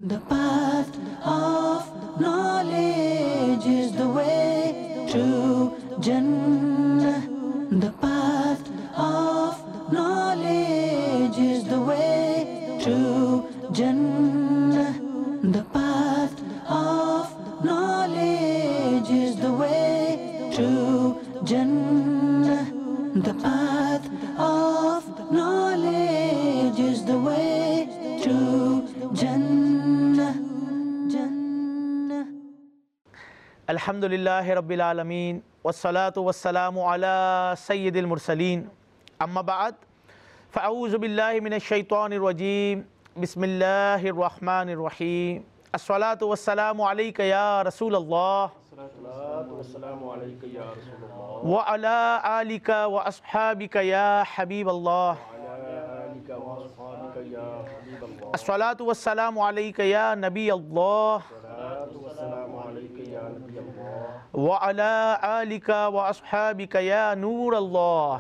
The path of knowledge is the way to Jannah. The path of knowledge is the way to Jannah. The path of knowledge is the way to Jannah. The path of knowledge is the way to Jannah. Jannah. الحمدللہ رب العالمین والصلاة والسلام علی سید المرسلین اما بعد فاعوذ باللہ من الشیطان الرجیم بسم اللہ الرحمن الرحیم الصلاة والسلام علیک یا رسول اللہ وعلی آلک واصحابک یا حبیب اللہ الصلاة والسلام علیک یا نبی اللہ وعلى آلك وأصحابك يا نور الله.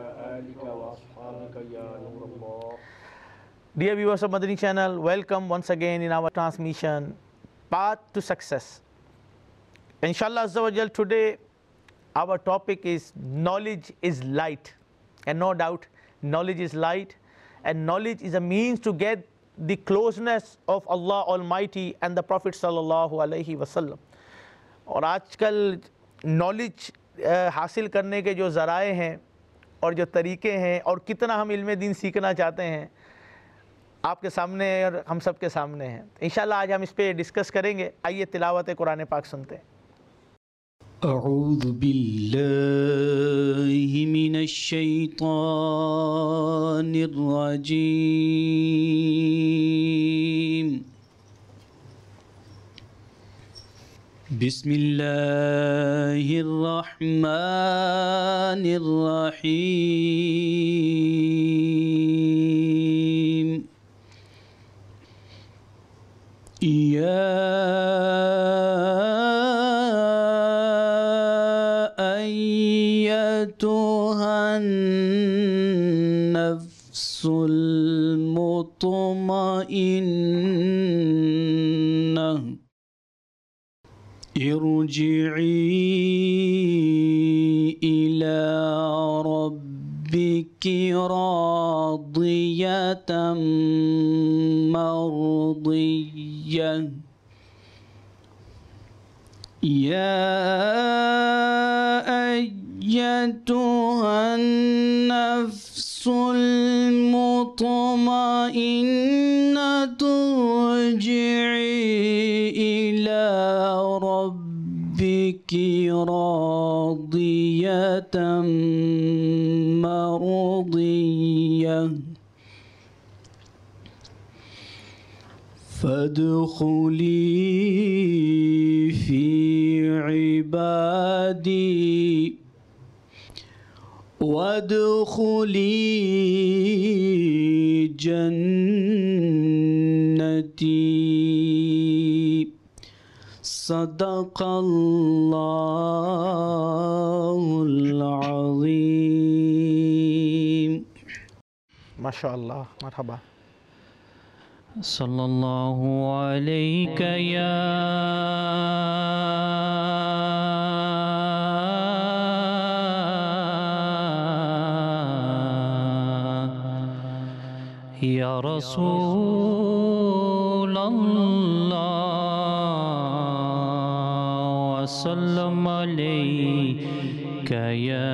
Dear viewers of Madani channel, welcome once again in our transmission, Path to Success. Inshallah Azza wa Jal, today our topic is knowledge is light. And no doubt, knowledge is light, and knowledge is a means to get the closeness of Allah Almighty and the Prophet Sallallahu Alaihi Wasallam. اور آج کل knowledge حاصل کرنے کے جو ذرائع ہیں اور جو طریقے ہیں اور کتنا ہم علم دین سیکھنا چاہتے ہیں آپ کے سامنے اور ہم سب کے سامنے ہیں. انشاءاللہ آج ہم اس پہ ڈسکس کریں گے. آئیے تلاوت قرآن پاک سنتے ہیں. اعوذ باللہ من الشیطان الرجیم. بسم اللہ الرحمن الرحیم. یا ایتھا النفس المطمئنہ ارجعی إلى ربك راضية مرضية. يا أيتها النفس المطمئنة ارجعي إلى ربك راضية مرضية فادخلي في عبادي وادخلي جنتي. صدق اللہ العظیم. ماشاءاللہ مرحبا. صلی اللہ علیک یا رسول اللہ وسلم علیک یا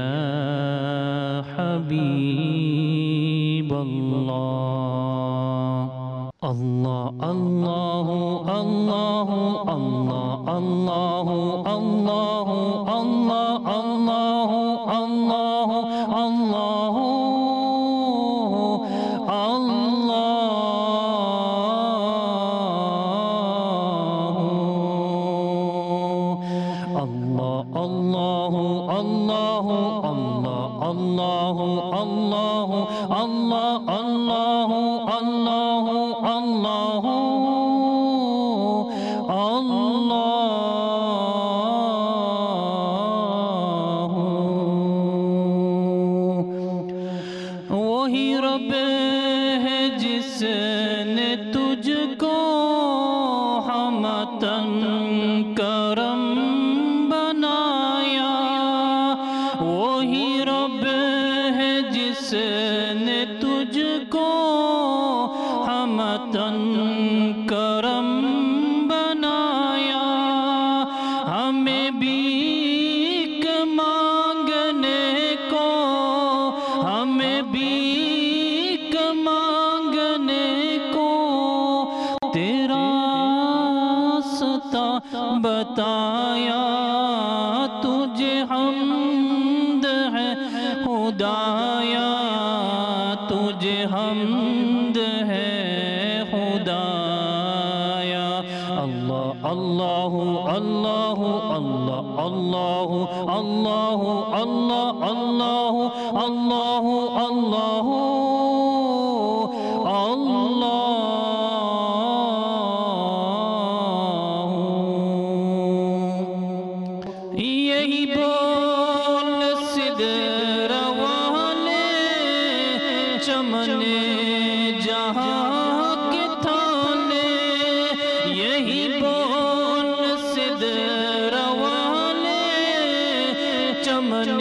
حبیب اللہ. اللہ اللہ اللہ اللہ اللہ اللہ اللہ اللہ اللہ اللہ وہی رب ہے جس نے تجھ کو راستہ بتایا تجھے حمد ہے خدایا تجھے حمد ہے خدایا اللہ اللہ اللہ اللہ اللہ اللہ اللہ اللہ اللہ اللہ یہی بول سدر والے چمن جہاں کے تھانے یہی بول سدر والے چمن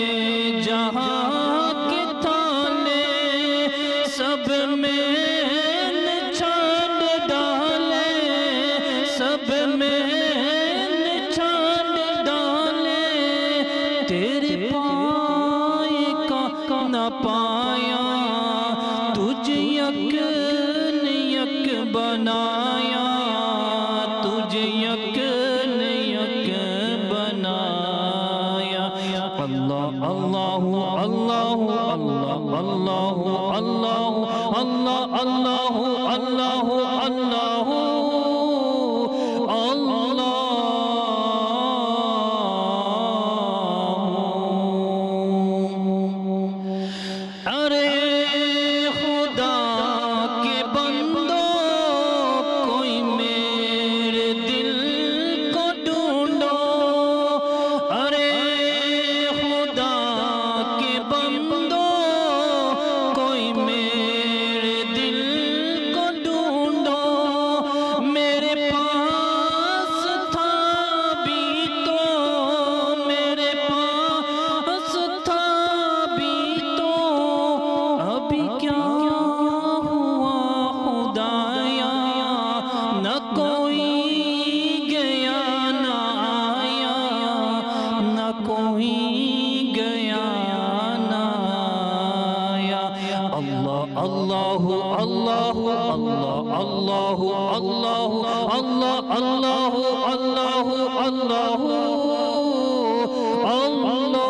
جہاں کے تھانے سب میں نچھان ڈالے سب میں تیرے پائے کا نہ پایا تجھ یک یک بنایا تجھ یک یک بنایا اللہ اللہ اللہ اللہ اللہ اللہ اللہ اللہ اللہ اللہ اللہ اللہ اللہ اللہ اللہ اللہ اللہ اللہ اللہ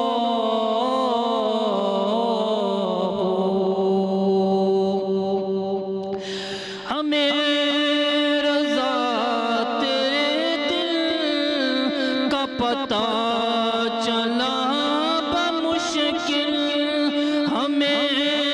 ہمیں رضا تیرے دل کا پتہ چلا بمشکل ہمیں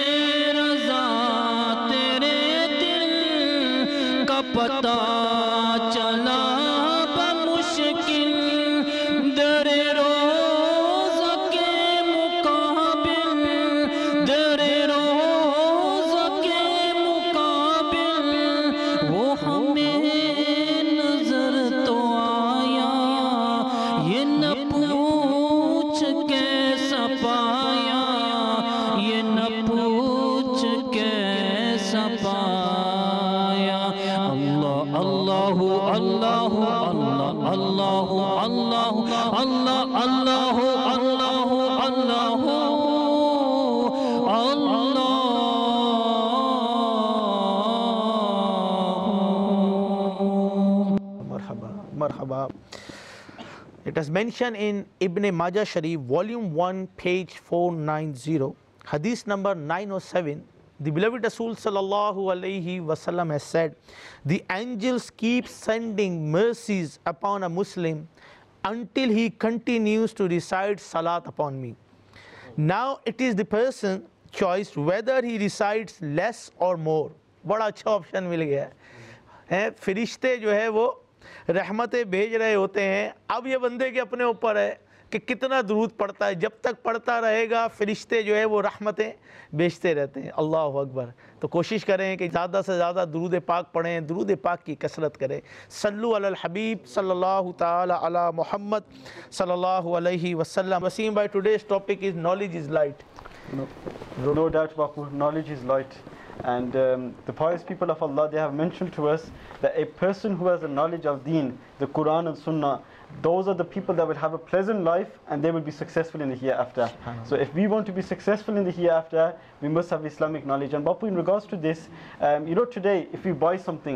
پتہ چلا بمشکل در روز کے مقابل در روز کے مقابل وہ ہمیں نظر تو آیا یہ نہ پوچھ کیسا پایا یہ نہ پوچھ کیسا پایا اللہ اللہ اللہ اللہ اللہ اللہ اللہ اللہ اللہ اللہ مرحبا مرحبا. It is mentioned in Ibn Majah Sharif, volume 1, page 490, hadith number 907. The beloved Rasul sallallahu alayhi wasallam has said, the angels keep sending mercies upon a Muslim until he continues to recite salat upon me. Now it is the person's choice whether he recites less or more. بڑا اچھا option مل گیا ہے. فرشتے جو ہے وہ رحمتیں بھیج رہے ہوتے ہیں. اب یہ بندے کے اپنے اوپر ہے کہ کتنا درود پڑھتا ہے. جب تک پڑھتا رہے گا فرشتے جو ہے وہ رحمتیں بیچتے رہتے ہیں. اللہ اکبر. تو کوشش کریں کہ زیادہ سے زیادہ درود پاک پڑھیں, درود پاک کی کثرت کریں. صلو علی الحبیب صلی اللہ تعالی علی محمد صلی اللہ علیہ وسلم. Wasim bhai, today's topic is knowledge is light. No doubt, Bapu, knowledge is light. And the pious people of Allah, they have mentioned to us that a person who has the knowledge of Deen, the Quran and Sunnah, those are the people that will have a pleasant life and they will be successful in the hereafter. So if we want to be successful in the hereafter, we must have Islamic knowledge. And Bapu, in regards to this, you know, today if we buy something,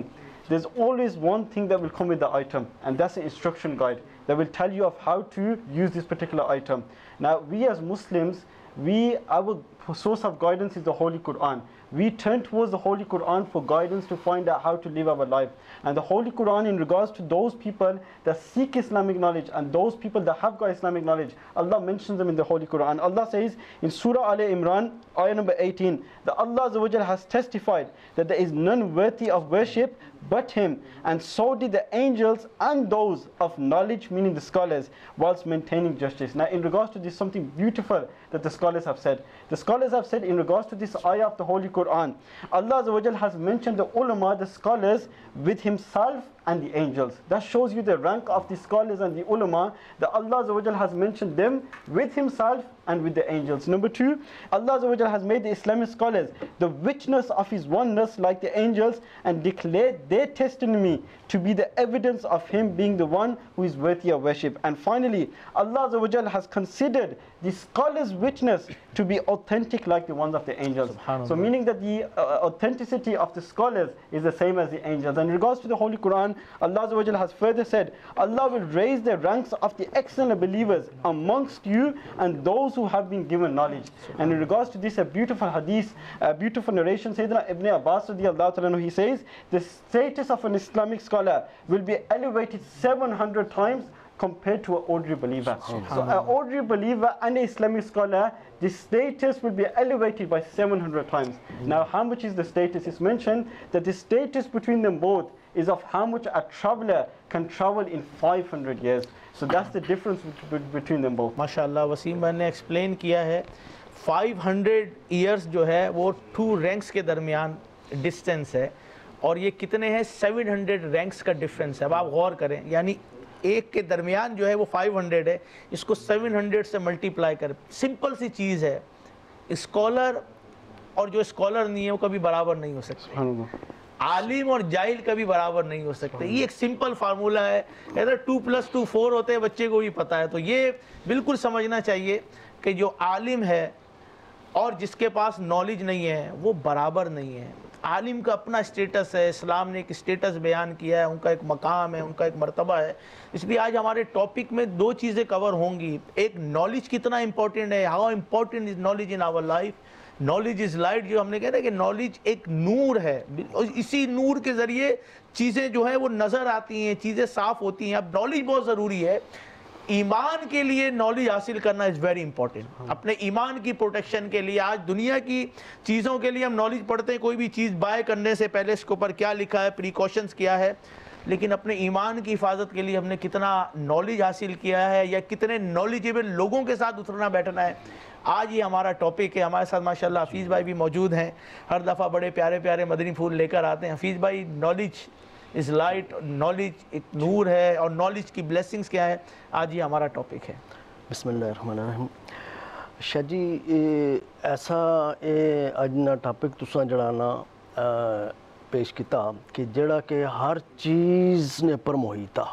there's always one thing that will come with the item, and that's the instruction guide that will tell you of how to use this particular item. Now, we as Muslims, our source of guidance is the Holy Quran. We turn towards the Holy Quran for guidance to find out how to live our life. And the Holy Quran, in regards to those people that seek Islamic knowledge and those people that have got Islamic knowledge, Allah mentions them in the Holy Quran. Allah says in Surah Al-Imran, ayah number 18, that Allah Azza wa Jal has testified that there is none worthy of worship but Him, and so did the angels and those of knowledge, meaning the scholars, whilst maintaining justice. Now, in regards to this, something beautiful that the scholars have said. The scholars have said in regards to this ayah of the Holy Quran, Allah Azza wa Jal has mentioned the ulama, the scholars, with Himself and the angels. That shows you the rank of the scholars and the ulama, that Allah Azza wa Jal has mentioned them with Himself and with the angels. Number two, Allah Azza wa Jal has made the Islamic scholars the witness of His oneness like the angels, and declared their testimony to be the evidence of Him being the one who is worthy of worship. And finally, Allah Azza wa Jal has considered the scholars' witness to be authentic like the ones of the angels. So meaning that the authenticity of the scholars is the same as the angels. And in regards to the Holy Quran, Allah Azza wa Jal has further said, Allah will raise the ranks of the excellent believers amongst you and those who have been given knowledge. And in regards to this, a beautiful hadith, a beautiful narration, Sayyidina Ibn Abbas radiyallahu ta'ala, he says, the status of an Islamic scholar will be elevated 700 times compared to an ordinary believer. So an ordinary believer and an Islamic scholar, the status will be elevated by 700 times. Now, how much is the status? It's mentioned that the status between them both is of how much a traveler can travel in 500 years. So that's the difference between them both. MashaAllah, Wasim भाई ने explain किया है 500 years जो है वो 2 ranks के दरमियान distance है, और ये कितने हैं 700 ranks का difference है. अब आप गौर करें, यानी एक के दरमियान जो है वो 500 है, इसको 700 से मल्टीप्लाई करें. सिंपल सी चीज़ है, स्कॉलर और जो स्कॉलर नहीं है वो कभी बराबर नहीं हो सकते, आलिम और जाहिल कभी बराबर नहीं हो सकते. ये एक सिंपल फार्मूला है. अगर 2 + 2 4 होते हैं, बच्चे को भी पता है. तो ये बिल्कुल समझना चाहिए कि जो आलिम है और जिसके पास नॉलेज नहीं है वो बराबर नहीं है. आलिम का अपना स्टेटस है, इस्लाम ने एक स्टेटस बयान किया है, उनका एक मकाम है, उनका एक मर्तबा है. इसलिए आज हमारे टॉपिक में 2 चीज़ें कवर होंगी. एक, नॉलेज कितना इंपॉर्टेंट है, how important is knowledge in our life. Knowledge is light, जो हमने कहते हैं कि नॉलेज एक नूर है, और इसी नूर के ज़रिए चीज़ें जो है वो नज़र आती हैं, चीज़ें साफ़ होती हैं. अब नॉलेज बहुत ज़रूरी है. ईमान के लिए नॉलेज हासिल करना इज़ वेरी इंपॉर्टेंट. अपने ईमान की प्रोटेक्शन के लिए, आज दुनिया की चीज़ों के लिए हम नॉलेज पढ़ते हैं, कोई भी चीज़ बाय करने से पहले इसके ऊपर क्या लिखा है, प्रिकॉशंस क्या है, लेकिन अपने ईमान की हिफाजत के लिए हमने कितना नॉलेज हासिल किया है, या कितने नॉलेजेबल लोगों के साथ उतरना बैठना है. आज ये हमारा टॉपिक है. हमारे साथ माशाल्लाह हफीज़ भाई भी मौजूद हैं. हर दफ़ा बड़े प्यारे प्यारे मदनी फूल लेकर आते हैं. हफीज़ भाई, नॉलेज इज़ लाइट, नॉलेज एक नूर है, और नॉलेज की ब्लेसिंग्स क्या है, आज ये हमारा टॉपिक है. बिस्मिल्लाहिर्रहमानिर्रहीम. शाह जी, ऐसा अज ना टॉपिक तुसां जड़ा ना पेश किया कि जड़ा के हर चीज़ ने पर मोहिता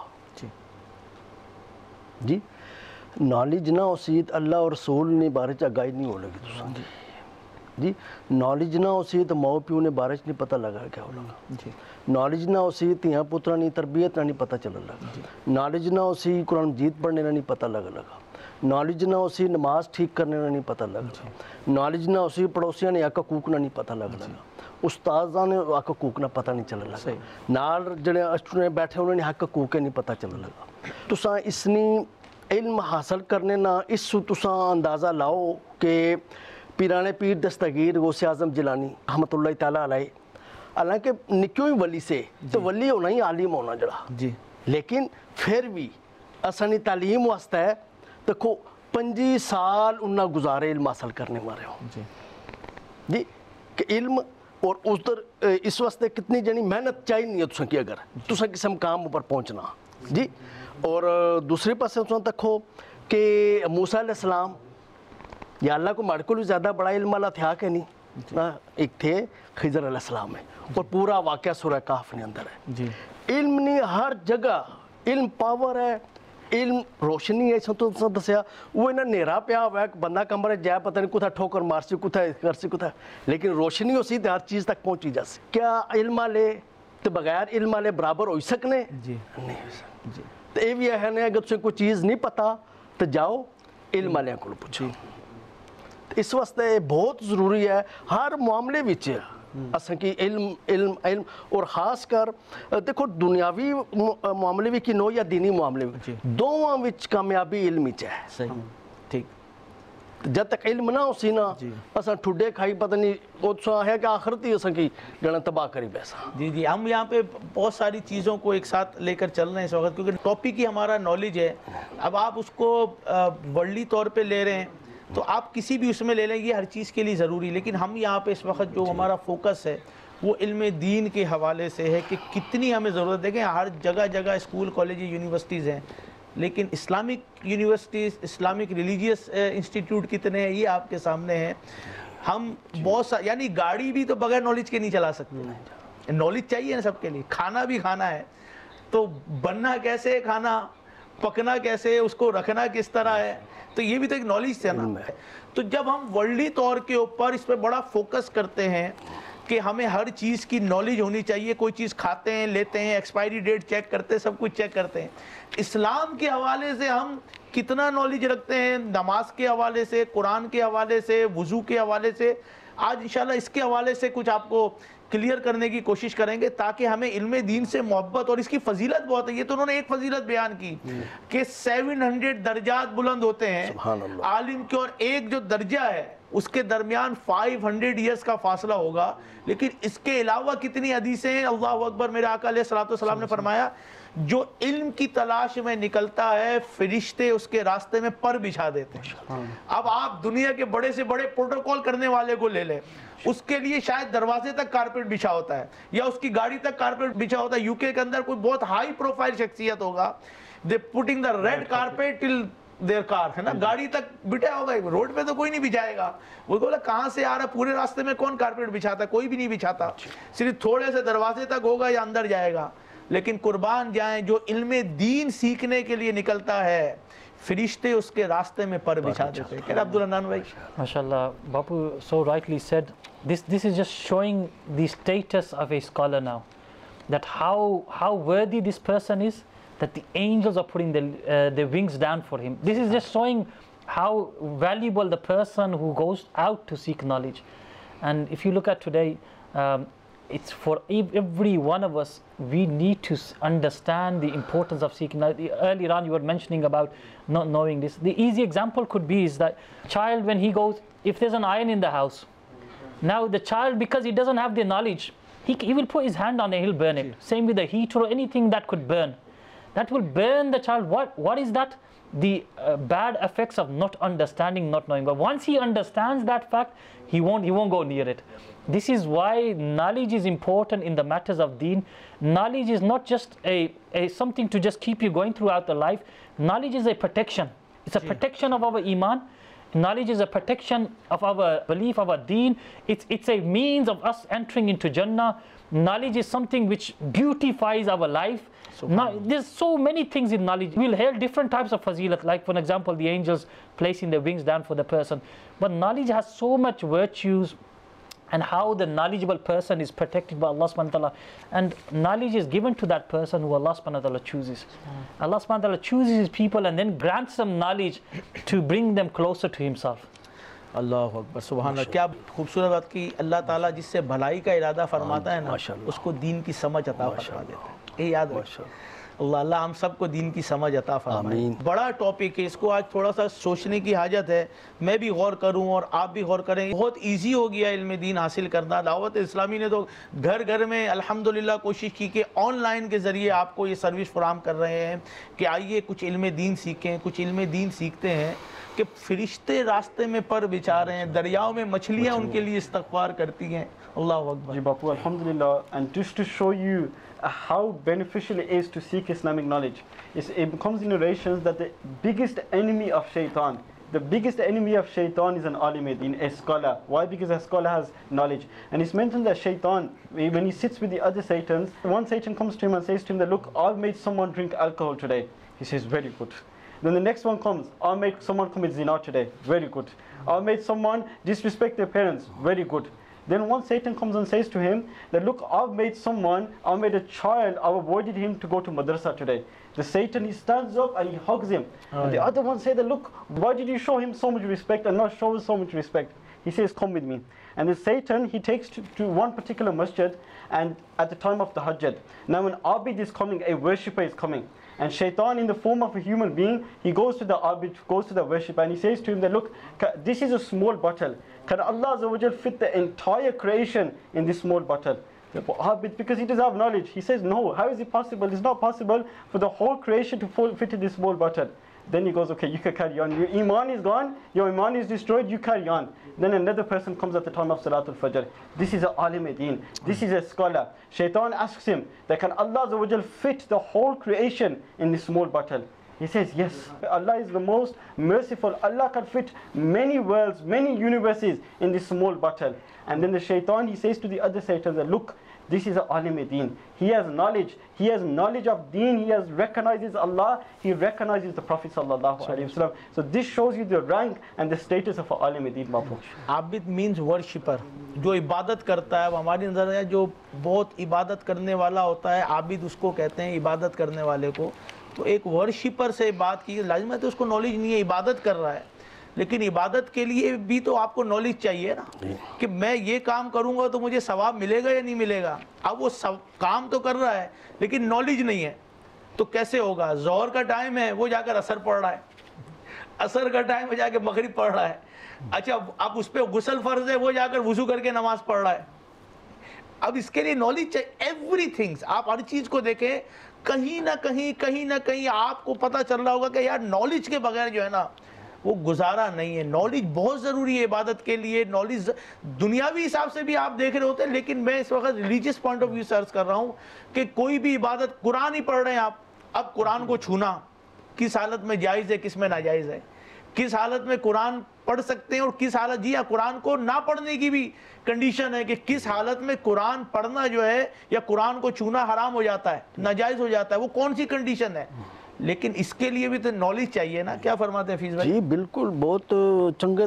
जी. नॉलेज ना उसी अल्लाह और रसूल ने बारे च गाइड नहीं हो लगी तुसां जी. नॉलेज ना उसी तो माओ प्यो ने बारे च नहीं पता लगा क्या हो लगा जी. नॉलेज ना उसी धियां पुत्रां नी तरबियत ना नहीं पता चलन लगा. नॉलेज ना उसी कुरान मजीद पढ़ने ना नहीं पता लगा. नॉलेज ना उसी नमाज ठीक करने ना नहीं पता लगा. नॉलेज ना उसी पड़ोसियों ने हक हकूक ना नहीं पता लगा. उस्तादां ने हक हकूक ना पता नहीं चलन लगा. नाल जिहड़े स्टूडेंट बैठे उन्होंने हक हकूक नहीं पता चलन लगा. तुसां इसनी इल्म हासिल करने ना इस तुसां अंदाज़ा लाओ कि पीराने पीर दस्तगीर गौसे आज़म जिलानी रहमतुल्लाह ताला अलैह, हालांकि निक्यों ही वली से तो वली होना ही आलिम होना जड़ा जी, लेकिन फिर भी असनी तालीम वास्ते है देखो 25 साल उन्ना गुजारे इल्म हासिल करने मारे हो जी कि इल्म और उधर इस वास्ते कितनी जनी मेहनत चाहिए नहीं है तुसा की अगर तुसा किसी मकाम ऊपर पहुंचना जी. और दूसरे पासे तुसा देखो कि मूसा अलैहिस्सलाम या अल्लाह को माड़े को भी ज़्यादा बड़ा इल्म वाला था कि नहीं ना, एक थे खिजर अलैहिस्सलाम है, और पूरा वाक़या सूरह कहफ के अंदर है जी. इल्म नहीं हर जगह इल्म पावर है, इल्म रोशनी है. तो दसिया वो इन्हें नेरा पिया हुआ है, बंदा कमरे जाए पता नहीं कुछ ठोकर मार सी कुछ कर सी कुछ, लेकिन रोशनी उसी हर चीज़ तक पहुँची जा सी. क्या इल्म वाले تو بغیر علم والے برابر ہو سکنے جی نہیں ہو سکتے جی تو یہ بھی ہے نا اگر تسے کوئی چیز نہیں پتا تو جاؤ علم والے کو پوچھو اس واسطے بہت ضروری ہے ہر معاملے وچ اساں کی علم اور خاص کر دیکھو دنیاوی معاملے بھی کنو یا دینی معاملے بھی دونوں وچ کامیابی علم وچ ہے صحیح ٹھیک جب تک علم نہ ہو سی نا اساں ٹھڈے کھائی پتہ نہیں او ہے کہ آخرت ہی اساں کی جڑا تباہ کری بیسا جی جی ہم یہاں پہ بہت ساری چیزوں کو ایک ساتھ لے کر چل رہے ہیں اس وقت کیونکہ ٹاپک ہی ہمارا نالج ہے اب آپ اس کو ورلڈلی طور پہ لے رہے ہیں تو آپ کسی بھی اس میں لے لیں یہ ہر چیز کے لیے ضروری لیکن ہم یہاں پہ اس وقت جو ہمارا فوکس ہے وہ علم دین کے حوالے سے ہے کہ کتنی ہمیں ضرورت دیکھیں ہر جگہ جگہ اسکول کالج یونیورسٹیز ہیں لیکن Islamic universities Islamic religious institute کتنے ہیں یہ آپ کے سامنے ہیں ہم بہت یعنی گاڑی بھی تو بغیر نالج کے نہیں چلا سکتے نالج چاہیے نا سب کے لیے کھانا بھی کھانا ہے تو بننا کیسے کھانا پکنا کیسے اس کو رکھنا کس طرح ہے تو یہ بھی تو ایک نالج سے نا تو جب ہم ورلڈلی طور کے اوپر اس پہ بڑا فوکس کرتے ہیں کہ ہمیں ہر چیز کی نالج ہونی چاہیے کوئی چیز کھاتے ہیں لیتے ہیں ایکسپائری ڈیٹ چیک کرتے ہیں سب کچھ چیک کرتے ہیں اسلام کے حوالے سے ہم کتنا نالج رکھتے ہیں نماز کے حوالے سے قرآن کے حوالے سے وضو کے حوالے سے آج انشاءاللہ اس کے حوالے سے کچھ آپ کو کلیئر کرنے کی کوشش کریں گے تاکہ ہمیں علم دین سے محبت اور اس کی فضیلت بہت ہے یہ تو انہوں نے ایک فضیلت بیان کی کہ 700 درجات بلند ہوتے ہیں عالم کے اور ایک جو درجہ ہے اس کے درمیان 500 ایئرز کا فاصلہ ہوگا لیکن اس کے علاوہ کتنی حدیثیں ہیں اللہ اکبر میرے آقا علیہ السلام نے فرمایا جو علم کی تلاش میں نکلتا ہے فرشتے اس کے راستے میں پر بچھا دیتے ہیں اب آپ دنیا کے بڑے سے بڑے پروٹوکول کرنے والے کو لے لیں اس کے لیے شاید دروازے تک کارپیٹ بچھا ہوتا ہے یا اس کی گاڑی تک کارپیٹ بچھا ہوتا ہے یو کے اندر کوئی بہت ہائی پروفائل شخصیت ہوگا they putting the red carpet till their car ہے نا گاڑی تک بٹھا ہوگا روڈ پہ تو کوئی نہیں بچھائے گا وہ بولا کہاں سے آ رہا پورے راستے میں کون کارپیٹ بچھاتا کوئی بھی نہیں بچھاتا صرف تھوڑے سے دروازے تک ہوگا یا اندر جائے گا لیکن قربان جائیں جو علم دین سیکھنے کے لیے نکلتا ہے فرشتے اس کے راستے میں پر بچھا دیتے ہیں کہہ عبدالرحمن بھائی MashaAllah, Bapu so rightly said, this is just showing the status of a scholar now, that how worthy this person is, that the angels are putting their wings down for him. This is just showing how valuable the person who goes out to seek knowledge. And if you look at today, it's for every one of us, we need to understand the importance of seeking knowledge. Earlier on you were mentioning about not knowing this. The easy example could be is that child when he goes, if there's an iron in the house, now the child, because he doesn't have the knowledge, he will put his hand on it, he'll burn it. Same with the heater or anything that could burn. That will burn the child. What is that? The bad effects of not understanding, not knowing. But once he understands that fact, he won't go near it. This is why knowledge is important in the matters of deen. Knowledge is not just a something to just keep you going throughout the life. Knowledge is a protection. It's a protection of our iman. Knowledge is a protection of our belief, our deen. It's a means of us entering into Jannah. Knowledge is something which beautifies our life. There's so many things in knowledge. We'll hear different types of fazilat, like for example the angels placing their wings down for the person. But knowledge has so much virtues, and how the knowledgeable person is protected by Allah subhanahu wa ta'ala. And knowledge is given to that person who Allah subhanahu wa ta'ala chooses. Allah subhanahu wa ta'ala chooses his people and then grants them knowledge to bring them closer to himself. اللہ اکبر سبحان اللہ کیا خوبصورت بات کی اللہ تعالیٰ جس سے بھلائی کا ارادہ فرماتا ہے نا اس کو دین کی سمجھ عطا فرما دیتا ہے یہ یاد رکھیں اللہ ہم سب کو دین کی سمجھ عطا فرمائے بڑا ٹاپک ہے اس کو آج تھوڑا سا سوچنے کی حاجت ہے میں بھی غور کروں اور آپ بھی غور کریں بہت ایزی ہو گیا علم دین حاصل کرنا دعوت اسلامی نے تو گھر گھر میں الحمدللہ کوشش کی کہ آن لائن کے ذریعے آپ کو یہ سروس فراہم کر رہے ہیں کہ آئیے کچھ علم دین سیکھیں کچھ علم دین سیکھتے ہیں کہ فرشتے راستے میں پر بچھا رہے ہیں دریاؤں میں مچھلیاں ان کے لیے استغفار کرتی ہیں اللہ اکبر جی Bapu alhamdulillah and just to show you how beneficial it is to seek Islamic knowledge it becomes in narrations that the biggest enemy of shaitan is an alim din, a scholar. Why? Because a scholar has knowledge. And it's mentioned that shaitan, when he sits with the other satans, one satan comes to him and says to him that look, I've made someone drink alcohol today. He says very good. Then the next one comes, I've made someone commit zina today. Very good. I've made someone disrespect their parents. Very good. Then once Satan comes and says to him that, look, I've made a child, I've avoided him to go to madrasa today. The Satan, he stands up and he hugs him. And the other one say that, look, why did you show him so much respect and not show us so much respect? He says, come with me. And the Satan, he takes to one particular masjid, and at the time of the Hajjat. Now when Abid is coming, a worshipper is coming. And Shaitan, in the form of a human being, he goes to the Abid, goes to the worshipper, and he says to him that, look, this is a small bottle. Can Allah Azza wa Jal fit the entire creation in this small bottle? Abid, because he doesn't have knowledge, he says, no, how is it possible? It's not possible for the whole creation to fit in this small bottle. Then he goes, okay, you can carry on. Your iman is gone, your iman is destroyed, you carry on. Then another person comes at the time of Salatul Fajr. This is a alim deen, this is a scholar. Shaitan asks him, that can Allah Azza wa Jal fit the whole creation in this small bottle? He says, yes. Allah is the most merciful. Allah can fit many worlds, many universes in this small bottle. And then the Shaitan, he says to the other Satan that, look, this is a alim deen. He has knowledge of deen, he recognizes Allah, he recognizes the Prophet sallallahu alaihi wasallam. So this shows you the rank and the status of a alim deen. Abid means worshipper, जो इबादत करता है, वो हमारी नज़र है जो बहुत इबादत करने वाला होता है, आबिद उसको कहते हैं, इबादत करने वाले को. तो एक वर्शिपर से बात की, लाजिम है तो उसको नॉलेज नहीं है, इबादत कर रहा है, लेकिन इबादत के लिए भी तो आपको नॉलेज चाहिए ना, कि मैं ये काम करूंगा तो मुझे सवाब मिलेगा या नहीं मिलेगा. अब वो काम तो कर रहा है लेकिन नॉलेज नहीं है, तो कैसे होगा? ज़ोहर का टाइम है, वो जाकर असर पढ़ रहा है, असर का टाइम है जाकर मगरिब पढ़ रहा है. अच्छा, अब उस पर गुस्ल फर्ज है, वो जाकर वुज़ू करके नमाज पढ़ रहा है. अब इसके लिए नॉलेज चाहिए. एवरीथिंग्स, आप हर चीज़ को देखें, कहीं ना कहीं आपको पता चल रहा होगा कि यार नॉलेज के बगैर जो है ना वो गुजारा नहीं है. नॉलेज बहुत ज़रूरी है इबादत के लिए. नॉलेज दुनियावी हिसाब से भी आप देख रहे होते हैं, लेकिन मैं इस वक्त religious point of view search कर रहा हूँ कि कोई भी इबादत, कुरान ही पढ़ रहे हैं आप, अब कुरान को छूना किस हालत में जायज़ है, किस में नाजायज़ है, किस हालत में कुरान पढ़ सकते हैं और किस हालत, जी हाँ, कुरान को ना पढ़ने की भी कंडीशन है कि किस हालत में कुरान पढ़ना जो है या कुरान को छूना हराम हो जाता है, नाजायज़ हो जाता है, वो कौन सी कंडीशन है. लेकिन इसके लिए भी तो नॉलेज चाहिए ना. क्या फरमाते हैं हफीज़ भाई? जी बिल्कुल, बहुत चंगे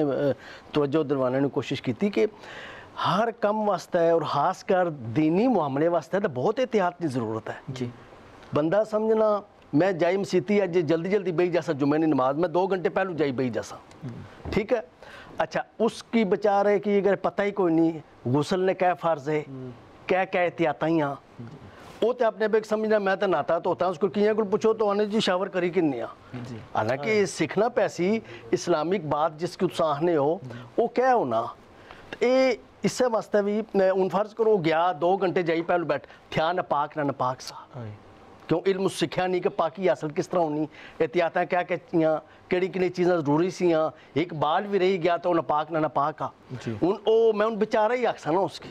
तवज्जो दिलवाने ने कोशिश की थी कि हर कम वास्ते है और खास कर दीनी मामले वास्ते तो बहुत एहतियात की ज़रूरत है. जी, बंदा समझना मैं जाई मसीती अज जल्दी बही जासा जुमे की नमाज, मैं 2 घंटे पहलू जाई बही जासा, ठीक है. अच्छा, उसकी बेचारे की अगर पता ही कोई नहीं गुसल ने क्या फ़र्ज़ है, क्या क्या एहतियात ही हाँ, वो तो अपने पे समझना मैं तो नहाता तो होता है, उसको किया को पूछो तो आने जी शावर करी कि नहीं. हालांकि सीखना पैसी इस्लामिक बात जिसकी उत्साहने हो वो क्या होना, ये इससे वास्ते भी उन फर्ज करो गया 2 घंटे जाई पहलू बैठ थिया नापाक ना नापाक सा, क्यों इल्म सीखा नहीं कि पाकी हासिल किस तरह होनी, एहतियात क्या क्या केड़ी किनी चीज़ां ज़रूरी सी, एक बाल भी रही गया तो नापाक ना नापाक आ. मैं उन बेचारा ही आखसा ना उसकी,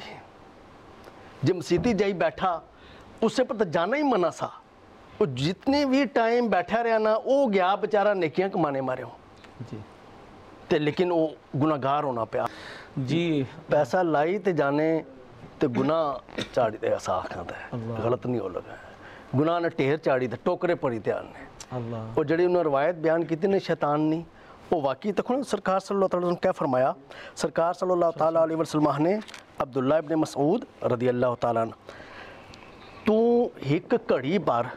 जब मसीती जाई बैठा उससे पर तो जाना ही मना सा, वो जितने भी टाइम बैठा रहा ना वो गया बेचारा नेकियां कमाने मारे हो जी, ते लेकिन वो गुनाहगार होना पिया जी. पैसा लाई ते जाने ते गुनाह चाड़ी ते ऐसा आखना ते गलत नहीं हो लगा, गुनाह ने ढेर चाड़ी ते टोकरे पड़ी ध्यान ने. और जड़ी उन्होंने रवायत बयान की थी ने शैतान नहीं, वो वाकई तक सरकार सल्लल्लाहु अलैहि वसल्लम क्या फरमाया. सरकार सल्लल्लाहु ताला अलैहि वसल्लम ने अब्दुल्ला इब्न मसऊद रदी अल्लाह ताला तू एक घड़ी बार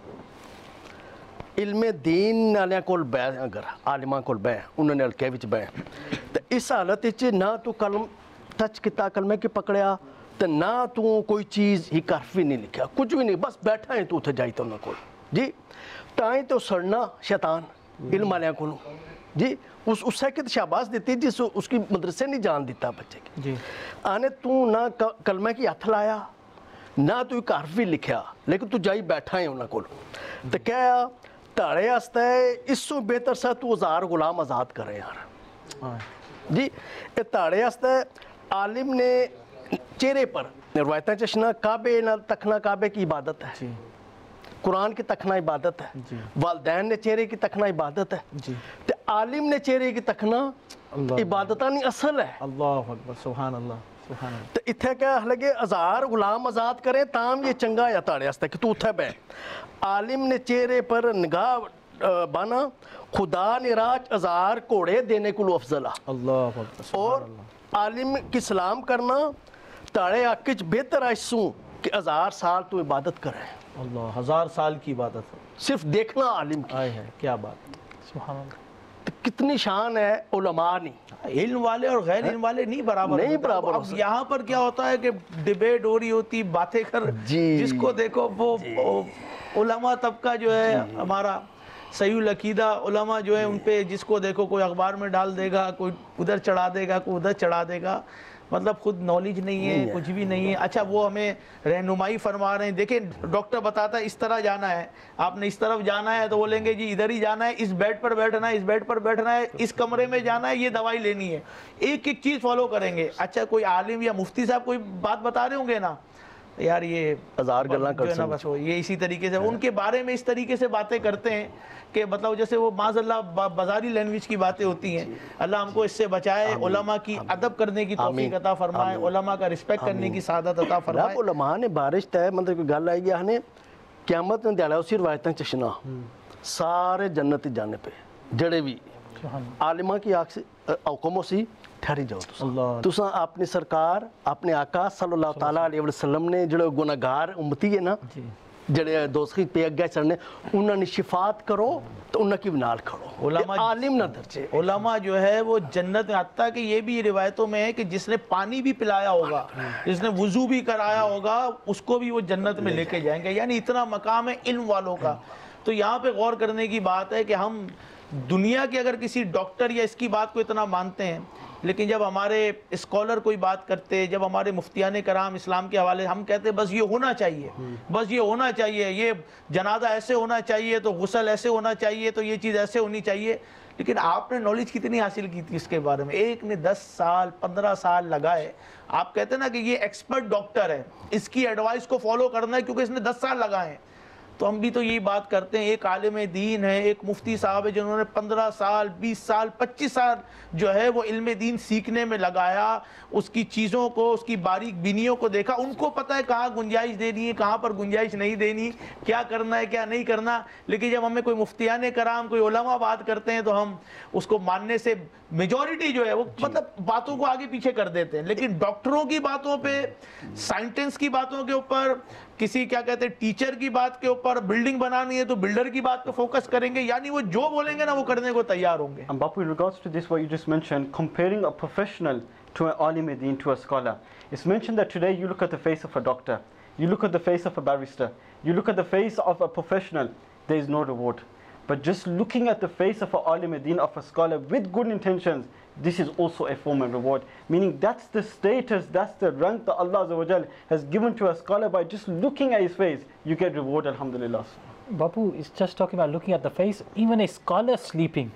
इल्मे दीन वालियां कोल बैठ, अगर आलिमां कोल बैठ, उन्होंने हल्के विच बैठ, तो इस हालत विच ना तू कलम टच किता, कलमे के पकड़िया, तो ना तू कोई चीज़ ही हरफ भी नहीं लिखा, कुछ भी नहीं, बस बैठा है तू उत्थे जाई तो उन्होंने कोल जी. ताई तो सड़ना शैतान इल्म वालियां कोल जी, उससे कि शाबाश दी जिस उसकी मदरसे नहीं जान दिता बच्चे की जी. आने तू ना कलमे की हथ लाया ना तू एक हरफ भी लिखा, लेकिन तू जाई बैठा है उन्होंने कोल, तो क्या ताड़े वास्ते इससे बेहतर सा तू 1000 गुलाम आज़ाद करे यार जी. ये ताड़े वास्ते आलिम ने चेहरे पर रवायत चश्ना काबे ना तखना काबे की इबादत है जी, कुरान की तखना इबादत है, वालदैन ने चेहरे की तखना इबादत है जी, तो आलिम ने चेहरे की तखना इबादत नहीं असल है. अल्लाह अकबर, सुभान अल्लाह. तो इत्थे क्या लगे 1000 गुलाम आज़ाद करें ताम ये चंगा या ताड़े वास्ते कि तू उत्थे बैठ. आलिम ने चेहरे पर निगाह बाना खुदा ने राज 1000 घोड़े देने को अफजल आ. अल्लाह. और عالم کی سلام کرنا تاڑے آکے بہتر ایسوں کہ 1000 سال تو عبادت کرے. اللہ 1000 سال کی عبادت. صرف دیکھنا عالم کی. آئے ہے کیا بات. سبحان اللہ. تو کتنی شان ہے علماء نہیں. علم والے اور غیر علم والے نہیں برابر. نہیں برابر. اب یہاں پر کیا ہوتا ہے کہ ڈیبیٹ ہو رہی ہوتی, باتیں کر, جس کو دیکھو وہ علماء طبقہ جو ہے ہمارا صحیح العقیدہ علماء جو ہے ان پہ جس کو دیکھو کوئی اخبار میں ڈال دے گا, کوئی ادھر چڑھا دے گا, کوئی ادھر چڑھا دے گا. مطلب خود نالج نہیں ہے, کچھ بھی نہیں ہے. اچھا وہ ہمیں رہنمائی فرما رہے ہیں. دیکھیں ڈاکٹر بتاتا ہے اس طرح جانا ہے, آپ نے اس طرف جانا ہے تو بولیں گے جی ادھر ہی جانا ہے, اس بیڈ پر بیٹھنا ہے, اس بیڈ پر بیٹھنا ہے, اس کمرے میں جانا ہے, یہ دوائی لینی ہے. ایک ایک چیز فالو کریں گے. اچھا کوئی عالم یا مفتی صاحب کوئی بات بتا رہے ہوں گے نا, یار یہ 1000 گلاں کر نا بس یہ اسی طریقے سے ان کے بارے میں اس طریقے سے باتیں کرتے ہیں کہ مطلب جیسے وہ معاذ اللہ بازاری لینگویج کی باتیں ہوتی ہیں. اللہ ہم کو اس سے بچائے, علماء کی ادب کرنے کی توفیق عطا فرمائے, علماء کا رسپیکٹ کرنے کی سعادت عطا فرمائے. علماء نے بارش تے مطلب کوئی گل آئی گیا ہنے قیامت میں دیالا اسی روایتاں چشنا سارے جنتی جانے پہ جڑے بھی عالمہ کی آنکھ سے حکم سی ٹھہری جاؤ. تساں اپنی سرکار اپنے آقا صلی اللہ تعالیٰ علیہ وسلم نے جڑے گناہگار امتی ہے نا, جڑے دوستی پہ اگے چڑھنے انہاں نے شفاعت کرو تو انہاں کی نال کھڑو. عالم نہ درجے علماء جو ہے وہ جنت میں, حتیٰ کہ یہ بھی روایتوں میں ہے کہ جس نے پانی بھی پلایا ہوگا, جس نے وضو بھی کرایا ہوگا, اس کو بھی وہ جنت میں لے کے جائیں گے. یعنی اتنا مقام ہے علم والوں کا. تو یہاں پہ غور کرنے کی بات ہے کہ ہم دنیا کے اگر کسی ڈاکٹر یا اس کی بات کو اتنا مانتے ہیں, لیکن جب ہمارے اسکالر کوئی بات کرتے, جب ہمارے مفتیان کرام اسلام کے حوالے ہم کہتے بس یہ ہونا چاہیے, بس یہ ہونا چاہیے, یہ جنازہ ایسے ہونا چاہیے, تو غسل ایسے ہونا چاہیے, تو یہ چیز ایسے ہونی چاہیے. لیکن آپ نے نالج کتنی حاصل کی تھی اس کے بارے میں؟ ایک نے 10 سال 15 سال لگائے. آپ کہتے ہیں نا کہ یہ ایکسپرٹ ڈاکٹر ہے, اس کی ایڈوائس کو فالو کرنا ہے کیونکہ اس نے 10 سال لگائے ہیں. تو ہم بھی تو یہی بات کرتے ہیں. ایک عالم دین ہے, ایک مفتی صاحب ہے جنہوں نے 15 سال 20 سال 25 سال جو ہے وہ علم دین سیکھنے میں لگایا, اس کی چیزوں کو, اس کی باریک بینیوں کو دیکھا. ان کو پتہ ہے کہاں گنجائش دینی ہے, کہاں پر گنجائش نہیں دینی, کیا کرنا ہے کیا نہیں کرنا. لیکن جب ہمیں کوئی مفتیان کرام, کوئی علماء بات کرتے ہیں تو ہم اس کو ماننے سے میجورٹی جو ہے وہ مطلب باتوں کو آگے پیچھے کر دیتے ہیں. لیکن ڈاکٹروں کی باتوں پہ, سائنٹسٹ کی باتوں کے اوپر, کسی کیا کہتے ہیں ٹیچر کی بات کے اوپر, بلڈنگ بنانی ہے تو بلڈر کی بات پہ فوکس کریں گے. یعنی وہ جو بولیں گے نا وہ کرنے کو تیار ہوں گے. Bapu, in regards to this, what you just mentioned, comparing a professional to an alim deen, to a scholar, it's mentioned that today you look at the face of a doctor, you look at the face of a barrister, you look at the face of a professional, there is no reward. But just looking at the face of an alim deen, of a scholar with good intentions, this is also a form of reward. Meaning that's the status, that's the rank that Allah Azza wa Jal has given to a scholar. By just looking at his face, you get reward, alhamdulillah. Bapu is just talking about looking at the face. Even a scholar sleeping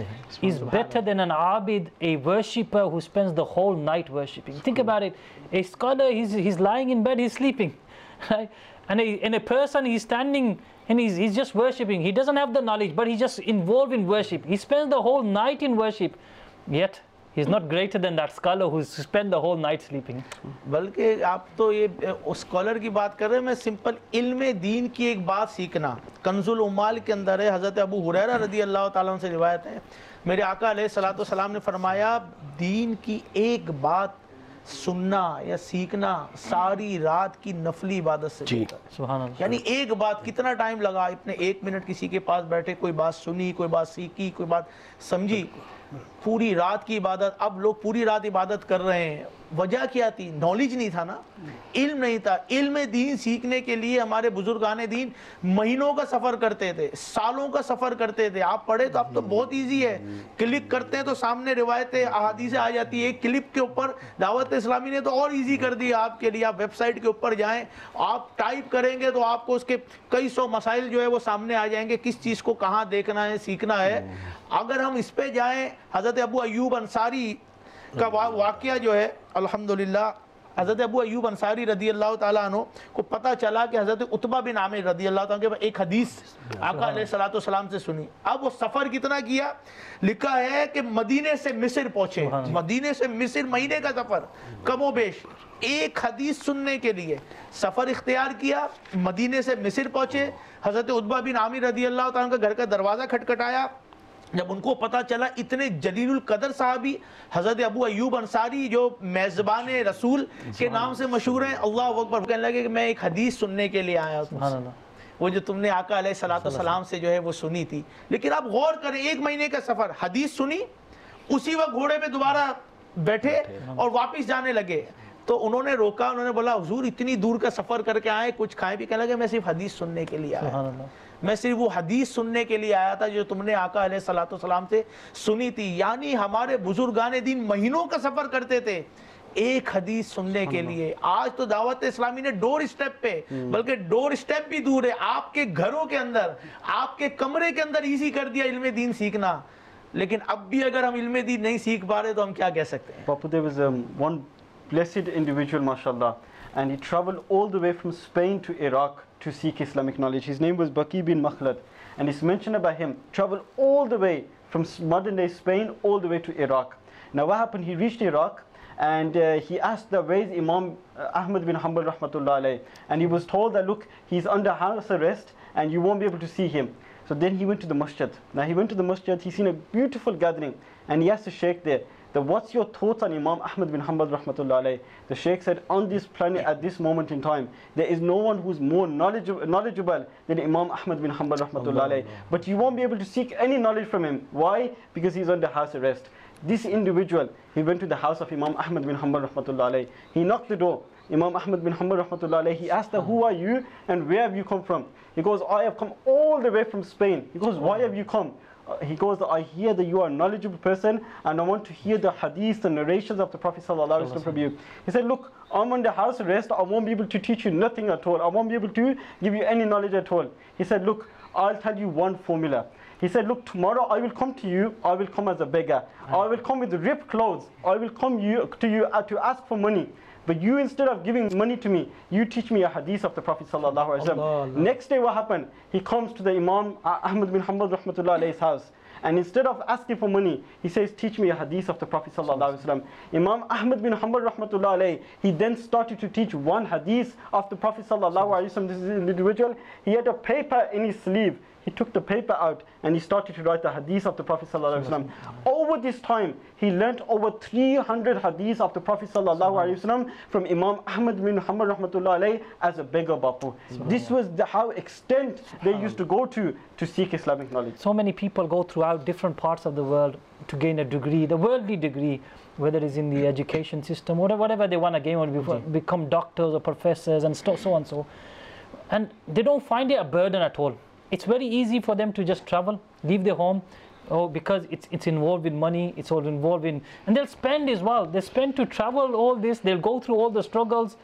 is better than an abid, a worshipper who spends the whole night worshipping. Think about it. A scholar, he's lying in bed, he's sleeping. Right? And a person, he's standing and he's just worshipping. He doesn't have the knowledge, but he's just involved in worship. He spends the whole night in worship. Yet, he's not greater than that scholar who's spent the whole night sleeping. بلکہ آپ تو یہ scholar کی بات کر رہے ہیں. میں سمپل علم دین کی ایک بات سیکھنا. کنز العمال کے اندر ہے, حضرت ابو ہریرہ رضی اللہ تعالیٰ عنہ سے روایت ہے, میرے آقا علیہ الصلوۃ والسلام نے فرمایا دین کی ایک بات سننا یا سیکھنا ساری رات کی نفلی عبادت سے بہتر ہے. سبحان اللہ. یعنی ایک بات کتنا ٹائم لگا, اتنے 1 منٹ کسی کے پاس بیٹھے, کوئی بات سنی, کوئی بات سیکھی, کوئی بات سمجھی, پوری رات کی عبادت. اب لوگ پوری رات عبادت کر رہے ہیں, وجہ کیا تھی؟ نالج نہیں تھا نا, علم نہیں تھا. علم دین سیکھنے کے لیے ہمارے بزرگان دین مہینوں کا سفر کرتے تھے, سالوں کا سفر کرتے تھے. آپ پڑھے تو اب تو بہت ایزی ہے, کلک کرتے ہیں تو سامنے روایتیں احادیث آ جاتی ہے ایک کلپ کے اوپر. دعوت اسلامی نے تو اور ایزی کر دیا آپ کے لیے. آپ ویب سائٹ کے اوپر جائیں, آپ ٹائپ کریں گے تو آپ کو اس کے کئی سو مسائل جو ہے وہ سامنے آ جائیں گے, کس چیز کو کہاں دیکھنا ہے, سیکھنا ہے. اگر ہم اس پہ جائیں, حضرت ابو ایوب انصاری کا واقعہ جو ہے الحمدللہ, حضرت ابو ایوب انصاری رضی اللہ تعالیٰ عنہ کو پتہ چلا کہ حضرت عتبہ بن عامر رضی اللہ تعالیٰ عنہ کے ایک حدیث آقا علیہ الصلوۃ والسلام سے سنی. اب وہ سفر کتنا کیا, لکھا ہے کہ مدینے سے مصر پہنچے, مدینے سے مصر مہینے کا سفر کم و بیش, ایک حدیث سننے کے لیے سفر اختیار کیا. مدینے سے مصر پہنچے, حضرت عتبہ بن عامر رضی اللہ تعالیٰ عنہ کا گھر کا دروازہ کھٹکھٹایا, जब उनको पता चला इतने जलीलुल कदर साहबी हज़रत अबू अयूब अंसारी जो मेज़बान रसूल के नाम से मशहूर हैं, अल्लाह अकबर, कहने लगे कि मैं एक हदीस सुनने के लिए आया हूँ, वो जो तुमने आका अलैहिस्सलाम से जो है वो सुनी थी। लेकिन आप गौर करें, 1 महीने का सफ़र, हदीस सुनी, उसी वक्त घोड़े पे दोबारा बैठे और वापस जाने लगे। तो उन्होंने रोका, उन्होंने बोला हुजूर इतनी दूर का सफ़र करके आए, कुछ खाए भी? कहने लगे मैं सिर्फ हदीस सुनने के लिए आया, मैं सिर्फ वो हदीस सुनने के लिए आया था जो तुमने आका अलैहिस्सलाम से सुनी थी। यानी हमारे बुजुर्गान दीन महीनों का सफ़र करते थे एक हदीस सुनने के लिए। आज तो दावत इस्लामी ने डोर स्टेप पे, बल्कि डोर स्टेप भी दूर है, आपके घरों के अंदर, आपके कमरे के अंदर इजी कर दिया इल्मे दीन सीखना। लेकिन अब भी अगर हम इल्मे दीन नहीं सीख पा रहे तो हम क्या कह सकते हैं? Bapu, there was one blessed individual, mashallah, and he traveled all the way from Spain to Iraq to seek Islamic knowledge. His name was Baqi bin Makhlad, and it's mentioned about him, traveled all the way from modern day Spain all the way to Iraq. Now what happened, he reached Iraq, and he asked the ways Imam Ahmad bin Hanbal rahmatullah alayh, and he was told that look, he's under house arrest and you won't be able to see him. So then he went to the masjid. Now he went to the masjid, he seen a beautiful gathering, and he asked the sheikh there, what's your thoughts on Imam Ahmad bin Hanbal rahmatullah alayh? The sheikh said, on this planet at this moment in time, there is no one who's more knowledgeable than Imam Ahmad bin Hanbal rahmatullah alayh. But you won't be able to seek any knowledge from him. Why? Because he's under house arrest. This individual, he went to the house of Imam Ahmad bin Hanbal rahmatullah alayh. He knocked the door. Imam Ahmad bin Hanbal rahmatullah alayh, he asked her, who are you and where have you come from? He goes, I have come all the way from Spain. He goes, why have you come? He goes, I hear that you are a knowledgeable person and I want to hear the hadiths, the narrations of the Prophet ﷺ from you. He said, look, I'm under house arrest, I won't be able to teach you nothing at all. I won't be able to give you any knowledge at all. He said, look, I'll tell you one formula. He said, look, tomorrow I will come to you, I will come as a beggar. I will come with ripped clothes. I will come to you to ask for money. But you, instead of giving money to me, you teach me a hadith of the Prophet ﷺ. Next day what happened? He comes to the Imam Ahmad bin Hanbal rahmatullah alayhi's house. And instead of asking for money, he says, teach me a hadith of the Prophet ﷺ. Imam Ahmad bin Hanbal rahmatullah alayhi, he then started to teach one hadith of the Prophet ﷺ. This is an individual, he had a paper in his sleeve. He took the paper out and he started to write the hadith of the Prophet ﷺ. Over this time, he learnt over 300 hadiths of the Prophet ﷺ from Imam Ahmad bin Hanbal rahmatullah alayhi as a beggar, Bapu. This was how extent they used to go to seek Islamic knowledge. So many people go throughout different parts of the world to gain a degree, the worldly degree, whether it's in the education system or whatever they want to gain, or become doctors or professors and so on so. And they don't find it a burden at all. It's very easy for them to just travel, leave their home, because it's involved with money, it's all involved in, and they'll spend as well. They spend to travel all this, they'll go through all the struggles,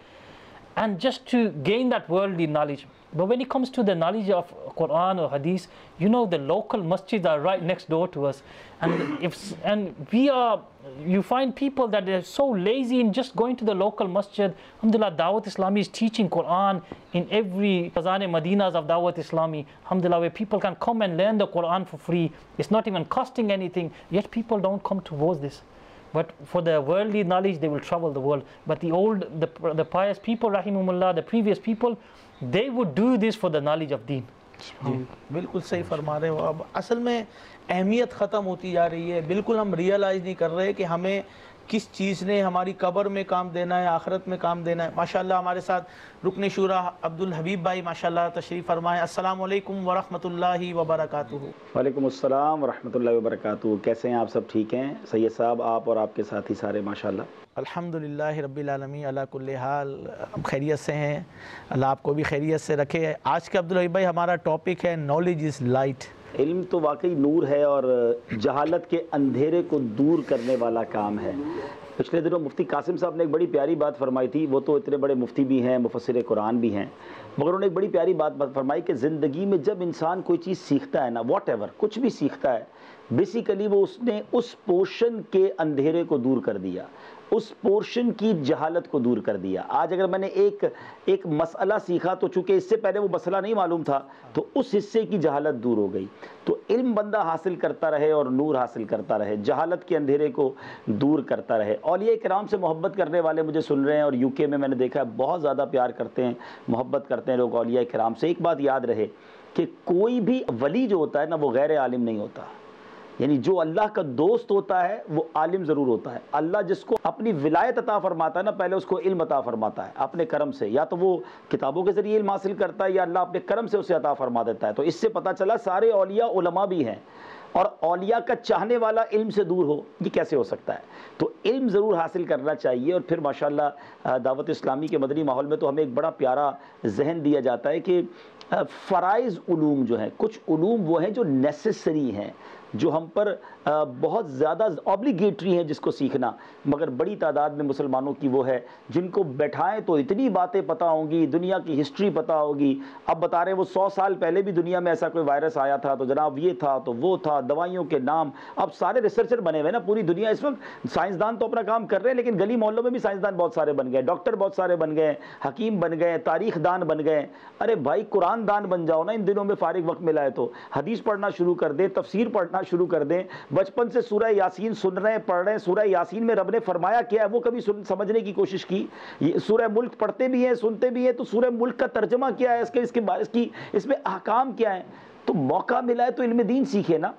and just to gain that worldly knowledge. But when it comes to the knowledge of Quran or Hadith, you know, the local masjids are right next door to us, and you find people that are so lazy in just going to the local masjid. Alhamdulillah, Dawat Islami is teaching Quran in every Khazane Madinas of Dawat Islami. Alhamdulillah, where people can come and learn the Quran for free. It's not even costing anything, yet people don't come towards this. But for the worldly knowledge, they will travel the world. But the pious people, rahimahumullah, the previous people, they would do this for the knowledge of deen. बिल्कुल सही फरमा रहे हो। अब असल में अहमियत ख़त्म होती जा रही है, बिल्कुल हम रियलाइज़ नहीं कर रहे कि हमें किस चीज़ ने हमारी कब्र में काम देना है, आखिरत में काम देना है। माशाल्लाह हमारे साथ रुकन शूरा अब्दुल हबीब भाई माशाल्लाह तशरीफ़ फरमाएं। अस्सलामु अलैकुम व रहमतुल्लाहि व बरकातुहू। वालेकुम अस्सलाम व रहमतुल्लाहि व बरकातुहू। कैसे हैं आप? सब ठीक हैं सैयद साहब, आप और आपके साथी सारे माशाल्लाह? अल्हम्दुलिल्लाह रब्बिल आलमीन अला कुल्ली हाल, हम खैरियत से हैं, अल्लाह आपको भी खैरियत से रखे। आज के अब्दुल हबीब भाई हमारा टॉपिक है नॉलेज इज़ लाइट। इल्म तो वाकई नूर है और जहालत के अंधेरे को दूर करने वाला काम है। पिछले दिनों मुफ्ती कासिम साहब ने एक बड़ी प्यारी बात फरमाई थी। वो तो इतने बड़े मुफ्ती भी हैं, मुफस्सिर कुरान भी हैं, मगर उन्होंने एक बड़ी प्यारी बात फरमाई कि ज़िंदगी में जब इंसान कोई चीज़ सीखता है ना, वॉट एवर, कुछ भी सीखता है, बेसिकली वो उसने उस पोर्शन के अंधेरे को दूर कर दिया, उस पोर्शन की जहालत को दूर कर दिया। आज अगर मैंने एक मसला सीखा तो चूँकि इससे पहले वो मसला नहीं मालूम था, तो उस हिस्से की जहालत दूर हो गई। तो इल्म बंदा हासिल करता रहे और नूर हासिल करता रहे, जहालत के अंधेरे को दूर करता रहे। औलिया किराम से मोहब्बत करने वाले मुझे सुन रहे हैं, और यूके में मैंने देखा है बहुत ज़्यादा प्यार करते हैं, मोहब्बत करते हैं लोग औलिया किराम से। एक बात याद रहे कि कोई भी वली जो होता है ना, वो गैर आलिम नहीं होता। یعنی جو اللہ کا دوست ہوتا ہے وہ عالم ضرور ہوتا ہے. اللہ جس کو اپنی ولایت عطا فرماتا ہے نا، پہلے اس کو علم عطا فرماتا ہے اپنے کرم سے، یا تو وہ کتابوں کے ذریعے علم حاصل کرتا ہے یا اللہ اپنے کرم سے اسے عطا فرما دیتا ہے. تو اس سے پتہ چلا سارے اولیاء علماء بھی ہیں، اور اولیاء کا چاہنے والا علم سے دور ہو، یہ کیسے ہو سکتا ہے؟ تو علم ضرور حاصل کرنا چاہیے. اور پھر ماشاءاللہ دعوت اسلامی کے مدنی ماحول میں تو ہمیں ایک بڑا پیارا ذہن دیا جاتا ہے کہ فرائض علوم جو ہیں، کچھ علوم وہ ہیں جو نیسسری ہیں، جو ہم پر بہت زیادہ اوبلیگیٹری ہیں جس کو سیکھنا، مگر بڑی تعداد میں مسلمانوں کی وہ ہے جن کو بیٹھائیں تو اتنی باتیں پتہ ہوں گی، دنیا کی ہسٹری پتہ ہوگی. اب بتا رہے ہیں وہ 100 سال پہلے بھی دنیا میں ایسا کوئی وائرس آیا تھا تو جناب یہ تھا تو وہ تھا، دوائیوں کے نام. اب سارے ریسرچر بنے ہوئے نا پوری دنیا اس وقت. سائنسدان تو اپنا کام کر رہے ہیں لیکن گلی محلوں میں بھی سائنسدان بہت سارے بن گئے، ڈاکٹر بہت سارے بن گئے، حکیم بن گئے، تاریخ دان بن گئے. ارے بھائی قرآن دان بن جاؤ نا ان دنوں میں، فارغ وقت ملا ہے تو حدیث پڑھنا شروع کر دیں، تفسیر پڑھنا شروع کر دیں. بچپن سے سورہ یاسین سن رہے ہیں، پڑھ رہے ہیں، سورہ یاسین میں رب نے فرمایا کیا ہے وہ کبھی سمجھنے کی کوشش کی؟ سورہ ملک پڑھتے بھی ہیں، سنتے بھی ہیں، تو سورہ ملک کا ترجمہ کیا ہے، اس میں احکام کیا ہیں؟ تو موقع ملا ہے تو علم دین سیکھے نا.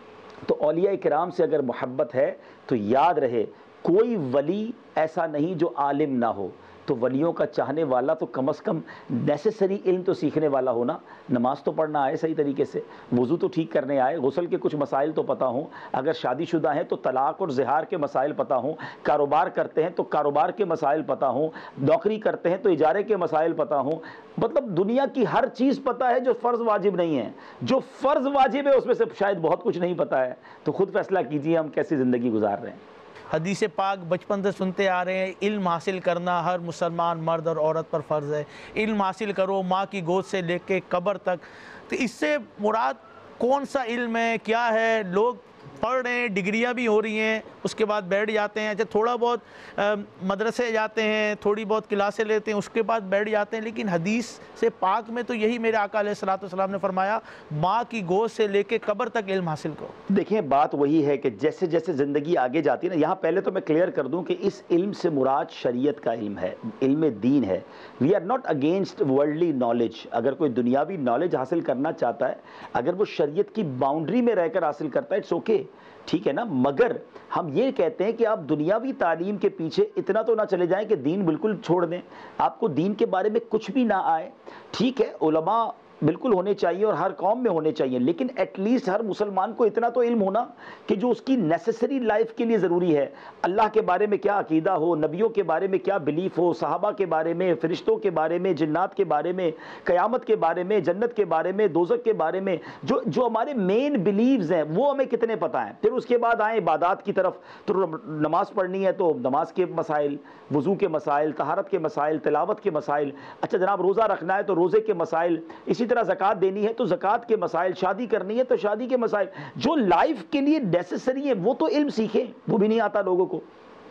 تو اولیاء کرام سے اگر محبت ہے تو یاد رہے کوئی ولی ایسا نہیں جو عالم نہ ہو. تو ولیوں کا چاہنے والا تو کم از کم نیسسری علم تو سیکھنے والا ہونا. نماز تو پڑھنا آئے صحیح طریقے سے، وضو تو ٹھیک کرنے آئے، غسل کے کچھ مسائل تو پتہ ہوں، اگر شادی شدہ ہیں تو طلاق اور زہار کے مسائل پتہ ہوں، کاروبار کرتے ہیں تو کاروبار کے مسائل پتہ ہوں، نوکری کرتے ہیں تو اجارے کے مسائل پتہ ہوں. مطلب دنیا کی ہر چیز پتہ ہے جو فرض واجب نہیں ہے. جو فرض واجب ہے اس میں سے شاید بہت کچھ نہیں پتہ ہے. تو خود فیصلہ کیجئے ہم کیسی زندگی گزار رہے ہیں. حدیث پاک بچپن سے سنتے آ رہے ہیں، علم حاصل کرنا ہر مسلمان مرد اور عورت پر فرض ہے. علم حاصل کرو ماں کی گود سے لے کے قبر تک. تو اس سے مراد کون سا علم ہے، کیا ہے؟ لوگ پڑھ رہے ہیں، ڈگریاں بھی ہو رہی ہیں، اس کے بعد بیٹھ جاتے ہیں. اچھا تھوڑا بہت مدرسے جاتے ہیں، تھوڑی بہت کلاسیں لیتے ہیں، اس کے بعد بیٹھ جاتے ہیں. لیکن حدیث سے پاک میں تو یہی میرے آقا علیہ الصلوۃ والسلام نے فرمایا، ماں کی گود سے لے کے قبر تک علم حاصل کرو. دیکھیں بات وہی ہے کہ جیسے جیسے زندگی آگے جاتی ہے نا، یہاں پہلے تو میں کلیئر کر دوں کہ اس علم سے مراد شریعت کا علم ہے، علم دین ہے. We are not against worldly knowledge. اگر کوئی دنیاوی نالج حاصل کرنا چاہتا ہے، اگر وہ شریعت کی باؤنڈری میں رہ کر حاصل کرتا ہے، اٹس اوکے، ٹھیک ہے نا. مگر ہم یہ کہتے ہیں کہ آپ دنیاوی تعلیم کے پیچھے اتنا تو نہ چلے جائیں کہ دین بالکل چھوڑ دیں، آپ کو دین کے بارے میں کچھ بھی نہ آئے. ٹھیک ہے علماء بالکل ہونے چاہیے اور ہر قوم میں ہونے چاہیے، لیکن ایٹ لیسٹ ہر مسلمان کو اتنا تو علم ہونا کہ جو اس کی نیسسری لائف کے لیے ضروری ہے. اللہ کے بارے میں کیا عقیدہ ہو، نبیوں کے بارے میں کیا بلیف ہو، صحابہ کے بارے میں، فرشتوں کے بارے میں، جنات کے بارے میں، قیامت کے بارے میں، جنت کے بارے میں، دوزخ کے بارے میں، جو ہمارے مین بلیفز ہیں وہ ہمیں کتنے پتہ ہیں. پھر اس کے بعد آئیں عبادات کی طرف. تو نماز پڑھنی ہے تو نماز کے مسائل، وضو کے مسائل، طہارت کے مسائل، تلاوت کے مسائل. اچھا جناب روزہ رکھنا ہے تو روزے کے مسائل، اسی طرح زکوٰۃ دینی ہے تو زکوٰۃ کے مسائل، شادی کرنی ہے تو شادی کے مسائل. جو لائف کے لیے نیسسری ہے وہ تو علم سیکھیں، وہ بھی نہیں آتا لوگوں کو.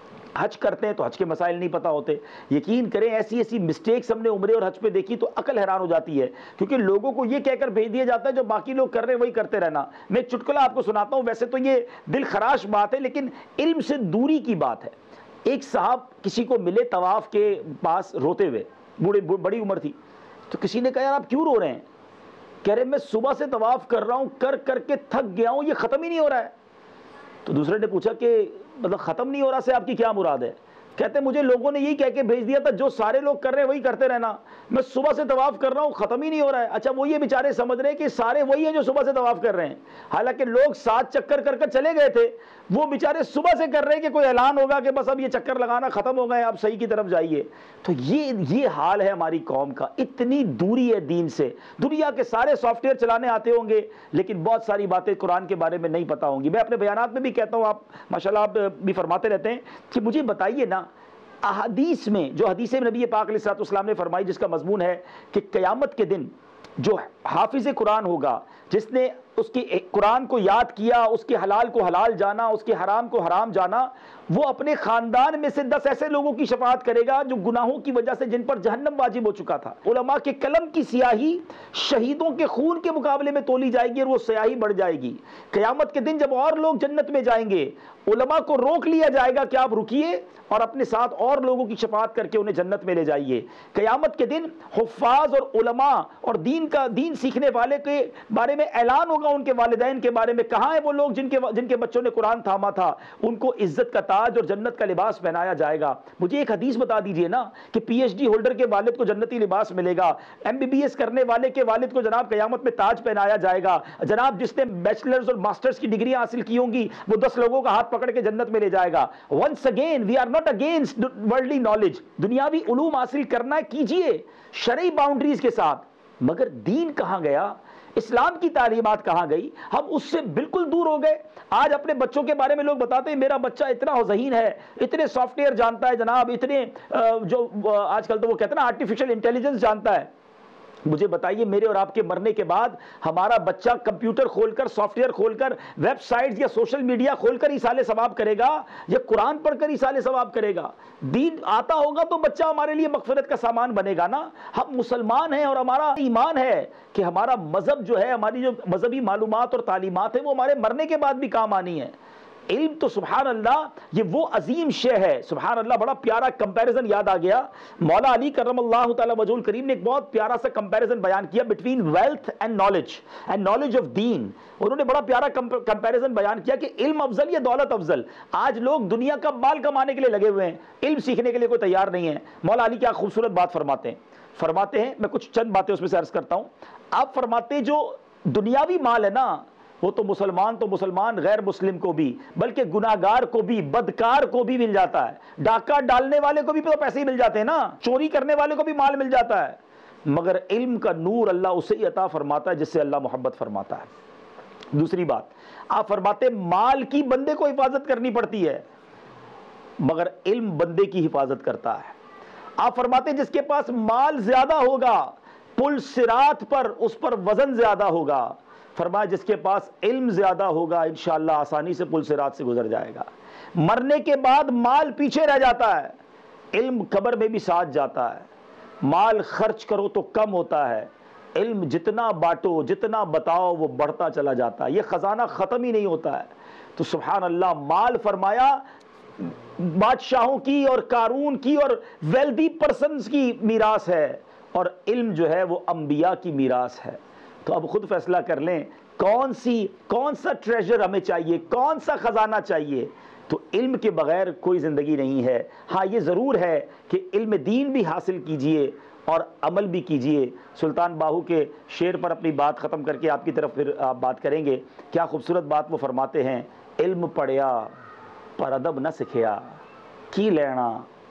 حج کرتے ہیں تو حج کے مسائل نہیں پتہ ہوتے. یقین کریں ایسی ایسی مسٹیکس ہم نے عمرے اور حج پہ دیکھی تو عقل حیران ہو جاتی ہے، کیونکہ لوگوں کو یہ کہہ کر بھیج دیا جاتا ہے جو باقی لوگ کر رہے ہیں وہی کرتے رہنا. میں ایک چٹکلا آپ کو سناتا ہوں، ویسے تو یہ دل خراش بات ہے لیکن علم سے دوری کی بات ہے. ایک صاحب کسی کو ملے طواف کے پاس روتے ہوئے، بڑی عمر تھی. تو کسی نے کہا یار آپ کیوں رو رہے ہیں؟ کہہ رہے میں صبح سے طواف کر رہا ہوں، کر کے تھک گیا ہوں، یہ ختم ہی نہیں ہو رہا ہے. تو دوسرے نے پوچھا کہ مطلب ختم نہیں ہو رہا سے آپ کی کیا مراد ہے؟ کہتے ہیں مجھے لوگوں نے یہی کہہ کے بھیج دیا تھا جو سارے لوگ کر رہے ہیں وہی کرتے رہنا. میں صبح سے طواف کر رہا ہوں، ختم ہی نہیں ہو رہا ہے. اچھا وہ یہ بیچارے سمجھ رہے ہیں کہ سارے وہی ہیں جو صبح سے طواف کر رہے ہیں، حالانکہ لوگ 7 چکر کر چلے گئے تھے، وہ بیچارے صبح سے کر رہے ہیں کہ کوئی اعلان ہوگا کہ بس اب یہ چکر لگانا ختم ہو گئے، آپ صحیح کی طرف جائیے. تو یہ حال ہے ہماری قوم کا. اتنی دوری ہے دین سے. دنیا کے سارے سافٹ ویئر چلانے آتے ہوں گے لیکن بہت ساری باتیں قرآن کے بارے میں نہیں پتہ ہوں گی. میں اپنے بیانات میں بھی کہتا ہوں، آپ ماشاءاللہ آپ بھی فرماتے رہتے ہیں کہ مجھے بتائیے نا احادیث میں جو حدیث نبی پاک علیہ الصلوۃ والسلام نے فرمائی، جس کا مضمون ہے کہ قیامت کے دن جو حافظ قرآن ہوگا، جس نے اس کی قرآن کو یاد کیا، اس کے حلال کو حلال جانا، اس کے حرام کو حرام جانا، وہ اپنے خاندان میں سے 10 ایسے لوگوں کی شفاعت کرے گا جو گناہوں کی وجہ سے جن پر جہنم واجب ہو چکا تھا. علماء کے قلم کی سیاہی شہیدوں کے خون کے مقابلے میں تولی جائے گی اور وہ سیاہی بڑھ جائے گی. قیامت کے دن جب اور لوگ جنت میں جائیں گے، علماء کو روک لیا جائے گا کہ آپ رکیے اور اپنے ساتھ اور لوگوں کی شفاعت کر کے انہیں جنت میں لے جائیے. قیامت کے دن حفاظ اور علماء اور دین سیکھنے والے کے بارے میں اعلان ہوگا ہوگا ان کے والدین کے بارے میں؟ کہاں ہیں وہ لوگ جن کے بچوں نے قرآن تھاما تھا؟ ان کو عزت کا تاج اور جنت کا لباس پہنایا جائے گا۔ مجھے ایک حدیث بتا دیجئے نا کہ پی ایچ ڈی ہولڈر کے والد کو جنتی لباس ملے گا، ایم بی بی ایس کرنے والے کے والد کو جناب قیامت میں تاج پہنایا جائے گا، جناب جس نے بیچلرز اور ماسٹرز کی ڈگریاں حاصل کی ہوں گی وہ 10 لوگوں کا ہاتھ پکڑ کے جنت میں لے جائے گا۔ Once again we are not against worldly knowledge, دنیاوی علوم حاصل کرنا ہے کیجئے شرعی باؤنڈریز کے ساتھ، مگر دین کہاں گیا؟ اسلام کی تعلیمات کہاں گئی؟ ہم اس سے بالکل دور ہو گئے۔ آج اپنے بچوں کے بارے میں لوگ بتاتے ہیں میرا بچہ اتنا ذہین ہے، اتنے سافٹ ویئر جانتا ہے جناب، اتنے جو آج کل تو وہ کہتے ہیں نا آرٹیفیشل انٹیلیجنس جانتا ہے۔ مجھے بتائیے میرے اور آپ کے مرنے کے بعد ہمارا بچہ کمپیوٹر کھول کر، سافٹ ویئر کھول کر، ویب سائٹس یا سوشل میڈیا کھول کر ایصال ثواب کرے گا یا قرآن پڑھ کر ایصال ثواب کرے گا؟ دین آتا ہوگا تو بچہ ہمارے لیے مغفرت کا سامان بنے گا نا۔ ہم مسلمان ہیں اور ہمارا ایمان ہے کہ ہمارا مذہب جو ہے، ہماری جو مذہبی معلومات اور تعلیمات ہیں وہ ہمارے مرنے کے بعد بھی کام آنی ہے۔ علم تو سبحان اللہ یہ وہ عظیم شے ہے، سبحان اللہ۔ بڑا پیارا کمپیریزن یاد آ گیا، مولا علی کرم اللہ تعالی وجہ الکریم نے ایک بہت پیارا سا کمپیریزن بیان کیا between wealth and knowledge of دین۔ انہوں نے بڑا پیارا کمپیریزن بیان کیا کہ علم افضل یا دولت افضل؟ آج لوگ دنیا کا مال کمانے کے لیے لگے ہوئے ہیں، علم سیکھنے کے لیے کوئی تیار نہیں ہے۔ مولا علی کیا خوبصورت بات فرماتے ہیں، میں کچھ چند باتیں اس میں سے عرض کرتا ہوں۔ آپ فرماتے ہیں جو دنیاوی مال ہے نا وہ تو مسلمان غیر مسلم کو بھی، بلکہ گناہگار کو بھی، بدکار کو بھی مل جاتا ہے، ڈاکہ ڈالنے والے کو بھی تو پیسے ہی مل جاتے ہیں نا، چوری کرنے والے کو بھی مال مل جاتا ہے، مگر علم کا نور اللہ اسے ہی عطا فرماتا ہے جس سے اللہ محبت فرماتا ہے۔ دوسری بات آپ فرماتے مال کی بندے کو حفاظت کرنی پڑتی ہے، مگر علم بندے کی حفاظت کرتا ہے۔ آپ فرماتے جس کے پاس مال زیادہ ہوگا پل صراط پر اس پر وزن زیادہ ہوگا، فرمایا جس کے پاس علم زیادہ ہوگا انشاءاللہ آسانی سے پل صراط سے گزر جائے گا۔ مرنے کے بعد مال پیچھے رہ جاتا ہے، علم قبر میں بھی ساتھ جاتا ہے۔ مال خرچ کرو تو کم ہوتا ہے، علم جتنا بانٹو جتنا بتاؤ وہ بڑھتا چلا جاتا ہے، یہ خزانہ ختم ہی نہیں ہوتا ہے۔ تو سبحان اللہ، مال فرمایا بادشاہوں کی اور قارون کی اور ویلدی پرسنز کی میراث ہے، اور علم جو ہے وہ انبیاء کی میراث ہے۔ تو اب خود فیصلہ کر لیں کون سا ٹریجر ہمیں چاہیے، کون سا خزانہ چاہیے۔ تو علم کے بغیر کوئی زندگی نہیں ہے۔ ہاں یہ ضرور ہے کہ علم دین بھی حاصل کیجئے اور عمل بھی کیجئے۔ سلطان باہو کے شعر پر اپنی بات ختم کر کے آپ کی طرف پھر آپ بات کریں گے۔ کیا خوبصورت بات وہ فرماتے ہیں، علم پڑھیا پر ادب نہ سکھیا، کی لینا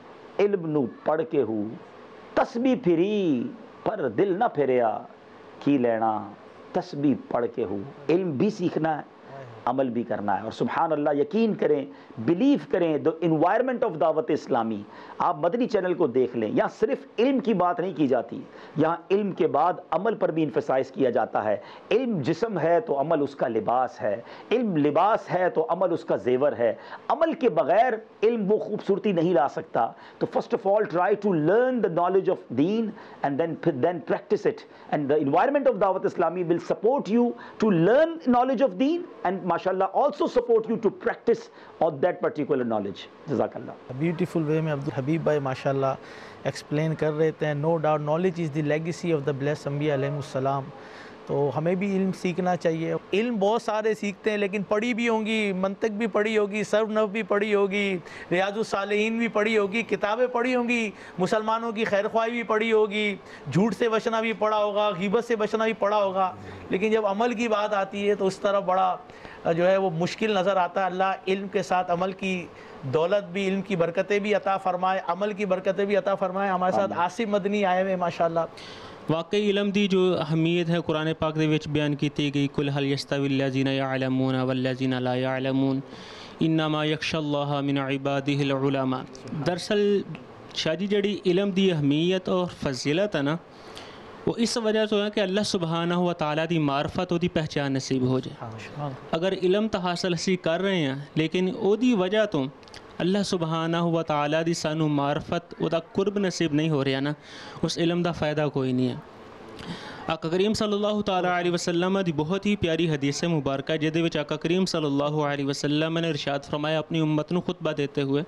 علم نو پڑھ کے ہو، تسبیح پھری پر دل نہ پھریا، کی لینا تسبیح پڑھ کے ہو۔ علم بھی سیکھنا ہے، عمل بھی کرنا ہے، اور سبحان اللہ یقین کریں، بلیو کریں، the environment of دعوت اسلامی۔ آپ مدنی چینل کو دیکھ لیں، یہاں صرف علم کی بات نہیں کی جاتی، یہاں علم کے بعد عمل پر بھی انفسائز کیا جاتا ہے۔ علم جسم ہے تو عمل اس کا لباس ہے، علم لباس ہے تو عمل اس کا زیور ہے۔ عمل کے بغیر علم وہ خوبصورتی نہیں لا سکتا۔ تو first of all try to learn the knowledge of deen and then practice it, and the environment of Dawat Islami will support you to learn knowledge of deen and mashallah also support you to practice on that particular knowledge. Jazakallah. Beautiful way میں عبد الحبیب بھائی ماشاءاللہ explain کر رہے تھے۔ No doubt knowledge is the legacy of the blessed انبیاء علیہ السلام۔ تو ہمیں بھی علم سیکھنا چاہیے۔ علم بہت سارے سیکھتے ہیں لیکن پڑھی بھی ہوں گی، منطق بھی پڑھی ہوگی، صرف نحو بھی پڑھی ہوگی، ریاض الصالحین بھی پڑھی ہوگی، کتابیں پڑھی ہوں گی، مسلمانوں کی خیر خواہی بھی پڑھی ہوگی، جھوٹ سے بچنا بھی پڑھا ہوگا، غیبت سے بچنا بھی پڑھا ہوگا، لیکن جب عمل کی بات آتی ہے تو اس طرح بڑا جو ہے وہ مشکل نظر آتا ہے۔ اللہ علم کے ساتھ عمل کی دولت بھی، علم کی برکتیں بھی عطا فرمائے، عمل کی برکتیں بھی عطا فرمائے۔ ہمارے ساتھ آصف مدنی آئے ہوئے ماشاءاللہ۔ واقعی علم دی جو اہمیت ہے قرآن پاک دے وچ بیان کیتی گئی، کل هل یستوی الذین یعلمون والذین لا یعلمون انما یخشی اللہ من عباده العلماء۔ دراصل شاہ جی جڑی علم دی اہمیت اور فضیلت ہے نا، وہ اس وجہ سے ہے کہ اللہ سبحانہ و تعالیٰ دی معرفت او دی پہچان نصیب ہو جائے۔ اگر علم تا حاصل اسی کر رہے ہیں لیکن او دی وجہ تو اللہ سبحانہ و تعالیٰ دی سانو معرفت او دا قرب نصیب نہیں ہو رہا نا، اس علم دا فائدہ کوئی نہیں ہے۔ آقا کریم صلی اللہ تعالیٰ علیہ وسلم دی بہت ہی پیاری حدیث مبارکہ جہدے وچ آقا کریم صلی اللہ علیہ وسلم نے ارشاد فرمایا اپنی امت نو خطبہ دیتے ہوئے،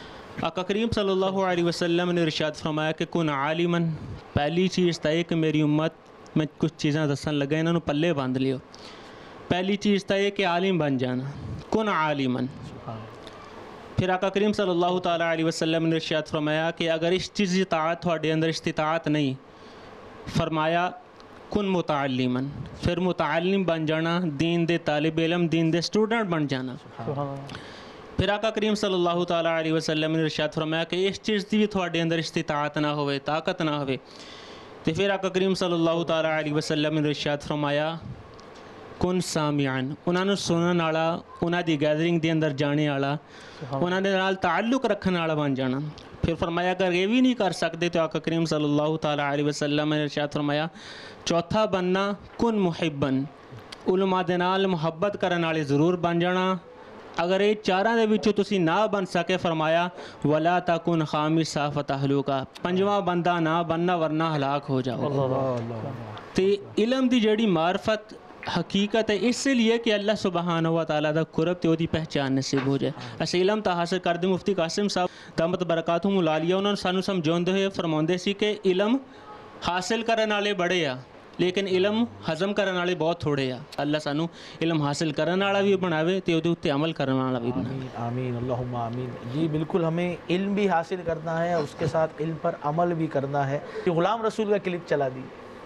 آقا کریم صلی اللہ علیہ وسلم نے ارشاد فرمایا کہ کن عالمن، پہلی چیز تھا کہ میری امت میں کچھ چیزاں دسن لگا انہوں نے پلے باندھ لیو۔ پہلی چیز تھا یہ کہ عالم بن جانا، کن عالمن. پھر آقا کریم صلی اللہ تعالیٰ علیہ وسلم نے ارشاد فرمایا کہ اگر اس چیز کی طاعت تھوڑے اندر استطاعت نہیں، فرمایا کن متعلمن، پھر متعلم بن جانا، دین دے طالب علم، دین دے اسٹوڈنٹ بن جانا. پھر آقا کریم صلی اللہ تعالیٰ علیہ وسلم نے ارشاد فرمایا کہ اس چیز کی بھی تھوڑے اندر استطاعت نہ ہوئے، طاقت نہ ہوئے، تو پھر آقا کریم صلی اللہ تعالیٰ علیہ وسلم نے ارشاد فرمایا کن سامعن، انہوں نے سنن والا، انہوں دی گیدرنگ دے اندر جانے والا، انہوں نے نال تعلق رکھنے والا بن جانا. پھر فرمایا اگر یہ بھی نہیں کر سکتے تو آقا کریم صلی اللہ تعالیٰ علیہ وسلم نے ارشاد فرمایا چوتھا بننا کن محبن، علماء دے نال محبت کرنے والے ضرور بن جانا. اگر یہ چاراں دے وچوں تسی نہ بن سکے فرمایا ولا تکن خامسا فتہلکا، پنجواں بندہ نہ بننا ورنہ ہلاک ہو جاؤ. تے علم دی جڑی معرفت حقیقت ہے اس لیے کہ اللہ سبحانہ و تعالیٰ دا قرب تے وہ دی پہچان نصیب ہو جائے. اسے علم تا حاصل کر دے. مفتی قاسم صاحب دامت برکاتہم العالیہ انہوں نے سانو سمجھاندے ہوئے فرماندے سی کہ علم حاصل کرنے والے بڑے آ لیکن علم ہضم کرنے والے بہت تھوڑے آ. اللہ سانو علم حاصل کرنے والا بھی بناوے تے اودے اوتے عمل کرنے والا بھی بناوے. آمین اللہم آمین. جی بالکل، ہمیں علم بھی حاصل کرنا ہے، اس کے ساتھ علم پر عمل بھی کرنا ہے. غلام رسول کا کلپ چلا دی.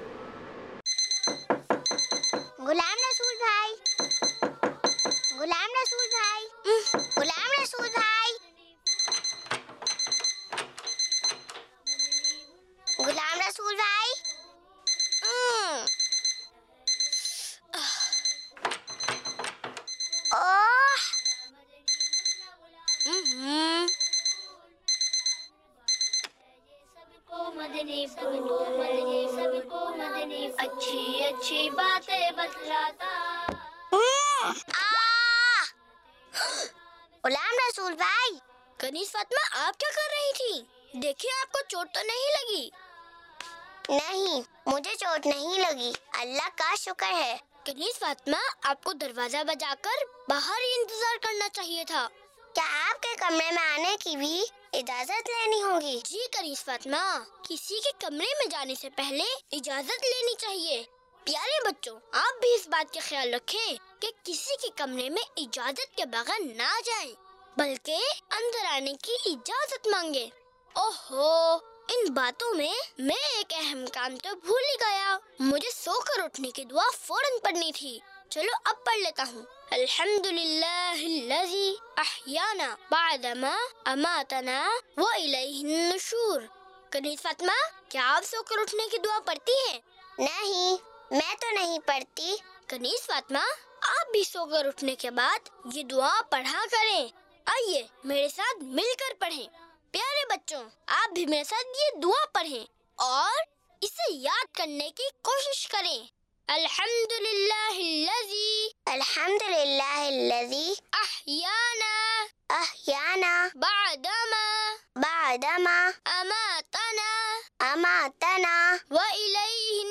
غلام رسول بھائی، غلام رسول بھائی، غلام رسول بھائی، غلام رسول بھائی. اچھی اچھی باتیں بتلاتا. غلام رسول بھائی، کنیز فاطمہ آپ کیا کر رہی تھی؟ دیکھیے آپ کو چوٹ تو نہیں لگی؟ نہیں مجھے چوٹ نہیں لگی، اللہ کا شکر ہے. کنیز فاطمہ آپ کو دروازہ بجا کر باہر ہی انتظار کرنا چاہیے تھا. کیا آپ کے کمرے میں آنے کی بھی اجازت لینی ہوگی؟ جی کنیز فاطمہ، کسی کے کمرے میں جانے سے پہلے اجازت لینی چاہیے. پیارے بچوں، آپ بھی اس بات کا خیال رکھیں کہ کسی کے کمرے میں اجازت کے بغیر نہ جائیں بلکہ اندر آنے کی اجازت مانگے. اوہو، ان باتوں میں میں ایک اہم کام تو بھول ہی گیا. مجھے سو کر اٹھنے کی دعا فوراً پڑھنی تھی. چلو اب پڑھ لیتا ہوں. الحمدللہ الذی احیانا بعدما اماتنا والیہ النشور. کنیز فاطمہ، کیا آپ سو کر اٹھنے کی دعا پڑھتی ہیں؟ نہیں، میں تو نہیں پڑھتی. کنیز فاطمہ، آپ بھی سو کر اٹھنے کے بعد یہ دعا پڑھا کریں. آئیے میرے ساتھ مل کر پڑھیں. پیارے بچوں، آپ بھی میرے ساتھ یہ دعا پڑھیں اور اسے یاد کرنے کی کوشش کریں. الحمدللہ الذی، الحمدللہ الذی احیانا بعدما اماتنا والیہ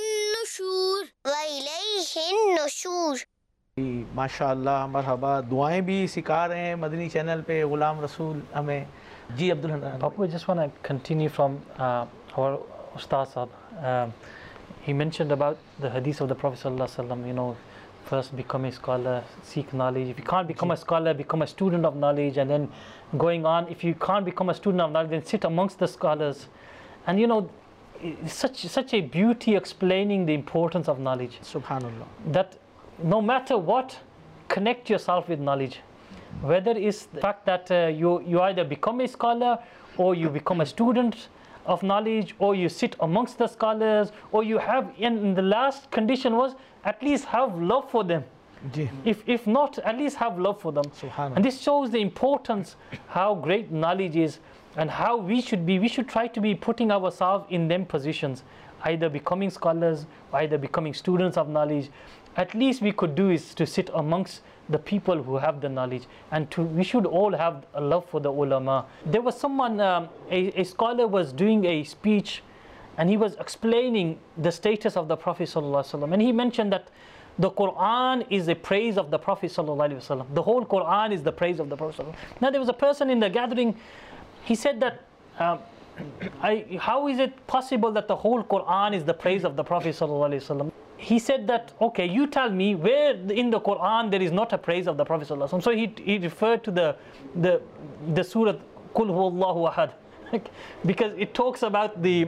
النشور. جی ماشاء اللہ، مرحبا. دعائیں بھی سکھا رہے ہیں مدنی چینل پہ غلام رسول ہمیں. جی Abdul Hannan. Papa, I just want to continue from our Ustaz Sahab. He mentioned about the hadith of the Prophet Sallallahu Alaihi Wasallam, you know, first become a scholar, seek knowledge. If you can't become a scholar, become a student of knowledge, and then going on, if you can't become a student of knowledge, then sit amongst the scholars. And you know, it's such a beauty explaining the importance of knowledge. Subhanallah. That no matter what, connect yourself with knowledge. Whether it's the fact that you either become a scholar, or you become a student of knowledge, or you sit amongst the scholars, or you have, in the last condition was at least have love for them. If not, at least have love for them. And this shows the importance, how great knowledge is, and how we should try to be putting ourselves in them positions, either becoming scholars, either becoming students of knowledge. At least we could do is to sit amongst the people who have the knowledge, and we should all have a love for the ulama. There was someone, a scholar was doing a speech, and he was explaining the status of the Prophet Sallallahu Alaihi Wasallam, and he mentioned that the Quran is a praise of the Prophet Sallallahu Alaihi Wasallam. The whole Quran is the praise of the Prophet Sallallahu Alaihi Wasallam. Now there was a person in the gathering, he said that how is it possible that the whole Quran is the praise of the Prophet Sallallahu Alaihi Wasallam? he said that, okay, you tell me where in the Quran there is not a praise of the Prophet sallallahu alaihi wasallam. So he referred to the surah Qul Huwallahu Ahad, because it talks about the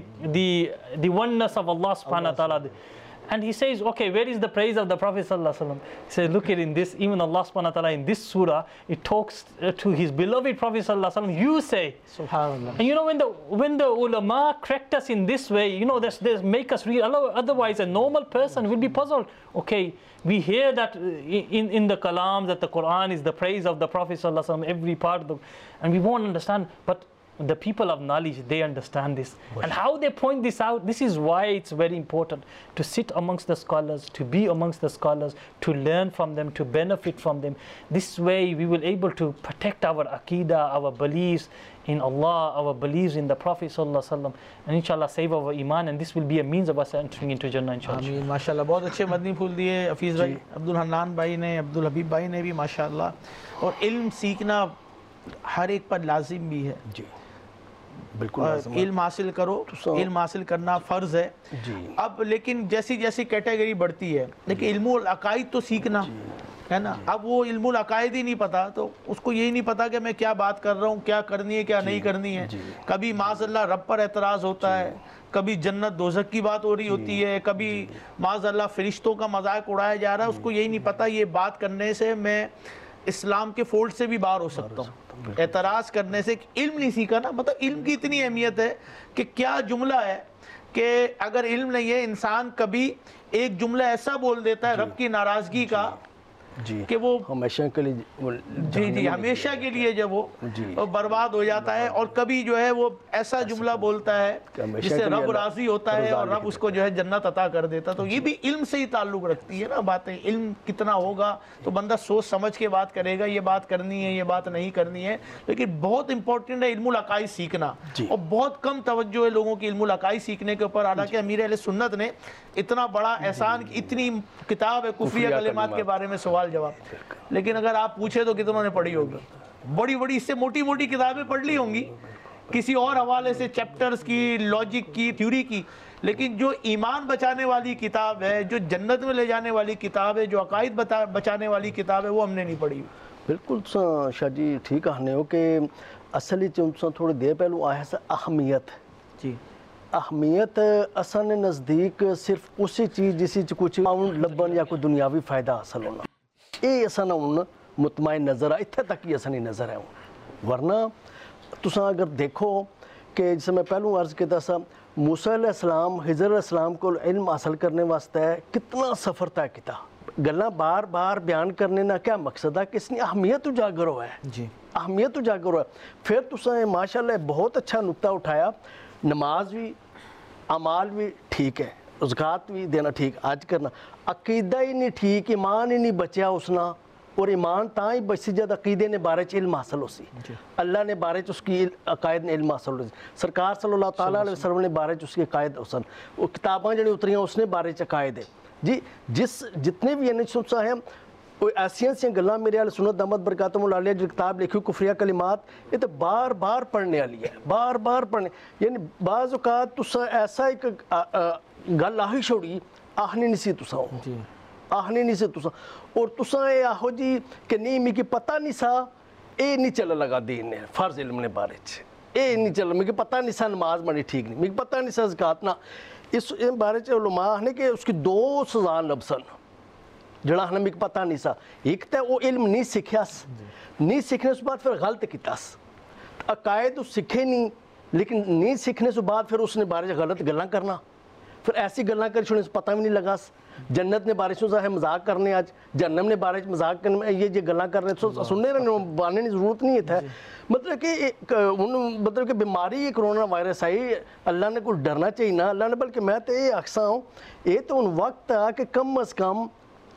oneness of Allah subhanahu wa ta'ala. And he says, okay, where is the praise of the Prophet sallallahu alaihi wasallam? He says, look at in this, even Allah subhanahu wa ta'ala in this surah, it talks to his beloved Prophet sallallahu alaihi wasallam. You say, Subhanallah. and you know, when the ulama correct us in this way, you know, they make us read. Otherwise, a normal person will be puzzled. Okay, we hear that in the kalam that the Quran is the praise of the Prophet sallallahu alaihi wasallam, every part of and we won't understand. But the people of knowledge, they understand this. And how they point this out, this is why it's very important to sit amongst the scholars, to be amongst the scholars, to learn from them, to benefit from them. This way we will able to protect our aqidah, our beliefs in Allah, our beliefs in the Prophet sallallahu alaihi wasallam, and inshallah save our iman, and this will be a means of us entering into Jannah inshallah. आमीन माशाल्लाह. बहुत अच्छे मदनी फूल दिए हफीज़ भाई, अब्दुल हन्नान भाई ने, अब्दुल हबीब भाई ने भी माशाल्लाह. और इल्म सीखना हर एक पर लाजिम भी है जी, बिल्कुल. इल्म हासिल करो, इल्म हासिल करना फ़र्ज़ है जी. अब लेकिन जैसी जैसी कैटेगरी बढ़ती है, लेकिन इल्मुल अकाइद तो सीखना है ना. अब वो इल्मुल अकाइद ही नहीं पता तो उसको यही नहीं पता कि मैं क्या बात कर रहा हूँ, क्या करनी है क्या नहीं करनी है. कभी माज़अल्लाह रब पर एतराज़ होता है, कभी जन्नत दोज़ख की बात हो रही होती है, कभी माज़अल्लाह फ़रिश्तों का मजाक उड़ाया जा रहा है. उसको यही नहीं पता ये बात करने से मैं इस्लाम के फोल्ड से भी बाहर हो सकता हूँ. एतराज़ करने से इल्म नहीं सीखा ना, मतलब इल्म की इतनी अहमियत है कि क्या जुमला है कि अगर इल्म नहीं है इंसान कभी एक जुमला ऐसा बोल देता है रब की नाराज़गी का जी कि वो हमेशा के लिए जी हमेशा के लिए जब वो बर्बाद हो जाता है. और कभी जो है वो ऐसा जुमला बोलता है जिससे रब राज़ी होता है और रब उसको जो है जन्नत अता कर देता. तो ये भी इल्म से ही ताल्लुक़ रखती है ना बातें. इल्म कितना होगा तो बंदा सोच समझ के बात करेगा, ये बात करनी है, ये बात नहीं करनी है. लेकिन बहुत इंपॉर्टेंट है इल्मुल अकाइद सीखना, और बहुत कम तवज्जो है लोगों की इल्मुल अकाइद सीखने के ऊपर. हालांकि अमीर अहले सुन्नत ने इतना बड़ा एहसान, इतनी किताब है कुफ्रिया कलिमात के बारे में सवाल जवाब, लेकिन अगर आप पूछे तो कितनों ने पढ़ी होगी. बड़ी बड़ी इससे मोटी मोटी किताबें पढ़ ली होंगी किसी और हवाले से, चैप्टर्स की, लॉजिक की, थ्योरी की. लेकिन जो ईमान बचाने वाली किताब है, जो जन्नत में ले जाने वाली किताब है, जो अकाइद बचाने वाली किताब है, वो हमने नहीं पढ़ी. बिल्कुल शाह जी ठीक कहने हो कि असल थोड़ी देर पहलू आया है अहमियत जी. अहमियत असन नज़दीक सिर्फ उसी चीज़ जिस कुछ लब्बन या कोई दुनियावी फ़ायदा हासिल होना, ये असन हूँ मुतमईन नज़र आ इत्थे तक ही असनी नज़र है. वरना तुसां अगर देखो कि जिस मैं पहलू अर्ज़ किया सा, मूसा अलैहिस्सलाम हिज़र अलैहिस्सलाम को इल्म हासिल करने वास्ते कितना सफ़र तय किया. गल्लां बार बार बयान करने ना क्या मकसद है कि इसकी अहमियत उजागर हुआ है जी, अहमियत उजागर हुआ है. फिर तुसां माशाअल्लाह बहुत अच्छा नुक्ता उठाया. नमाज भी, अमाल भी ठीक है, ज़कात भी देना ठीक, आज करना. अकीदा ही नहीं ठीक, ईमान ही नहीं बचा उसना. और ईमान ता ही बची जब अकीदे ने बारे च इल्म हासिल हो सी, अल्लाह ने बारे च उसकी अकायद ने इल्म हासिल हो. सरकार सल्लल्लाहु अलैहि वसल्लम ने बारे च उसकी अकायद हुसन, वो किताबां जड़ी उतरियां उसने बारे च अकायद है जी. जितने भी यानी सुनसा है कोई ऐसी गल्लां मेरे अहले सुन्नत दामद बरकातुहुम आलिया जो किताब लिखी कुफ्रिया कलिमात, ये तो बार बार पढ़ने वाली है, बार बार पढ़ने. यानी बाज़ औक़ात तुसा ऐसा एक गल आही छोड़ी आखनी नहीं सी तुसा, आखनी नहीं सी तुसा. और तुसा ये आहो जी कि नहीं मिगी पता नहीं सा, ये नहीं चल लगा दीन ने फ़र्ज़ इल्म ने बारे च, ये नहीं चल मिगी पता नहीं सा नमाज बड़ी ठीक नहीं, मिगी पता नहीं सा ज़कात ना. इस बारे च उलमा ने कि उसकी दो सज़ा लबसन जड़ा हमें मिगी पता नहीं सा. एक तो वो इल्म नहीं सीखा, नहीं सीखने से बाद फिर गलत किया, अकायद सीखे नहीं, लेकिन नहीं सीखने से बाद फिर उसने बारे च गलत गल्लां करना, फिर ऐसी गल्लां कर छोड़ने से पता भी नहीं लगा. जन्नत ने बारिश है मजाक करने, आज जन्नम ने बारिश मजाक करने, ये गल्लां करने सुनने बाने की जरूरत नहीं है. मतलब कि मतलब कि बीमारी कोरोना वायरस आई, अल्लाह ने कुछ डरना चाहिए ना अल्लाह ने. बल्कि मैं तो ये आखसा हूँ ये तो उन वक्त आ कि कम अज़ कम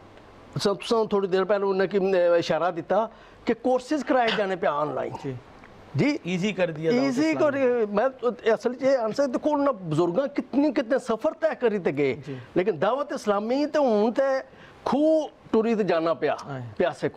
सब थोड़ी देर पहले उन्हें इशारा दिता कि कोर्सेज कराए जाने पे ऑनलाइन जी, इजी कर दिया, इजी कर. मैं असल ये आंसर तो कोल ना बुजुर्ग कितने सफ़र तय करी ते गए, लेकिन दावत इस्लामी तो हूँ तो खूह टुरी ते जाना पिया प्यासे कोल.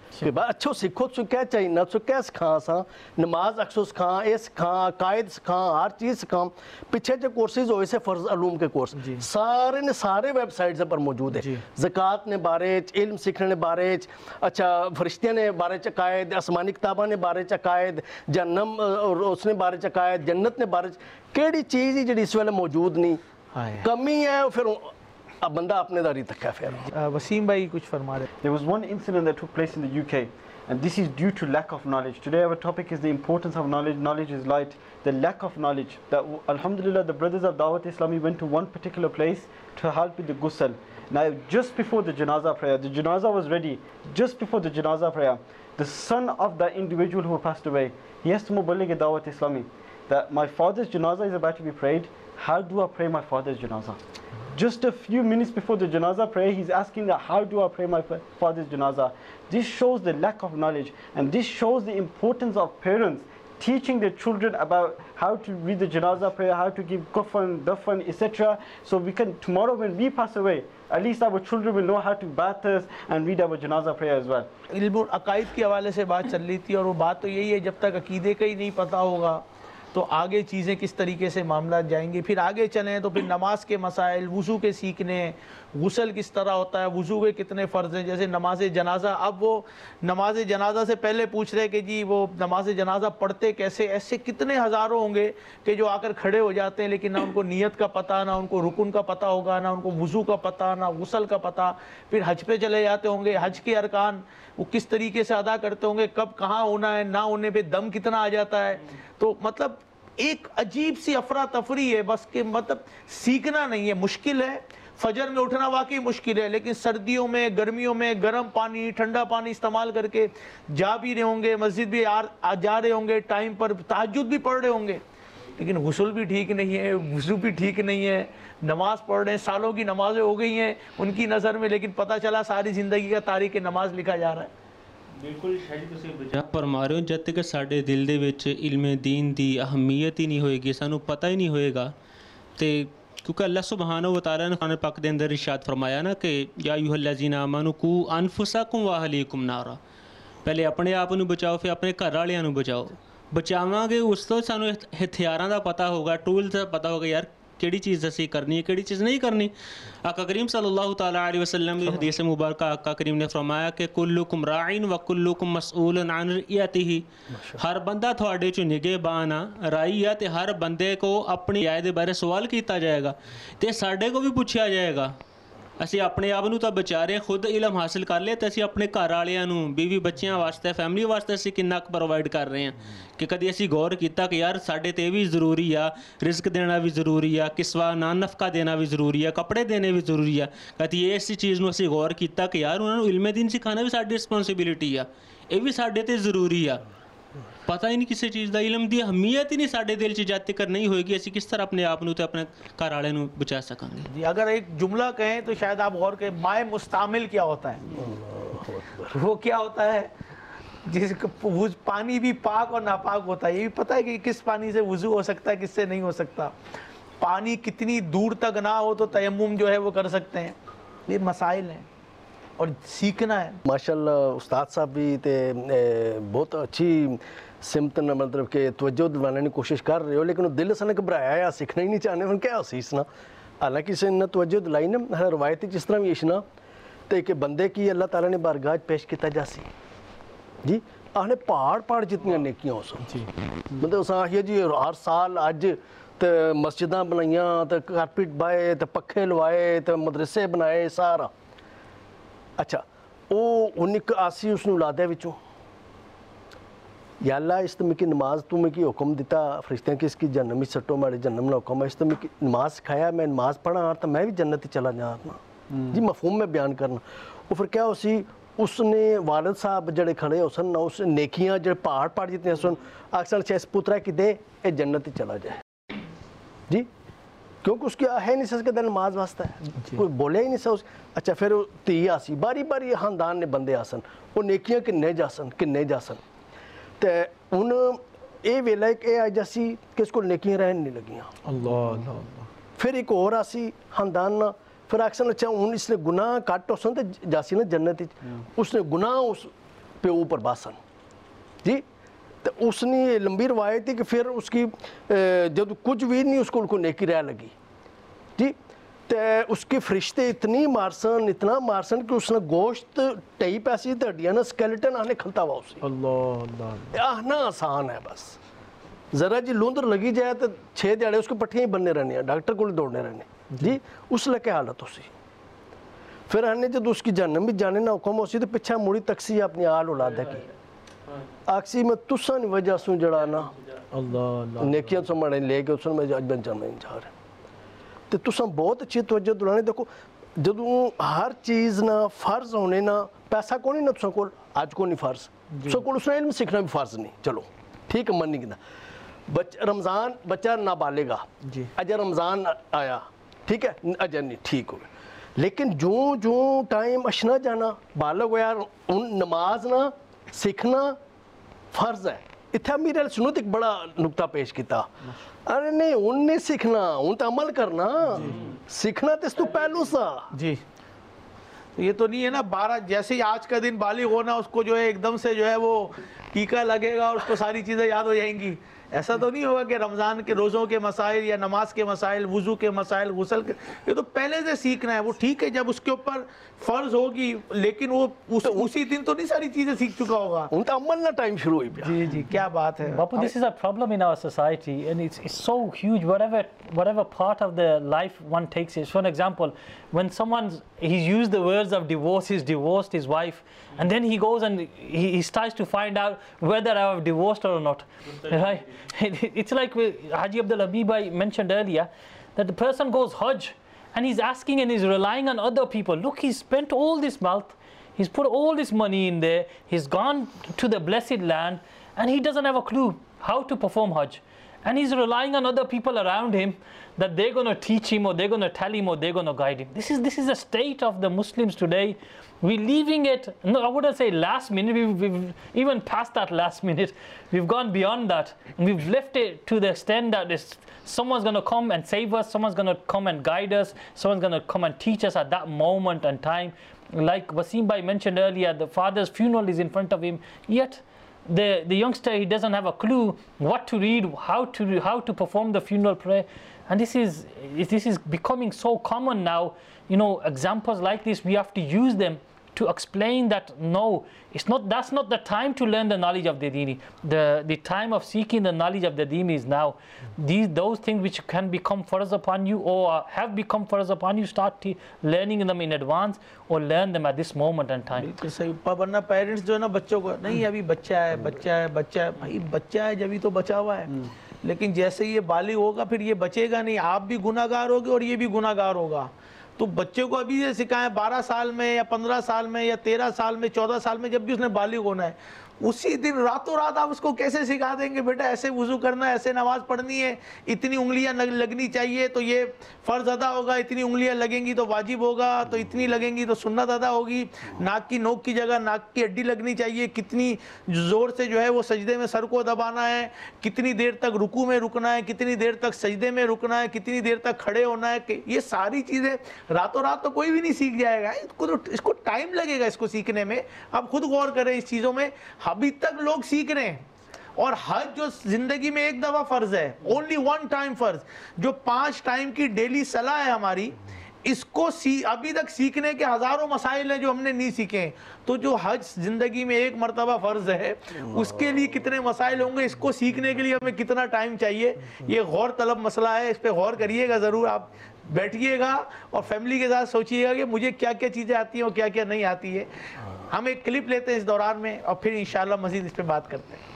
کہ بھائی اچھو سکھو تو کیا چاہیے نہ تو کیا سکھاں سا نماز اکسو سکھاں اے سکھاں قائد سکھاں ہر چیز سکھاں پیچھے جو کورسز ہوئے سے فرض علوم کے کورس سارے نے سارے ویب سائٹس پر موجود ہے زکوٰۃ نے بارے علم سیکھنے بارے اچھا فرشتے نے بارے قائد آسمانی کتاباں نے بارے قائد جہنم اس نے بارے قائد جنت نے بارے کیڑی چیز ہی جڑی اس ویلے موجود نہیں کمی ہے پھر اب بندہ اپنے داری تک ہے پھر وسیم بھائی کچھ فرما رہے There was one incident that took place in the UK, and this is due to lack of knowledge. Today our topic is the importance of knowledge. Knowledge is light. The lack of knowledge. That Alhamdulillah, the brothers of Dawat Islami went to one particular place to help with the ghusl. Now just before the janazah prayer, the janazah was ready. Just before the janazah prayer, the son of the individual who passed away, he has to muballigh Dawat Islami that my father's janazah is about to be prayed. How do I pray my father's janazah? Just a few minutes before the janazah prayer, he's asking that how do I pray my father's janazah? This shows the lack of knowledge, and this shows the importance of parents teaching their children about how to read the janazah prayer, how to give kafan, dafan, etc. So we can, tomorrow when we pass away, at least our children will know how to bath us and read our janazah prayer as well. علم عقائد کے حوالے سے بات چل رہی تھی اور وہ بات تو یہی ہے جب تک عقیدے کا ہی نہیں پتہ ہوگا تو آگے چیزیں کس طریقے سے معاملات جائیں گے. پھر آگے چلیں تو پھر نماز کے مسائل, وضو کے سیکھنے, غسل کس طرح ہوتا ہے, وضو کے کتنے فرض ہیں, جیسے نماز جنازہ. اب وہ نماز جنازہ سے پہلے پوچھ رہے کہ جی وہ نماز جنازہ پڑھتے کیسے. ایسے کتنے ہزاروں ہوں گے کہ جو آ کر کھڑے ہو جاتے ہیں لیکن نہ ان کو نیت کا پتہ, نہ ان کو رکن کا پتہ ہوگا, نہ ان کو وضو کا پتہ, نہ غسل کا پتہ. پھر حج پہ چلے جاتے ہوں گے, حج کے ارکان وہ کس طریقے سے ادا کرتے ہوں گے, کب کہاں ہونا ہے, نہ ہونے پہ دم کتنا آ جاتا ہے. تو مطلب ایک عجیب سی افراتفری ہے بس کہ مطلب سیکھنا نہیں ہے. مشکل ہے, فجر میں اٹھنا واقعی مشکل ہے, لیکن سردیوں میں گرمیوں میں گرم پانی ٹھنڈا پانی استعمال کر کے جا بھی رہے ہوں گے, مسجد بھی جا رہے ہوں گے, ٹائم پر تہجد بھی پڑھ رہے ہوں گے, لیکن غسل بھی ٹھیک نہیں ہے, وضو بھی ٹھیک نہیں ہے, نماز پڑھ رہے ہیں, سالوں کی نمازیں ہو گئی ہیں ان کی نظر میں, لیکن پتہ چلا ساری زندگی کا تاریخ نماز لکھا جا رہا ہے. ਬਿਲਕੁਲ ਸ਼ਾਇਦ ਤੁਸੀਂ ਬਚਾ ਫਰਮਾ ਰਹੇ ਹੋ. ਜਦ ਤੱਕ ਸਾਡੇ ਦਿਲ ਦੇ ਵਿੱਚ ਇਲਮ ਦੀਨ ਦੀ ਅਹਿਮੀਅਤ ਹੀ ਨਹੀਂ ਹੋਏਗੀ, ਸਾਨੂੰ ਪਤਾ ਹੀ ਨਹੀਂ ਹੋਏਗਾ. ਤੇ ਕਿਉਂਕਿ ਅੱਲਾਹ ਸੁਬਹਾਨਹੁ ਵ ਤਆਲਾ ਨੇ ਕੁਰਾਨ ਪਾਕ ਦੇ ਅੰਦਰ ਇਰਸ਼ਾਦ ਫਰਮਾਇਆ ਨਾ ਕਿ ਯਾ ਅਯੁਹੱਲਜ਼ੀਨਾ ਆਮਨੂ ਕੂ ਅਨਫੁਸਕੁਮ ਵ ਅਹਲੀਕੁਮ ਨਾਰਾ. ਪਹਿਲੇ ਆਪਣੇ ਆਪ ਨੂੰ ਬਚਾਓ, ਫਿਰ ਆਪਣੇ ਘਰ ਵਾਲਿਆਂ ਨੂੰ ਬਚਾਓ. ਬਚਾਵਾਂਗੇ ਉਸ ਤੋਂ ਸਾਨੂੰ ਹਥਿਆਰਾਂ ਦਾ ਪਤਾ ਹੋਗਾ, ਟੂਲਸ ਦਾ ਪਤਾ ਹੋਗਾ ਯਾਰ ਕਿਹੜੀ ਚੀਜ਼ ਅਸੀਂ ਕਰਨੀ ਹੈ, ਕਿਹੜੀ ਚੀਜ਼ ਨਹੀਂ ਕਰਨੀ. آقا کریم صلی اللہ تعالیٰ علیہ وسلم کی حدیث مبارکہ آقا کریم نے فرمایا کہ کلکم راعین و کلکم مسئول عن رعیتہ. ہر بندہ تھوڑے چو نگہبان آ, رائی ہے تے ہر بندے کو اپنی رعایت دے بارے سوال کیتا جائے گا تے ساڈے کو بھی پوچھا جائے گا. ਅਸੀਂ ਆਪਣੇ ਆਪ ਨੂੰ ਤਾਂ ਬਚਾ ਰਹੇ, ਖੁਦ ਇਲਮ ਹਾਸਿਲ ਕਰ ਲਿਆ, ਤੇ ਅਸੀਂ ਆਪਣੇ ਘਰ ਵਾਲਿਆਂ ਨੂੰ, ਬੀਵੀ ਬੱਚਿਆਂ ਵਾਸਤੇ, ਫੈਮਿਲੀ ਵਾਸਤੇ ਅਸੀਂ ਕਿੰਨਾ ਕੁ ਪ੍ਰੋਵਾਈਡ ਕਰ ਰਹੇ ਹਾਂ. ਕਿ ਕਦੀ ਅਸੀਂ ਗੌਰ ਕੀਤਾ ਕਿ ਯਾਰ ਸਾਡੇ 'ਤੇ ਵੀ ਜ਼ਰੂਰੀ ਆ, ਰਿਜ਼ਕ ਦੇਣਾ ਵੀ ਜ਼ਰੂਰੀ ਆ, ਕਿਸਵਾ ਨਾ ਨਫਕਾ ਦੇਣਾ ਵੀ ਜ਼ਰੂਰੀ ਆ, ਕੱਪੜੇ ਦੇਣੇ ਵੀ ਜ਼ਰੂਰੀ ਆ. ਕਦੀ ਇਸ ਚੀਜ਼ ਨੂੰ ਅਸੀਂ ਗੌਰ ਕੀਤਾ ਕਿ ਯਾਰ ਉਹਨਾਂ ਨੂੰ ਇਲਮ ਦੀਨ ਸਿਖਾਉਣਾ ਵੀ ਸਾਡੀ ਰਿਸਪੌਂਸਿਬਿਲਿਟੀ ਆ, ਇਹ ਵੀ ਸਾਡੇ 'ਤੇ ਜ਼ਰੂਰੀ ਆ. ਪਤਾ ਹੀ ਨਹੀਂ ਕਿਸੇ ਚੀਜ਼ ਦਾ, ਇਲਮ ਦੀ ਅਹਿਮੀਅਤ ਹੀ ਨਹੀਂ ਸਾਡੇ ਦਿਲ 'ਚ ਜਦ ਤੱਕ نہیں ہوئے گی ਅਸੀਂ ਕਿਸ طرح اپنے آپ ਨੂੰ ਤੇ ਆਪਣੇ ਘਰ ਵਾਲੇ ਨੂੰ بچا سکیں گے. جی اگر ایک جملہ کہیں تو شاید آپ غور کریں, مائع مستعمل کیا ہوتا ہے؟ وہ کیا ہوتا ہے جس پانی بھی پاک اور ناپاک ہوتا ہے. یہ بھی پتہ ہے کہ کس پانی سے وضو ہو سکتا ہے, کس سے نہیں ہو سکتا. پانی کتنی دور تک نہ ہو تو تیمم جو ہے وہ کر سکتے ہیں. یہ مسائل ہیں اور سیکھنا ہے. ماشاءاللہ استاد صاحب بھی تے بہت اچھی سمت نہ مطلب کہ توجہ دلانے کی کوشش کر رہے ہو, لیکن وہ دل سے گھبرایا یا سیکھنا ہی نہیں چاہنے, ان کیا اسی اس نا. حالانکہ اسے نہ توجہ دلائی نا روایتی جس طرح بھی اشنا تے کہ بندے کی اللہ تعالیٰ نے بارگاہ پیش کیتا جاسی. جی آنے پہاڑ جتنی نیکیاں ہو سن, مطلب اس آخیا جی ہر سال اج تے مسجداں بنائیاں, تے کارپیٹ بائے, تے پکھے لوائے, تے مدرسے بنائے سارا. اچھا وہ انک آسی اس نے لادے وچوں یا اللہ اس تو میں نماز تو میں کی حکم دیتا فرشتیاں کی اس کی جنمی سٹو میرے جنم نہ حکم ہے, اس تو میں نماز سکھایا, میں نماز پڑھا ہاں تو میں بھی جنت ہی چلا جانا. جی مفہوم میں بیان کرنا. وہ پھر کیا اسی اس نے والد صاحب جڑے کھڑے ہو سن, اس نیکیاں جڑے پہاڑ جتنے سن اکثر چیس پترا کی دے اے جنت ہی چلا جائے. جی کیونکہ اس کی ہے نہیں سس کے دل نماز واسطہ ہے, کوئی بولے ہی نہیں سا. اچھا پھر تی آسی باری باری خاندان نے بندے آسن, وہ نیکیاں کنے جاسن تے ان اے ویلا ایک اے آئی جاسی کہ اس کو نیکیاں رہن نہیں لگیاں. اللہ. پھر ایک اور آسی خاندان نا, پھر اکثر اچھا ان اس نے گناہ کٹ ہو سن تے جاسی نا جنت. اس نے گناہ اس پیو پر باسن جی. تو اس نے لمبی روایت تھی کہ پھر اس کی جب کچھ بھی نہیں اس کو نیکی رہ لگی جی. تو اس کے فرشتے اتنا مارسن کہ اس نے گوشت ٹئی پیسی تو ہڈیاں نا سکیلٹن آنے کھلتا ہوا اسے. اللہ آہنا آسان ہے بس ذرا جی لوندر لگی جائے تو 6 دیہڑے اس کو پٹھیاں ہی بننے رہنے ہیں, ڈاکٹر کو دوڑنے رہنے جی. اس لکے حالت اسی پھر ہم نے جب اس کی جنم بھی جانے نہ حکم اسی تو پچھا موڑی تکسی اپنی آل اولادہ کی آکسی میں تسان وجہ سن جڑانا نیکیاں سمڑیں لے کے اس میں اج بن جانا جا رہے تو تسان بہت اچھی توجہ دلانے. دیکھو جدوں ہر چیز نہ فرض ہونے نہ پیسہ کو نہیں نہ تسان کو آج کو نہیں فرض تسان کو اس نے علم سیکھنا بھی فرض نہیں. چلو ٹھیک ہے من نہیں کہنا رمضان بچہ نابالغ جی اجا رمضان آیا ٹھیک ہے اجا نہیں ٹھیک ہو لیکن جو ٹائم اشنا جانا بالغ ہوا نماز نہ سیکھنا فرض ہے. اتنا میرے سنو ایک بڑا نقطہ پیش کیتا ارے نہیں ان نے سیکھنا ان تو عمل کرنا سیکھنا تو اس تو پہلو سا جی. یہ تو نہیں ہے نا 12 جیسے ہی آج کا دن بالغ ہونا اس کو جو ہے ایک دم سے جو ہے وہ ٹیکا لگے گا اور اس کو ساری چیزیں یاد ہو جائیں گی. ایسا تو نہیں ہوگا کہ رمضان کے روزوں کے مسائل یا نماز کے مسائل وضو کے مسائل غسل کے یہ تو پہلے سے سیکھنا ہے. وہ ٹھیک ہے جب اس کے اوپر فرض ہوگی لیکن وہ اسی دن تو نہیں ساری چیزیں سیکھ چکا ہوگا. ان کا عمل نہ ٹائم شروع ہوئی جی جی کیا بات ہے Bapu, this is a problem in our society and it's so huge whatever part of the life one takes it. For an example, when he's used the words of divorce, he's divorced his wife and then he goes and he tries to find out whether I have divorced her or not. Right? It's like Haji Abdul Habib I mentioned earlier that the person goes Hajj and he's asking and he's relying on other people. Look, he's spent all this wealth, he's put all this money in there, he's gone to the blessed land and he doesn't have a clue how to perform Hajj. And he's relying on other people around him that they're going to teach him or they're going to tell him or they're going to guide him. This is the state of the Muslims today. We're leaving it, no, I wouldn't say last minute, we've even past that last minute. We've gone beyond that. And we've left it to the extent that someone's going to come and save us, someone's going to come and guide us, someone's going to come and teach us at that moment and time. Like Wasim Bhai mentioned earlier, the father's funeral is in front of him, yet the youngster, he doesn't have a clue what to read, how to perform the funeral prayer. And this is becoming so common now. You know, examples like this, we have to use them to explain that no, that's not the time to learn the knowledge of the deen. The time of seeking the knowledge of the deen is now. Those things which can become farz upon you or have become farz upon you, start learning them in advance or learn them at this moment and time. بالکل صحیح. ورنہ parents جو ہے نا بچوں کو نہیں ابھی بچہ ہے بھائی بچہ ہے جبھی تو بچا ہوا ہے لیکن جیسے یہ بالغ ہوگا پھر یہ بچے گا نہیں. آپ بھی گناہ گار ہوگے اور یہ بھی گناہ گار ہوگا. تو بچے کو ابھی یہ سکھائیں 12 سال میں یا 15 سال میں یا 13 سال میں 14 سال میں جب بھی اس نے بالغ ہونا ہے اسی دن راتوں رات آپ اس کو کیسے سکھا دیں گے بیٹا ایسے وضو کرنا ہے ایسے نماز پڑھنی ہے اتنی انگلیاں لگنی چاہیے تو یہ فرض ادا ہوگا اتنی انگلیاں لگیں گی تو واجب ہوگا تو اتنی لگیں گی تو سنت ادا ہوگی ناک کی نوک کی جگہ ناک کی ہڈی لگنی چاہیے کتنی زور سے جو ہے وہ سجدے میں سر کو دبانا ہے کتنی دیر تک رکوع میں رکنا ہے کتنی دیر تک سجدے میں رکنا ہے کتنی دیر تک کھڑے ہونا ہے کہ یہ ساری چیزیں راتوں رات تو کوئی بھی نہیں سیکھ جائے گا اس کو ٹائم لگے گا اس کو سیکھنے میں. آپ خود غور کریں اس چیزوں میں ابھی تک لوگ سیکھ رہے ہیں اور حج جو زندگی میں ایک دفعہ فرض ہے only one time فرض جو 5 ٹائم کی ڈیلی صلاح ہے ہماری اس کو ابھی تک سیکھنے کے ہزاروں مسائل ہیں جو ہم نے نہیں سیکھے. تو جو حج زندگی میں ایک مرتبہ فرض ہے اس کے لیے کتنے مسائل ہوں گے اس کو سیکھنے کے لیے ہمیں کتنا ٹائم چاہیے. یہ غور طلب مسئلہ ہے اس پہ غور کریے گا ضرور. آپ بیٹھیے گا اور فیملی کے ساتھ سوچیے گا کہ مجھے کیا کیا چیزیں آتی ہیں اور کیا کیا نہیں آتی ہے. ہم ایک کلپ لیتے ہیں اس دوران میں اور پھر انشاءاللہ مزید اس پہ بات کرتے ہیں.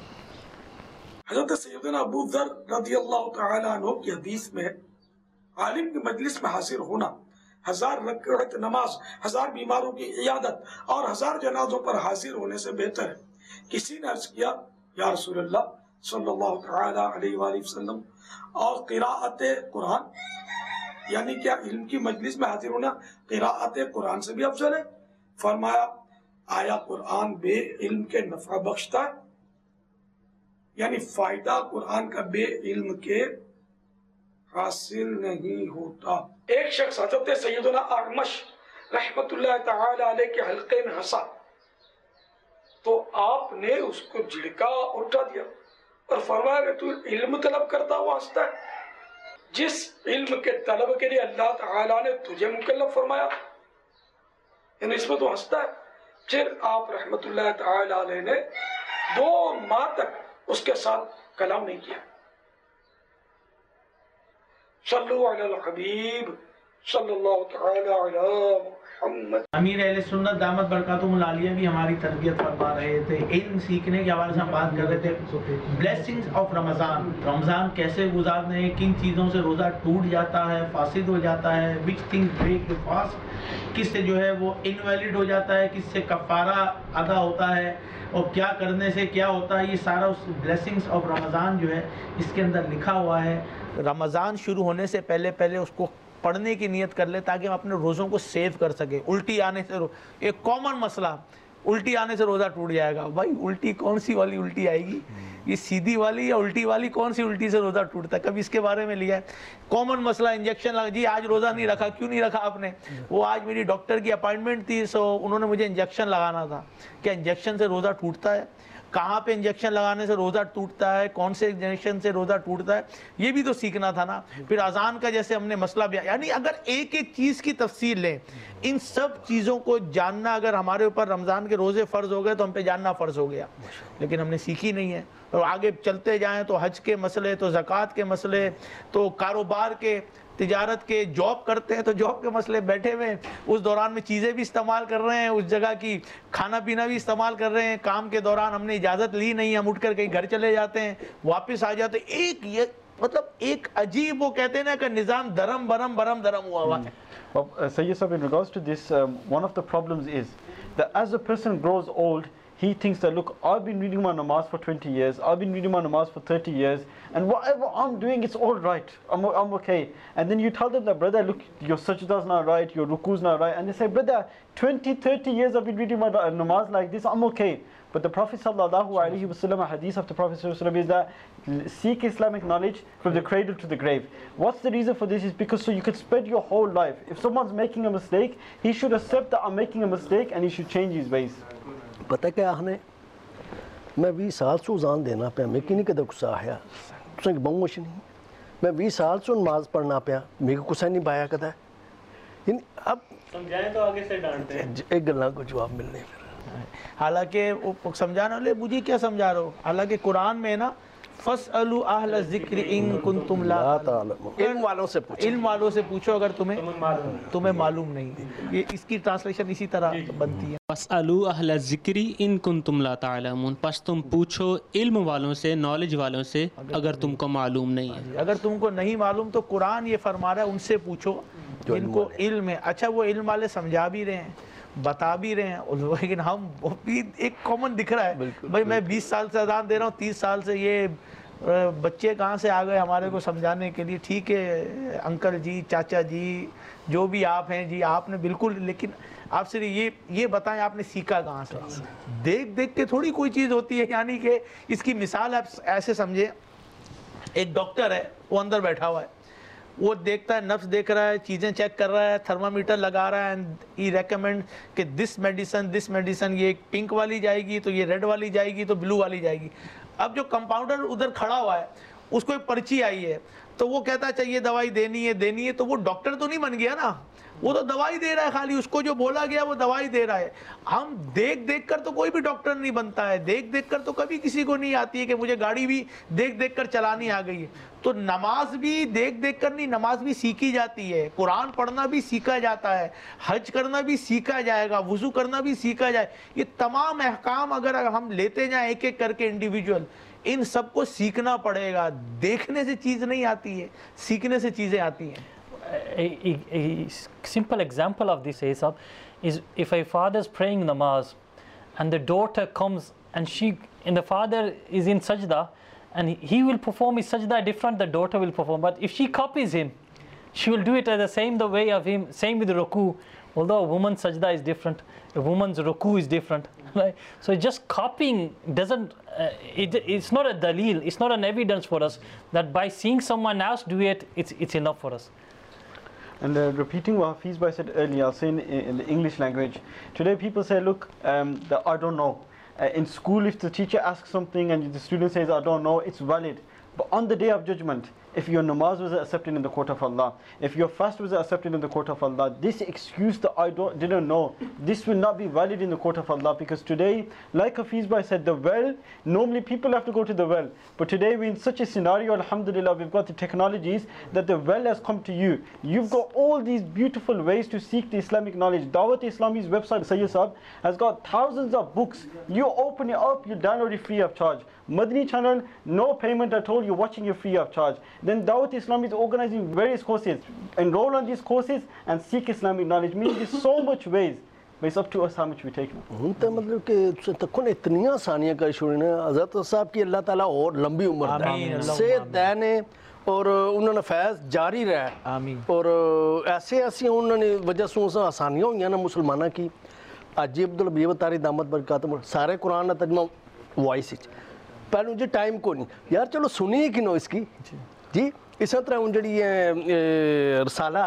حضرت سیدنا ابو ذر رضی اللہ تعالی عنہ کی حدیث میں عالم کی مجلس میں حاضر ہونا 1000 رکعت نماز 1000 بیماروں کی عیادت اور 1000 جنازوں پر حاضر ہونے سے بہتر ہے. کسی نے عرض کیا یا رسول اللہ صلی اللہ تعالی علیہ وآلہ وسلم اور قراءت قرآن یعنی کیا علم کی مجلس میں حاضر ہونا قراءت قرآن سے بھی افضل ہے؟ فرمایا آیا قرآن بے علم کے نفع بخشتا ہے یعنی فائدہ قرآن کا بے علم کے حاصل نہیں ہوتا. ایک شخص حضرت سیدنا اعمش رحمت اللہ تعالی علیہ کے حلقے میں ہنسا تو آپ نے اس کو جھڑکا اور اٹھا دیا اور فرمایا کہ تو علم طلب کرتا ہوا ہنستا ہے، جس علم کے طلب کے لیے اللہ تعالیٰ نے تجھے مکلف فرمایا، یعنی اس میں تو ہنستا ہے۔ پھر آپ رحمت اللہ تعالیٰ علیہ نے 2 ماہ تک اس کے ساتھ کلام نہیں کیا۔ صلو علی الحبیب صلی اللہ تعالیٰ علی محمد۔ امیر اہل سنت دامت برکاتہم العالیہ بھی ہماری تربیت فرما رہے تھے، علم سیکھنے کے حوالے سے ہم بات کر رہے تھے، بلیسنگز آف رمضان، رمضان کیسے گزارنے ہیں، کن چیزوں سے روزہ ٹوٹ جاتا ہے، فاسد ہو جاتا ہے، which thing break the fast, کس سے جو ہے وہ انویلڈ ہو جاتا ہے، کس سے کفارہ ادا ہوتا ہے، اور کیا کرنے سے کیا ہوتا ہے، یہ سارا اس بلیسنگز آف رمضان جو ہے اس کے اندر لکھا ہوا ہے۔ رمضان شروع ہونے سے پہلے اس کو پڑھنے کی نیت کر لے تاکہ ہم اپنے روزوں کو سیو کر سکیں۔ الٹی آنے سے ایک کامن مسئلہ، الٹی آنے سے روزہ ٹوٹ جائے گا۔ بھائی الٹی کون سی والی الٹی آئے گی، یہ سیدھی والی یا الٹی والی، کون سی الٹی سے روزہ ٹوٹتا ہے؟ کبھی اس کے بارے میں لیا ہے؟ کامن مسئلہ انجیکشن لگا، جی آج روزہ نہیں رکھا، کیوں نہیں رکھا آپ نے؟ وہ آج میری ڈاکٹر کی اپائنٹمنٹ تھی، سو انہوں نے مجھے انجیکشن لگانا تھا۔ کیا انجیکشن سے روزہ ٹوٹتا ہے؟ کہاں پہ انجیکشن لگانے سے روزہ ٹوٹتا ہے، کون سے انجیکشن سے روزہ ٹوٹتا ہے، یہ بھی تو سیکھنا تھا نا۔ پھر اذان کا جیسے ہم نے مسئلہ بھی، یعنی اگر ایک ایک چیز کی تفصیل لیں، ان سب چیزوں کو جاننا اگر ہمارے اوپر رمضان کے روزے فرض ہو گئے تو ہم پہ جاننا فرض ہو گیا، لیکن ہم نے سیکھی نہیں ہے۔ اور آگے چلتے جائیں تو حج کے مسئلے، تو زکوٰۃ کے مسئلے، تو کاروبار کے، تجارت کے، جاب کرتے ہیں تو جاب کے مسئلے، بیٹھے ہوئے اس دوران میں چیزیں بھی استعمال کر رہے ہیں، اس جگہ کی کھانا پینا بھی استعمال کر رہے ہیں، کام کے دوران ہم نے اجازت لی نہیں، ہم اٹھ کر کہیں گھر چلے جاتے ہیں، واپس آ جاتے ہیں۔ ایک یہ مطلب ایک عجیب، وہ کہتے ہیں نا کہ نظام درم برم ہوا ہوا ہے۔ Sayyid Sahib, in regards to this, one of the problems is that as a person grows old, he thinks that, look, I've been reading my namaz for 20 years, I've been reading my namaz for 30 years, and whatever I'm doing, it's all right, I'm okay. And then you tell them that, brother, look, your sajda's not right, your ruku's not right, and they say, brother, 20, 30 years I've been reading my namaz like this, I'm okay. But the Prophet sallallahu alaihi wasallam, a hadith of the Prophet sallallahu alaihi wasallam is that seek Islamic knowledge from the cradle to the grave. What's the reason for this? Is because so you could spend your whole life. If someone's making a mistake, he should accept that I'm making a mistake and he should change his ways. پتہ کیا آخنے میں 20 سال سے اذان دینا پیا، میں کی نہیں کدھر گسا آیا، تساں بہوں مش نہیں، میں 20 سال سے نماز پڑھنا پیا، میرے کو گسا نہیں پایا کدھر۔ یعنی اب سمجھائیں تو آگے سے ڈانٹتے ہیں، ایک گلاں کو جواب ملنے پھر۔ حالانکہ سمجھانا لے مجھے کیا سمجھا رہے ہو، حالانکہ قرآن میں نا فَاسْأَلُوا أَهْلَ الذِّكْرِ إِن كُنتُمْ لَا تَعْلَمُونَ، علم والوں سے پوچھو اگر تمہیں معلوم نہیں۔ یہ اس کی ٹرانسلیشن اسی طرح بنتی ہے، فَاسْأَلُوا أَهْلَ الذِّكْرِ إِن كُنتُمْ لَا تَعْلَمُونَ، پس تم پوچھو علم والوں سے، نالج والوں سے اگر تم کو معلوم نہیں ہے۔ اگر تم کو نہیں معلوم تو قرآن یہ فرما رہا ہے ان سے پوچھو جن کو علم ہے۔ اچھا وہ علم والے سمجھا بھی رہے ہیں، بتا بھی رہے ہیں، لیکن ہم بھی ایک کامن دکھ رہا ہے، بھائی میں 20 سال سے اذان دے رہا ہوں، 30 سال سے یہ بچے کہاں سے آ گئے ہمارے کو سمجھانے کے لیے؟ ٹھیک ہے انکل جی، چاچا جی، جو بھی آپ ہیں جی، آپ نے بالکل، لیکن آپ صرف یہ بتائیں آپ نے سیکھا کہاں سے؟ دیکھ کے تھوڑی کوئی چیز ہوتی ہے۔ یعنی کہ اس کی مثال آپ ایسے سمجھیں، ایک ڈاکٹر ہے، وہ اندر بیٹھا ہوا ہے، وہ دیکھتا ہے، نفس دیکھ رہا ہے، چیزیں چیک کر رہا ہے، تھرمامیٹر لگا رہا ہے، ہی ریکمینڈ کہ دس میڈیسن یہ پنک والی جائے گی تو یہ ریڈ والی جائے گی تو بلو والی جائے گی۔ اب جو کمپاؤنڈر ادھر کھڑا ہوا ہے اس کو ایک پرچی آئی ہے تو وہ کہتا ہے چاہیے دوائی دینی ہے، تو وہ ڈاکٹر تو نہیں بن گیا نا، وہ تو دوائی دے رہا ہے، خالی اس کو جو بولا گیا وہ دوائی دے رہا ہے۔ ہم دیکھ کر تو کوئی بھی ڈاکٹر نہیں بنتا ہے، دیکھ کر تو کبھی کسی کو نہیں آتی ہے کہ مجھے گاڑی بھی دیکھ کر چلانی آ گئی ہے۔ تو نماز بھی دیکھ کر نہیں، نماز بھی سیکھی جاتی ہے، قرآن پڑھنا بھی سیکھا جاتا ہے، حج کرنا بھی سیکھا جائے گا، وضو کرنا بھی سیکھا جائے۔ یہ تمام احکام اگر ہم لیتے جائیں ایک ایک کر کے انڈیویجول، ان سب کو سیکھنا پڑے گا۔ دیکھنے سے چیز نہیں آتی ہے، سیکھنے سے چیزیں آتی ہیں۔ A simple example of this is if a father is praying namaz and the daughter comes and the father is in sajda and he will perform his sajda different, the daughter will perform. But if she copies him, she will do it the way of him. Same with ruku. Although a woman's sajda is different, a woman's ruku is different. Right? So just copying doesn't, it's not a dalil, it's not an evidence for us that by seeing someone else do it, it's enough for us. And repeating what Hafiz Bhai said earlier, I'll say in the English language. Today people say, look, I don't know. In school, if the teacher asks something and the student says, I don't know, it's valid. But on the day of judgment, if your namaz was accepted in the court of Allah, if your fast was accepted in the court of Allah, this excuse that I didn't know, this will not be valid in the court of Allah. Because today, like Hafiz Bhai said, the well, normally people have to go to the well. But today we're in such a scenario, alhamdulillah, we've got the technologies that the well has come to you. You've got all these beautiful ways to seek the Islamic knowledge. Dawat Islami's website, Sayyid Sahab, has got thousands of books. You open it up, you download it free of charge. Madani channel, no payment at all, you're watching it free of charge. Then Dawat Islam is organizing various courses. Enroll on these courses and seek Islamic knowledge. Meaning there's so much ways, but it's up to us how much we take now. तो मतलब कि तकन इतनी आसानियां कर छोड़ी ना हज़रत साहब की अल्लाह ताला और लंबी उम्र दे सेहत देने और उन्होंने फैज़ जारी रहा और ऐसे ऐसी उन्होंने वजह से आसानियां हुई ना मुसलमानों की अजी अब्दुल हबीब तारी दामत बरकातुहू सारे कुरान का तर्जुमा वॉइस पहले मुझे टाइम को नहीं यार चलो सुनिए कि नो इसकी जी इस तरह हूँ जी रसाला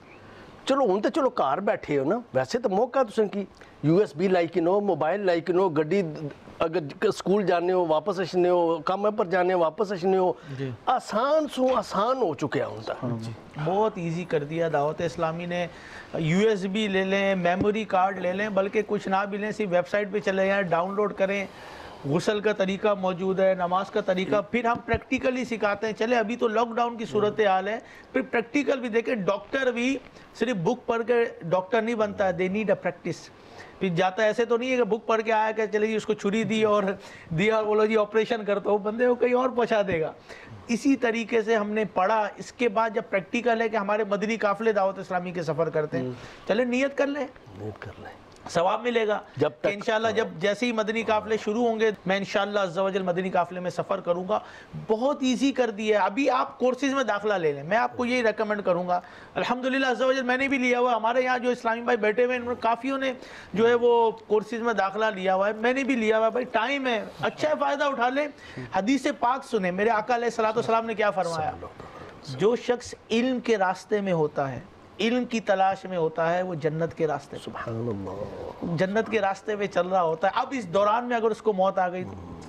चलो हूँ तो चलो घर बैठे हो ना वैसे तो मौका तुसें की USB लाई कि नो मोबाइल लाई कि नो गड्डी अगर स्कूल जाने हो वापस असने हो काम पर जाने हो वापस असने हो आसान हो चुके हैं उनका बहुत इजी कर दिया दावत इस्लामी ने USB ले लें मेमोरी कार्ड ले लें बल्कि कुछ ना भी लें सिर्फ वेबसाइट पे चले जाएं डाउनलोड करें गुस्ल का तरीका मौजूद है नमाज का तरीका फिर हम प्रैक्टिकली सिखाते हैं चले अभी तो लॉकडाउन की सूरत हाल है फिर प्रैक्टिकल भी देखें डॉक्टर भी सिर्फ बुक पढ़ के डॉक्टर नहीं बनता है दे नीड अ प्रैक्टिस फिर जाता ऐसे तो नहीं है कि बुक पढ़ के आया कि चले जी उसको छुरी दी और दिया बोलो जी ऑपरेशन कर दो बंदे को कहीं और पहुंचा देगा इसी तरीके से हमने पढ़ा इसके बाद जब प्रैक्टिकल है कि हमारे मदनी काफिले दावत इस्लामी के सफ़र करते हैं चले नियत कर लें सवाब मिलेगा कि इंशाल्लाह जब जैसे ही मदनी काफिले शुरू होंगे मैं इंशाल्लाह अज़्ज़ा वजल मदनी काफिले में सफ़र करूंगा बहुत इजी कर दिया है अभी आप कोर्सेज में दाखिला ले लें मैं आपको यही रेकमेंड करूंगा अल्हम्दुलिल्लाह अज़्ज़ा वजल मैंने भी लिया हुआ हमारे यहाँ जो इस्लामी भाई बैठे हुए हैं काफ़ियों ने जो है वो कोर्सेज में दाखिला लिया हुआ है मैंने भी लिया हुआ है भाई टाइम है अच्छा है फ़ायदा उठा लें हदीस पाक सुने मेरे आका अलैहिस्सलाम ने क्या फरमाया जो शख्स इल्म के रास्ते में होता है इल्म की तलाश में होता है वो जन्नत के रास्ते सुभान जन्नत के रास्ते में चल रहा होता है अब इस दौरान में अगर उसको मौत आ गई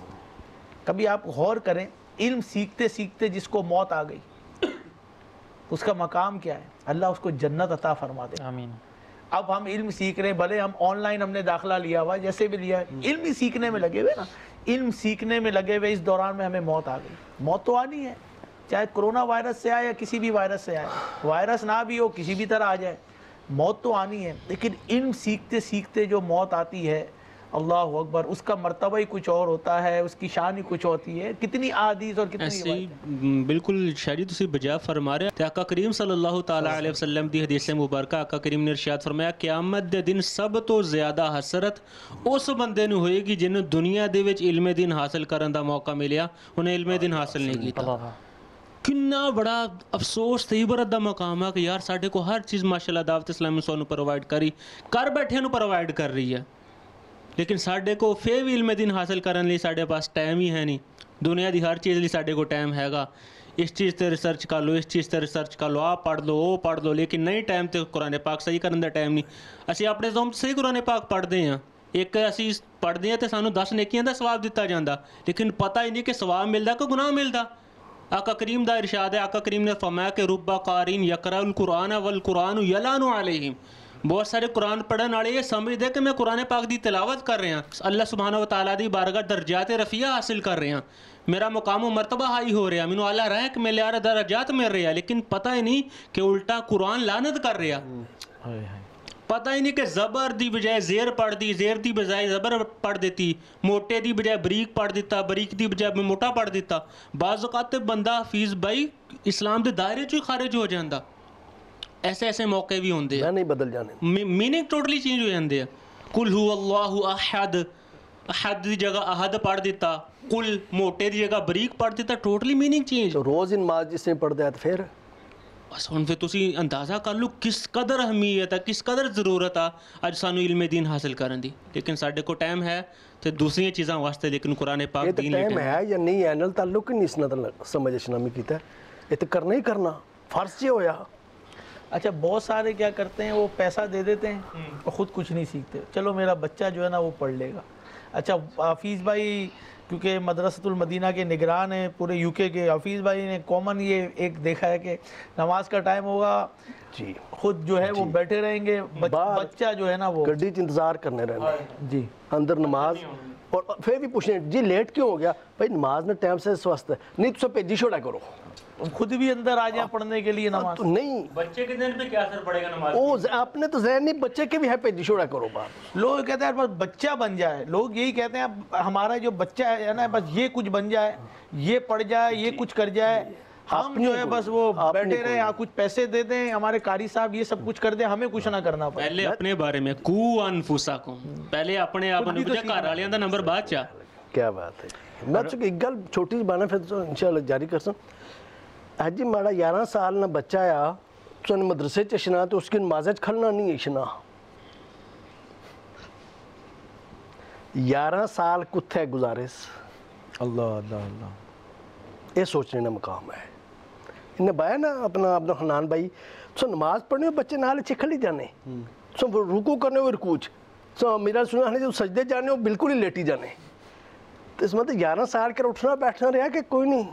कभी आप गौर करें इल्म सीखते सीखते जिसको मौत आ गई उसका मकाम क्या है अल्लाह उसको जन्नत अता फरमा दे आमीन अब हम इल्म सीख रहे हैं भले हम ऑनलाइन हमने दाखिला लिया हुआ जैसे भी लिया इल्म ही सीखने में लगे हुए ना इल्म सीखने में लगे हुए इस दौरान में हमें मौत आ गई मौत तो आनी है चाहे कोरोना वायरस से आए या किसी भी वायरस से आए वायरस ना भी हो किसी भी तरह आ जाए मौत तो आनी है लेकिन इल्म सीखते सीखते जो मौत आती है अल्लाह अकबर उसका मर्तबा ही कुछ और होता है उसकी शान ही कुछ होती है कितनी आदीस और कितनी बिल्कुल शायरी तुसी बजा फरमा रहे ते आका करीम सल्लल्लाहु ताला अलैहि वसल्लम दी हदीस मुबारक आका करीम ने इरशाद फरमाया क़यामत दे दिन सब तो ज़्यादा हसरत उस बंदे नूं होएगी जिन्होंने दुनिया दे विच इल्मे दीन हासिल करन दा मौका मिलिया उन्हें इल्मे दीन हासिल नहीं कीता किन्ना बड़ा अफसोस ते इबरत दा मकाम है कि यार साडे को हर चीज़ माशाल्लाह दावत इस्लामी सानू प्रोवाइड करी कर बैठे नूं प्रोवाइड कर रही है लेकिन साडे को फिर भी इल्म दीन हासिल करने लिए साडे पास टाइम ही है नहीं दुनिया की हर चीज़ लिए साडे को टाइम हैगा इस चीज़ ते रिसर्च कर लो इस चीज़ ते रिसर्च कर लो आ पढ़ लो वो पढ़ लो लेकिन नहीं टाइम ते कुरान पाक सही करने का टाइम नहीं असीं अपने तो सही कुरान पाक पढ़ते हैं एक असीं पढ़ते हैं तो सानू 10 नेकियां दा सवाब दिता जाता लेकिन पता ही नहीं कि सवाब मिलता कि गुनाह मिलता आका करीम दा इरशाद है आका करीम ने फरमाया कि रुब्बा कारीन यकराउल कुरान वल कुरान यलानु अलैहिम बहुत सारे कुरान पढ़ने वाले ये समझते कि मैं कुरान पाक की तिलावत कर रहे हैं अल्लाह सुब्हानहू व तआला दी बारगाह दर्जात रफ़िया हासिल कर रहे हैं मेरा मुकाम मरतबा हाई हो रहा मैनू आला रैंक मिल रहा दर्जात मिल रहे हैं लेकिन पता ही नहीं कि उल्टा कुरान लानत कर रहा पता ही नहीं कि ज़बर दी बजाय ज़ेर पढ़ दी ज़ेर दी बजाय ज़बर पढ़ देती मोटे दी बजाय बरीक पढ़ दिता बरीक दी बजाय मोटा पढ़ दिता बाज़ औक़ात बंदा हफीज़ भाई इस्लाम के दायरे चो खारिज हो जाता ऐसे ऐसे मौके भी होंगे नहीं बदल जाने मीनिंग टोटली चेंज हो जाते हैं कुल हु अल्लाहु अहद अहद की जगह अहद पढ़ दिता कुल मोटे की जगह बरीक पढ़ दिता टोटली मीनिंग चेंज तो रोज़ इन माज जिसने पढ़ता है तो फिर बस हुण फिर तुसी अंदाज़ा कर लो किस कदर अहमियत है किस कदर ज़रूरत है अज सानू इल्म दीन हासिल करने दी लेकिन साडे को टाइम है तो दूसरी चीज़ों वास्ते लेकिन कुरान पाक दीन टाइम है या नहीं है नाल ताल्लुक ही नहीं इस नाल समझ इस्लामी कीता ये तो करना ही करना फर्ज जे होया اچھا بہت سارے کیا کرتے ہیں وہ پیسہ دے دیتے ہیں اور خود کچھ نہیں سیکھتے. چلو میرا بچہ جو ہے نا وہ پڑھ لے گا. اچھا حفیظ بھائی کیونکہ مدرسۃ المدینہ کے نگران ہیں پورے یو کے حفیظ بھائی نے کامن یہ ایک دیکھا ہے کہ نماز کا ٹائم ہوگا جی خود جو ہے وہ بیٹھے رہیں گے, بچہ جو ہے نا وہ گڈی انتظار کرنے رہنا جی اندر نماز, اور پھر بھی پوچھیں جی لیٹ کیوں ہو گیا, بھائی نماز نے ٹائم سے سوست ہے نہیں تو بھیجی چھوڑا کرو, خود بھی اندر آ جائیں پڑھنے کے لیے نماز. نہیں بچے کے ذہن پہ کیا اثر پڑے گا نماز؟ وہ اپنے تو ذہن نہیں, بچے کے بھی ہے بھیجی چھوڑا کرو بات. لوگ کہتے ہیں بس بچہ بن جائے, لوگ یہی کہتے ہیں ہمارا جو بچہ ہے نا بس یہ کچھ بن جائے, یہ پڑھ جائے, یہ کچھ کر جائے, ہم جو ہے بس وہ بیٹھے رہے, کچھ پیسے دے دیں ہمارے قاری صاحب یہ سب کچھ کر دیں, ہمیں کچھ نہ کرنا پڑے. پہلے اپنے بارے میں کو انفسکم, پہلے اپنے آپ نے پوچھا گھر والوں دا نمبر بعد چا. کیا بات ہے. میں ایک گل چھوٹی سی بانا پھر انشاءاللہ جاری کر سوں. جی ماڑا 11 سال نہ بچہ آیا تو مدرسے چشنا تو اس کی نماز کھلنا نہیں ہے شنا. 11 سال کتھے گزارس, اللہ اللہ اللہ, یہ سوچنے کا مقام ہے. انہیں بایا نا اپنا عبد الحنان بھائی سو نماز پڑھنے بچے نال چکھل ہی جانے, سو رکوع کرنے ہوئے رکوع, سو میرا سنا ہے جو سجدے جانے وہ بالکل ہی لیٹی جانے. تو اس مطلب 11 سال کر اٹھنا بیٹھنا رہا کہ کوئی نہیں,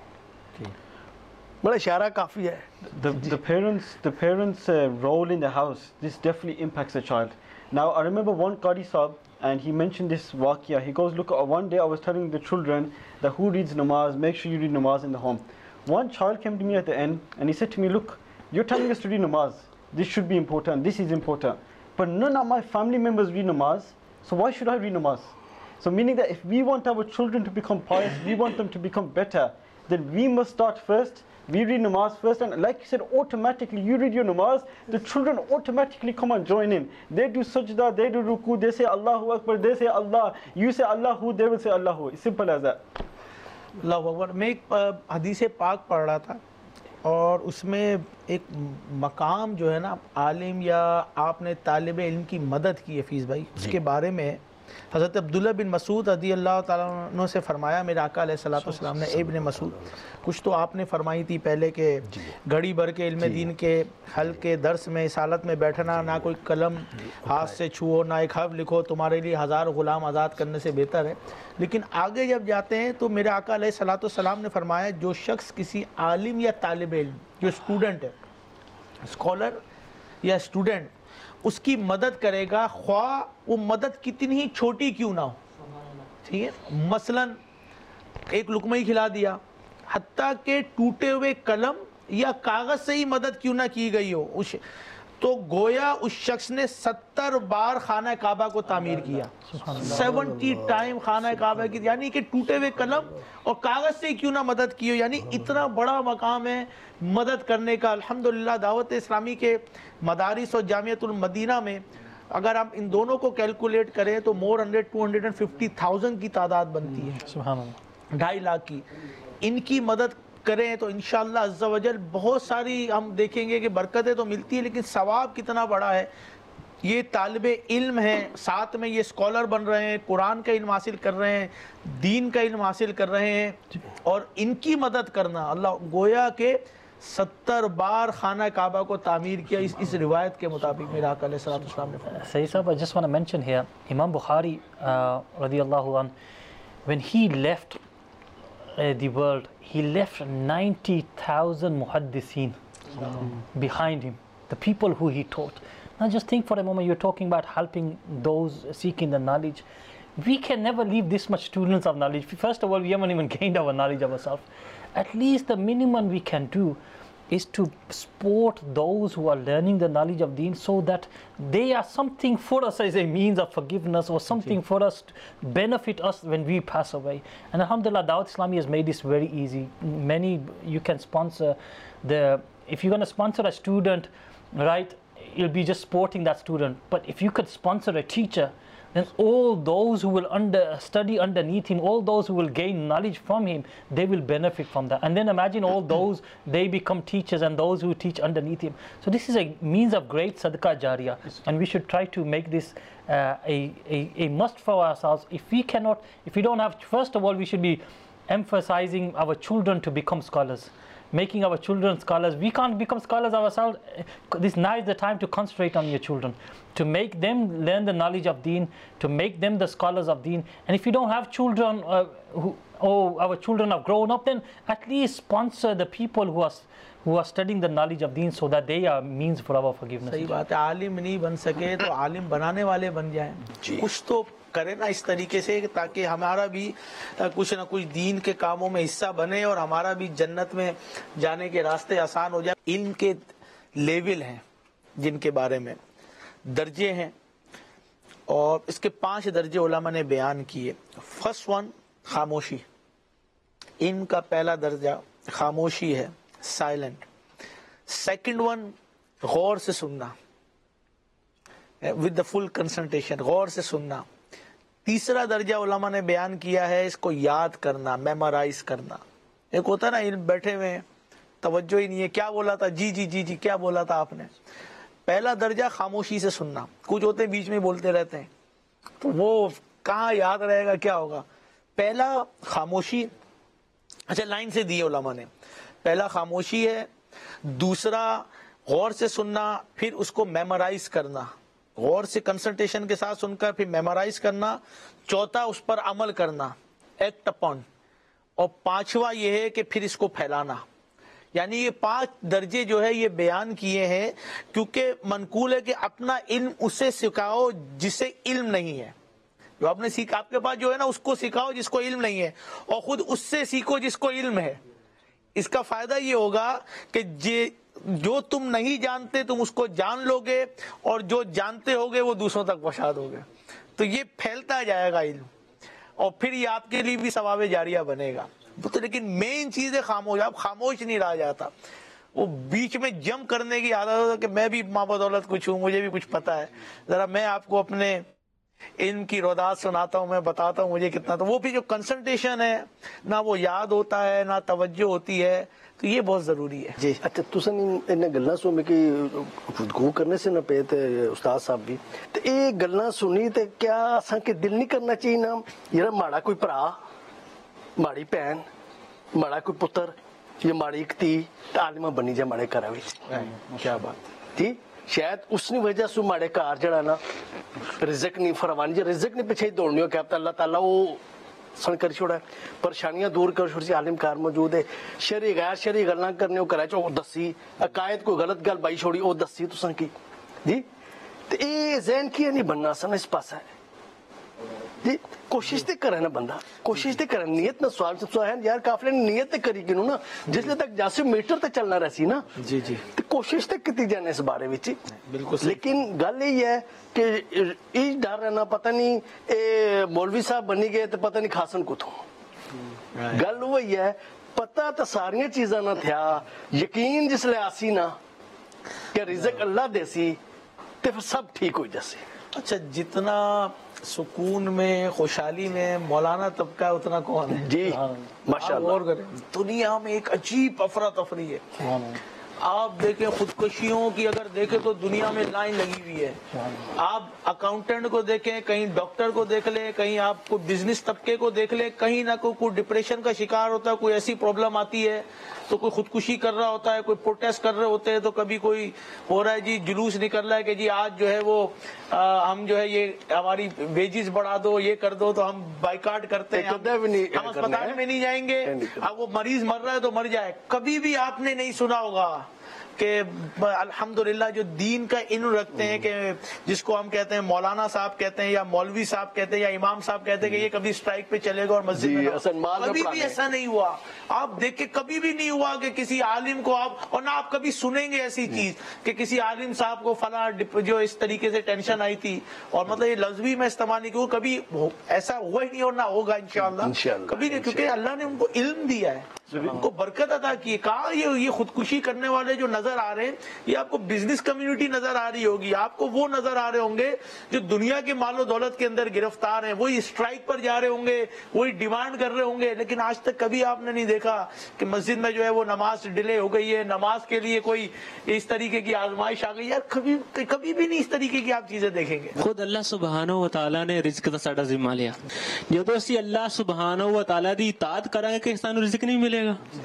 بڑا اشارہ کافی ہے. The parents' role in the house, this definitely impacts the child. Now I remember one Qadi Sahib, and he mentioned this waqia. He goes, look, one day I was telling the children that who reads namaz, make sure you read namaz in the home. One child came to me at the end and he said to me, look, you're telling us to read namaz, this should be important, this is important, but none of my family members read namaz, so why should I read namaz? So meaning that if we want our children to become pious, we want them to become better, then we must start first. We read namaz first, and like you said, automatically you read your namaz, the children automatically come and join in. They do sajda, they do ruku, they say Allahu Akbar, they say Allah, you say Allahu, they will say Allahu. It's simple as that. اللہ اکبر. میں ایک حدیث پاک پڑھ رہا تھا اور اس میں ایک مقام جو ہے نا عالم یا آپ نے طالب علم کی مدد کی حفیظ بھائی, اس کے بارے میں حضرت عبداللہ بن مسعود رضی اللہ تعالیٰ عنہ سے فرمایا, میرے آقا علیہ الصلوۃ والسلام نے, ابن مسعود کچھ تو آپ نے فرمائی تھی پہلے کہ گھڑی بھر کے علم دین کے حلقے کے درس میں اس حالت میں بیٹھنا, نہ کوئی قلم ہاتھ سے چھو نہ ایک حرف لکھو, تمہارے لیے 1000 غلام آزاد کرنے سے بہتر ہے. لیکن آگے جب جاتے ہیں تو میرے آقا علیہ الصلوۃ والسلام نے فرمایا جو شخص کسی عالم یا طالب علم جو اسٹوڈنٹ ہے, اسکالر یا اسٹوڈنٹ, اس کی مدد کرے گا خواہ وہ مدد کتنی ہی چھوٹی کیوں نہ ہو, ٹھیک ہے, مثلا ایک لقمہ ہی کھلا دیا, حتیٰ کہ ٹوٹے ہوئے قلم یا کاغذ سے ہی مدد کیوں نہ کی گئی ہو, تو گویا اس شخص نے 70 بار خانہ کعبہ کو تعمیر کیا, 70 ٹائم خانہ کعبہ کی, یعنی کہ ٹوٹے ہوئے قلم اور کاغذ سے کیوں نہ مدد کی ہو. یعنی اتنا بڑا مقام ہے مدد کرنے کا. الحمدللہ دعوت اسلامی کے مدارس اور جامعۃ المدینہ میں اگر ہم ان دونوں کو کیلکولیٹ کریں تو more than 250,000 کی تعداد بنتی ہے, سبحان اللہ, 2.5 لاکھ کی. ان کی مدد کریں تو انشاءاللہ عز و جل بہت ساری ہم دیکھیں گے کہ برکتیں تو ملتی ہیں, لیکن ثواب کتنا بڑا ہے. یہ طالب علم ہیں, ساتھ میں یہ اسکالر بن رہے ہیں, قرآن کا علم حاصل کر رہے ہیں, دین کا علم حاصل کر رہے ہیں, اور ان کی مدد کرنا, اللہ گویا کہ 70 بار خانہ کعبہ کو تعمیر کیا اس روایت کے مطابق میرے آقا علیہ السلام نے فرمایا. Sayyid Sahib, I just want to mention here, Imam Bukhari radiyallahu anh, when he left the world, he left 90,000 muhaddithin behind him, the people who he taught. Now just think for a moment, you're talking about helping those seeking the knowledge. We can never leave this much students of knowledge. First of all, we haven't even gained our knowledge of ourselves. At least the minimum we can do is to support those who are learning the knowledge of deen, so that they are something for us as a means of forgiveness, or something for us to benefit us when we pass away. And alhamdulillah, Dawat Islami has made this very easy. You can sponsor if you're going to sponsor a student, right, you'll be just supporting that student. But if you could sponsor a teacher, then all those who will study underneath him, all those who will gain knowledge from him, they will benefit from that. And then imagine all those, they become teachers, and those who teach underneath him. So this is a means of great sadaqah jariyah, and we should try to make this a must for ourselves. If we don't have, first of all, we should be emphasizing our children to become scholars. making our children scholars. We can't become scholars ourselves. Now is the time to concentrate on your children, to make them learn the knowledge of Deen, to make them the scholars of Deen. And if you don't have children, our children have grown up, then at least sponsor the people who are studying the knowledge of Deen, so that they are means for our forgiveness. صحیح بات ہے. عالم نہیں بن سکے تو عالم بنانے والے بن جائیں. کچھ تو کرے نا اس طریقے سے تاکہ ہمارا بھی کچھ نہ کچھ دین کے کاموں میں حصہ بنے اور ہمارا بھی جنت میں جانے کے راستے آسان ہو جائے. علم کے لیول ہیں جن کے بارے میں درجے ہیں, اور اس کے 5 درجے علماء نے بیان کیے. فرسٹ ون خاموشی. علم کا پہلا درجہ خاموشی ہے, سائلنٹ. سیکنڈ ون غور سے سننا, ود دا فل کنسنٹریشن, غور سے سننا. تیسرا درجہ علماء نے بیان کیا ہے اس کو یاد کرنا, میمورائز کرنا. ایک ہوتا ہے نا علم بیٹھے ہوئے توجہ ہی نہیں ہے, کیا بولا تھا, جی جی جی جی کیا بولا تھا آپ نے. پہلا درجہ خاموشی سے سننا. کچھ ہوتے ہیں بیچ میں بولتے رہتے ہیں تو وہ کہاں یاد رہے گا, کیا ہوگا. پہلا خاموشی, اچھا لائن سے دی علماء نے. پہلا خاموشی ہے, دوسرا غور سے سننا, پھر اس کو میمورائز کرنا, غور سے کنسنٹریشن کے ساتھ سن کر پھر میمورائز کرنا. چوتھا اس پر عمل کرنا, ایکٹ اپون. اور پانچواں یہ ہے کہ پھر اس کو پھیلانا. یعنی یہ 5 درجے جو ہے یہ بیان کیے ہیں, کیونکہ منقول ہے کہ اپنا علم اسے سکھاؤ جسے علم نہیں ہے. جو آپ نے سیکھا, آپ کے پاس جو ہے نا اس کو سکھاؤ جس کو علم نہیں ہے, اور خود اس سے سیکھو جس کو علم ہے. اس کا فائدہ یہ ہوگا کہ جو تم نہیں جانتے تم اس کو جان لو گے, اور جو جانتے ہوگے وہ دوسروں تک پہنچا دو گے. تو یہ پھیلتا جائے گا علم, اور پھر یہ آپ کے لیے بھی ثواب جاریہ بنے گا. تو لیکن مین چیز ہے خاموش. آپ خاموش نہیں رہا جاتا, وہ بیچ میں جم کرنے کی عادت ہوتا کہ میں بھی ماں بدولت کچھ ہوں, مجھے بھی کچھ پتا ہے, ذرا میں آپ کو اپنے علم کی رودات سناتا ہوں, میں بتاتا ہوں مجھے کتنا. تو وہ بھی جو کنسنٹریشن ہے نہ وہ یاد ہوتا ہے نہ توجہ ہوتی ہے, تو یہ بہت ضروری ہے. جی اچھا تساں ان گلاں سو میں کہ گفتگو کرنے سے نہ پے تے استاد صاحب بھی تے اے گلاں سنی تے کیا اساں کے دل نہیں کرنا چاہیے نا یار ماڑا کوئی بھرا, ماڑی بہن, ماڑا کوئی پتر یا ماڑی ایک تھی عالمہ بنی جائے ماڑے گھر وچ. کیا بات تھی شاید اس نے وجہ سے ماڑے گھر جڑا نا رزق نہیں فراوانی, جی رزق نہیں پیچھے دوڑنی ہو کہ اللہ تعالیٰ وہ سن کر چھوڑا ہے, پریشانیاں دور کر چھوڑی, عالم کار موجود ہے. شرعی غیر شرعی گلاں کرنے وہ کرے چو دسی, عقائد کوئی غلط گل بائی چھوڑی وہ دسی تساں کی. جی تے اے ذہن کی نہیں بننا سن اس پاسا ہے. جی کوشش تے کرے نا بندہ, کوشش تے کرے, نیت نہ سوال سے سوال یار قافلے نے نیت تے کری کنو نا, جس لے تک جاسے میٹر تے چلنا رہسی نا. جی جی تے کوشش تے کیتی جانے اس بارے وچ. بالکل. لیکن گل یہ ہے کہ اس ڈر رہنا پتہ نہیں اے مولوی صاحب بنی گئے تے پتہ نہیں کھاسن کتوں. گل وہی ہے, پتہ تو ساریاں چیزاں نہ تھیا, یقین جس لے آسی نا کہ رزق اللہ دے سی تے پھر سب ٹھیک ہو جاسی. اچھا جتنا سکون میں خوشحالی میں مولانا طبقہ اتنا کون ہے. جی ماشاءاللہ. غور کریں, دنیا میں ایک عجیب افراتفری ہے. آپ دیکھیں خودکشیوں کی اگر دیکھیں تو دنیا میں لائن لگی ہوئی ہے. آپ اکاؤنٹنٹ کو دیکھیں, کہیں ڈاکٹر کو دیکھ لیں, کہیں آپ کو بزنس طبقے کو دیکھ لیں, کہیں نہ کوئی ڈپریشن کا شکار ہوتا ہے, کوئی ایسی پرابلم آتی ہے تو کوئی خودکشی کر رہا ہوتا ہے, کوئی پروٹیسٹ کر رہے ہوتے ہیں, تو کبھی کوئی ہو رہا ہے جی جلوس نکل رہا ہے کہ جی آج جو ہے وہ ہم جو ہے یہ ہماری ویجز بڑھا دو, یہ کر دو, تو ہم بائیکاٹ کرتے ہیں, ہم اسپتال میں نہیں جائیں گے, اب وہ مریض مر رہا ہے تو مر جائے. کبھی بھی آپ نے نہیں سنا ہوگا کہ الحمدللہ جو دین کا علم رکھتے ہیں, کہ جس کو ہم کہتے ہیں مولانا صاحب کہتے ہیں یا مولوی صاحب کہتے ہیں یا امام صاحب کہتے ہیں کہ یہ کبھی اسٹرائک پہ چلے گا اور مسجد میں, کبھی بھی ایسا نہیں ہوا. آپ دیکھیں کبھی بھی نہیں ہوا کہ کسی عالم کو آپ, اور نہ آپ کبھی سنیں گے ایسی چیز کہ کسی عالم صاحب کو فلاں جو اس طریقے سے ٹینشن آئی تھی, اور مطلب یہ لفظ بھی میں استعمال نہیں کروں, کبھی ایسا ہوا ہی نہیں اور نہ ہوگا انشاءاللہ کبھی نہیں, کیونکہ اللہ نے ان کو علم دیا ہے, ان کو برکت عطا کی ہے. کہاں یہ خودکشی کرنے والے جو نظر آ رہے ہیں, یہ آپ کو بزنس کمیونٹی نظر آ رہی ہوگی, آپ کو وہ نظر آ رہے ہوں گے جو دنیا کے مال و دولت کے اندر گرفتار ہیں, وہی اسٹرائک پر جا رہے ہوں گے, وہی ڈیمانڈ کر رہے ہوں گے. لیکن آج تک کبھی آپ نے نہیں دیکھا کہ مسجد میں جو ہے وہ نماز ڈیلے ہو گئی ہے, نماز کے لیے کوئی اس طریقے کی آزمائش آ گئی. یار کبھی بھی نہیں اس طریقے کی آپ چیزیں دیکھیں گے. خود اللہ سبحانہ و تعالیٰ نے رزق دا ساڈا ذمہ لیا. جدوں اسی اللہ سبحانہ و تعالیٰ دی اطاعت کریں گے کہ سانو رزق نہیں ملے گا.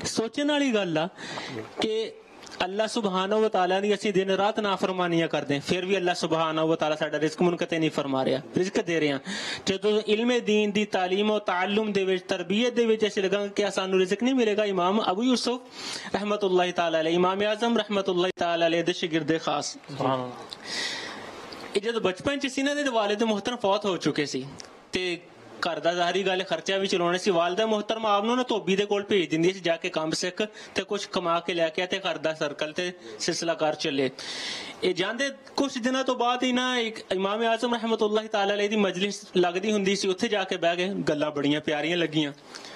سوچنے والی گل آ کہ اللہ سبحانہ و تعالیٰ دی اسی دن رات نافرمانیاں کردیں پھر بھی اللہ سبحانہ و تعالیٰ ساڈا رزق منقطع نہیں فرما رہا, رزق دے رہے ہیں. جدوں علم دین دی تعلیم و تعلم دے وچ تربیت دے وچ ایسے لگا کہ سانو رزق نہیں ملے گا. امام ابو یوسف رحمۃ اللہ تعالیٰ علیہ, امام اعظم رحمۃ اللہ تعالیٰ علیہ دے شاگرد خاص, جدوں بچپن چ سی انہاں دے والد محترم فوت ہو چکے سی تے گھر دا ظاہری گل خرچہ بھی چلانے سی. والدہ محترم آپ نو نا دھوبی دے کول بھیج دیندی سی جا کے کام سکھ تے کچھ کما کے لے کے تے گھر دا سرکل تے سلسلہ کار چلے. اے جاندے کچھ دنوں تو بعد ہی نا ایک امام اعظم رحمۃ اللہ تعالی علیہ دی مجلس لگدی ہوندی سی, اوتھے جا کے بیٹھ گئے, گلاں بڑیاں پیاریاں لگیاں.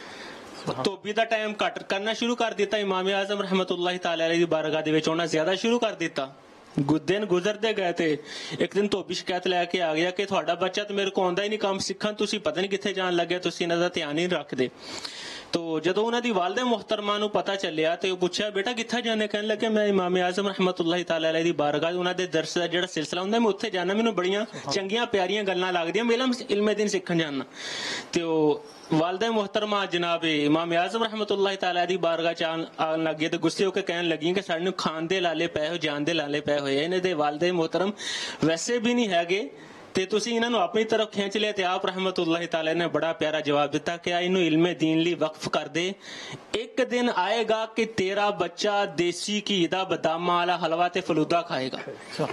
دھوبی دا ٹائم کٹ کرنا شروع کر دیتا. امام اعظم رحمۃ اللہ تعالی علیہ دی بارگاہ دے وچ آنا زیادہ شروع کر دیتا. دن گزرتے گئے تھے, ایک دن دھوبی شکایت لے کے آ گیا کہ تھوڑا بچہ تو میرے کو آندا ہی نہیں کام سیکھن, تسی پتہ نہیں کتنے جان لگے, تسی انہاں دا دھیان نہیں رکھدے. تو جدوں انہاں دی والدہ محترمہ نو پتہ چلیا تے او پوچھا بیٹا کتھے جانے, کہنے لگے میں امام اعظم رحمۃ اللہ تعالی علیہ دی بارگاہ انہاں دے درس دا جڑا سلسلہ ہوندا میں اوتھے جانا, مینوں بڑیاں چنگیاں پیاریاں گلاں لگدیاں, میرا علم دین سیکھن جانا. تے او والدہ محترمہ جناب امام اعظم رحمۃ اللہ تعالی دی بارگاہ چ آن لگے تے غصے ہو کے کہنے لگی کہ ساڈے کھان دے لالے پے ہو, جان دے لالے پے ہوئے, انہاں دے والدہ محترم ویسے بھی نہیں ہے تے تسی انہاں نو اپنی طرف کھینچ لیا. تے آپ رحمۃ اللہ تعالی نے بڑا پیارا جواب دیتا کہ اینو علم دین لی وقف کر دے, ایک دن آئے گا کہ تیرا بچہ دیسی گھی دا بادام والا حلوہ تے فلودہ کھائے گا.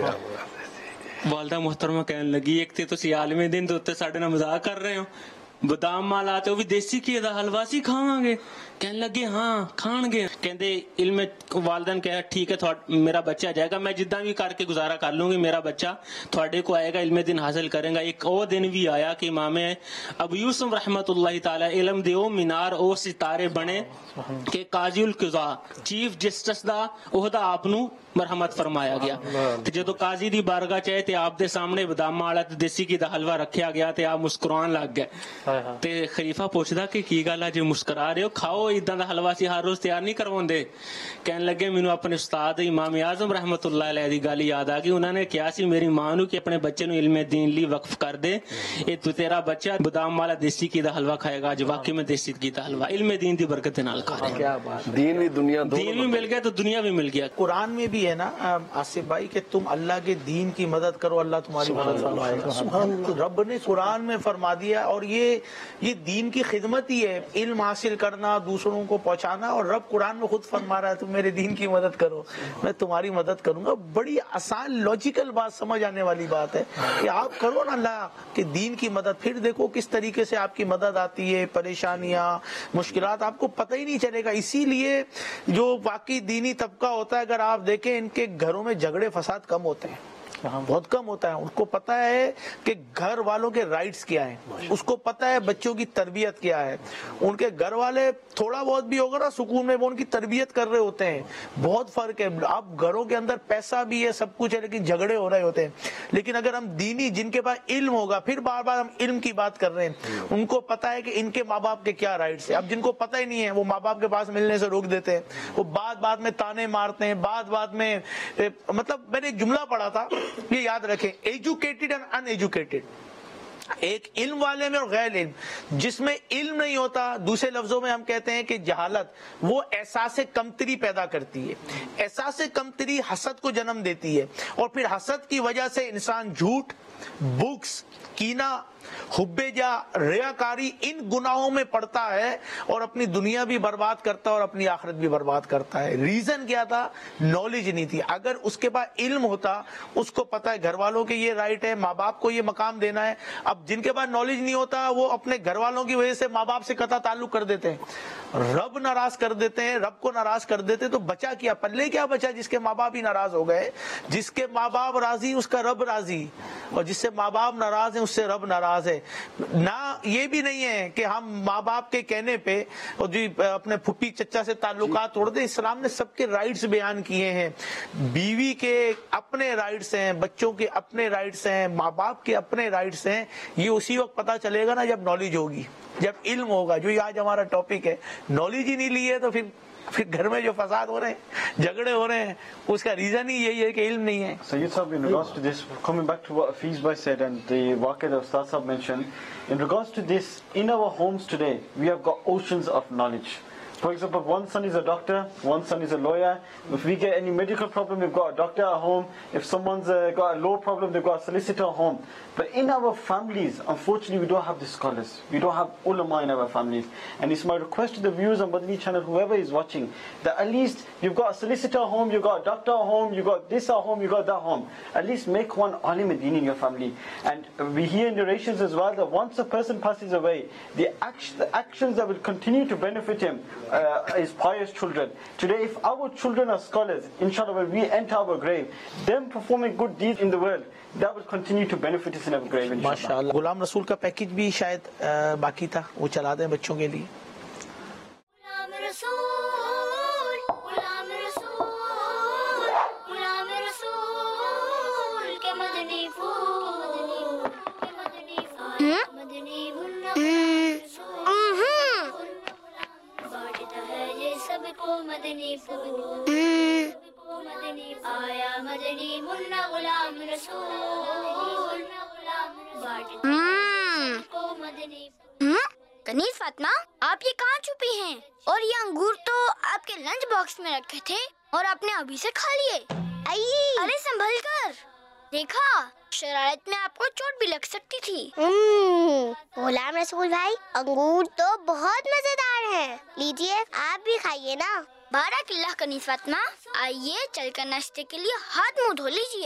والدہ محترمہ کہنے لگی ایک تے تسی عالم دین دے اوتے ساڈے نال مذاق کر رہے ہو, بادام مالا تے وہ بھی دیسی گھی دا حلوہ سی کھاواں گے. کہنے لگے ہاں کھان گے. کہندے علم والدین کہا ٹھیک ہے میرا بچہ آ جائے گا, میں جداں بھی کر کے گزارا کر لوں گی, میرا بچہ تھوڑے کو آئے گا, علم دین حاصل کرے گا. ایک او دن بھی آیا کہ امام ابو یوسف رحمۃ اللہ تعالی علم دے او مینار او ستارے بنے کہ قاضی القضاء چیف جسٹس دا عہدہ آپ نو مرحمت فرمایا گیا. تے جدوں قاضی دی بارگاہ چاہے تے آپ دے سامنے بادام والا تے دیسی گھی دا حلوہ رکھیا گیا تے آپ مسکران لگ گئے. تے خلیفہ پوچھدا کہ کی گل ہے جو مسکرا رہے ہو, کھاؤ اداں دا حلوہ سی ہر روز تیار نہیں کرواندے. کہنے لگے مینوں اپنے استاد امام اعظم رحمۃ اللہ علیہ دی گل یاد آ گئی, انہوں نے کہا سی میری ماں نو کہ اپنے بچے نو علم دین لی وقف کر دے, اے تو تیرا بچہ بادام والا دیسی گھی دا حلوہ کھائے گا. اج واقعی میں دیسی گھی دا حلوہ علم دین دی برکت دے نال کھا رہے ہیں. کیا بات, دین بھی دنیا دین بھی مل گیا تو دنیا بھی مل گیا. قرآن میں بھی ہے نا آصف بھائی کہ تم اللہ کے دین کی مدد کرو, اللہ تمہاری مدد فرمائے گا. رب نے قرآن میں فرما دیا, اور یہ دین کی خدمت ہی ہے, علم حاصل کرنا, دوسروں کو پہنچانا. اور رب قرآن میں خود فرما رہا ہے تم میرے دین کی مدد کرو, میں تمہاری مدد کروں گا. بڑی آسان لاجیکل بات, سمجھ آنے والی بات ہے کہ آپ کرو نا اللہ کے دین کی مدد, پھر دیکھو کس طریقے سے آپ کی مدد آتی ہے. پریشانیاں مشکلات آپ کو پتہ ہی نہیں چلے گا. اسی لیے جو واقعی دینی طبقہ ہوتا ہے, اگر آپ دیکھیں ان کے گھروں میں جھگڑے فساد کم ہوتے ہیں, بہت کم ہوتا ہے. ان کو پتا ہے کہ گھر والوں کے رائٹس کیا ہیں, اس کو پتا ہے بچوں کی تربیت کیا ہے. ان کے گھر والے تھوڑا بہت بھی ہوگا نا سکون میں وہ ان کی تربیت کر رہے ہوتے ہیں. بہت فرق ہے. آپ گھروں کے اندر پیسہ بھی ہے, سب کچھ ہے, لیکن جھگڑے ہو رہے ہوتے ہیں. لیکن اگر ہم دینی, جن کے پاس علم ہوگا, پھر بار بار ہم علم کی بات کر رہے ہیں, ان کو پتا ہے کہ ان کے ماں باپ کے کیا رائٹس ہیں. اب جن کو پتہ ہی نہیں ہے وہ ماں باپ کے پاس ملنے سے روک دیتے ہیں, وہ بات میں تانے مارتے ہیں, بات میں مطلب میں نے ایک جملہ پڑھا تھا, یہ یاد رکھیں, ایجوکیٹڈ اینڈ ان ایجوکیٹڈ. ایک علم والے میں اور غیر علم. جس میں علم نہیں ہوتا, دوسرے لفظوں میں ہم کہتے ہیں کہ جہالت, وہ احساس کمتری پیدا کرتی ہے. احساس کمتری حسد کو جنم دیتی ہے, اور پھر حسد کی وجہ سے انسان جھوٹ, بغض, کینہ, حب جا, ریاکاری, ان گناہوں میں پڑتا ہے اور اپنی دنیا بھی برباد کرتا ہے اور اپنی آخرت بھی برباد کرتا ہے. ریزن کیا تھا؟ نالج نہیں تھی. اگر اس کے پاس علم ہوتا, اس کو پتا ہے گھر والوں کے یہ رائٹ ہے, ماں باپ کو یہ مقام دینا ہے. اب جن کے پاس نالج نہیں ہوتا, وہ اپنے گھر والوں کی وجہ سے ماں باپ سے قطع تعلق کر دیتے ہیں, رب ناراض کر دیتے ہیں, رب کو ناراض کر دیتے. تو بچا کیا, پلے کیا بچا؟ جس کے ماں باپ ہی ناراض ہو گئے. جس کے ماں باپ راضی اس کا رب راضی, اور جس سے ماں باپ ناراض ہیں اس سے رب ناراض ہے. نہ یہ بھی نہیں ہے کہ ہم ماں باپ کے کہنے پہ اور جی اپنے پھپھی چچا سے تعلقات توڑ دیں. اسلام نے سب کے رائٹس بیان کیے ہیں. بیوی کے اپنے رائٹس ہیں, بچوں کے اپنے رائٹس ہیں, ماں باپ کے اپنے رائٹس ہیں. یہ اسی وقت پتہ چلے گا نا جب نالج ہوگی, جب علم ہوگا, جو آج ہمارا ٹاپک ہے. نالج ہی نہیں لی ہے تو پھر گھر میں جو فساد ہو رہے ہیں, جھگڑے ہو رہے ہیں, اس کا ریزن ہی یہی ہے کہ علم نہیں ہے. Sayyid Sahab, in regards to this, coming back to what Hafiz Bhai said and the waqia that Ustad Sahab mentioned, in regards to this, in our homes today, we have got oceans of knowledge. For example, one son is a doctor, one son is a lawyer. If we get any medical problem, we've got a doctor at home. If someone's got a law problem, they've got a solicitor at home. But in our families, unfortunately, we don't have the scholars. We don't have ulama in our families. And it's my request to the viewers on Madani channel, whoever is watching, that at least you've got a solicitor at home, you've got a doctor at home, you've got this at home, you've got that at home. At least make one alim ad-din in your family. And we hear in narrations as well that once a person passes away, the actions that will continue to benefit him is pious children. Today, if our children are scholars, inshallah, when we enter our grave, them performing good deeds in the world, that will continue to benefit us in our grave, inshallah. माशाअल्लाह. गुलाम रसूल का package भी शायद बाकी था, वो चला दें बच्चों के लिए. कनीज़ फातिमा, आप ये कहाँ छुपी हैं? और ये अंगूर तो आपके लंच बॉक्स में रखे थे और आपने अभी से खा लिए. अरे संभल कर. देखा, शरारत में आपको चोट भी लग सकती थी. गुलाम रसूल भाई, अंगूर तो बहुत मजेदार हैं. लीजिए, आप भी खाइए ना. बारकल्लाह कनीज़ फातिमा. आइए चलकर नाश्ते के लिए हाथ मुंह धो लीजिए.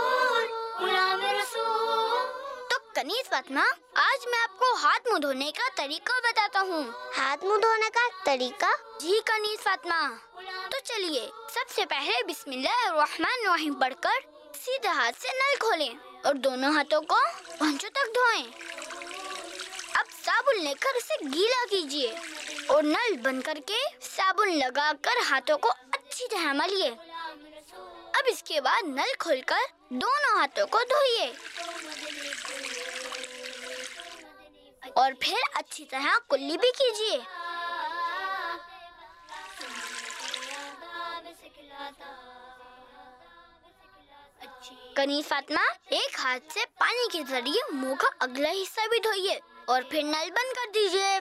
तो कनीज़ फातिमा, आज मैं आपको हाथ मुंह धोने का तरीका बताता हूँ. हाथ मुंह धोने का तरीका? जी कनीज़ फातिमा. तो चलिए, सबसे पहले बिस्मिल्लाहिर्रहमानिर्रहीम पढ़कर सीधे हाथ से नल खोलें और दोनों हाथों को भौंचों तक धोएं. अब साबुन लेकर उसे गीला कीजिए और नल बंद करके साबुन लगाकर हाथों को अच्छी तरह मलिए. अब इसके बाद नल खोलकर दोनों हाथों को धोइए और फिर अच्छी तरह कुल्ली भी कीजिए. कनीज़ फातिमा, एक हाथ से पानी के जरिए मुंह का अगला हिस्सा भी धोइए और फिर नल बंद कर दीजिए.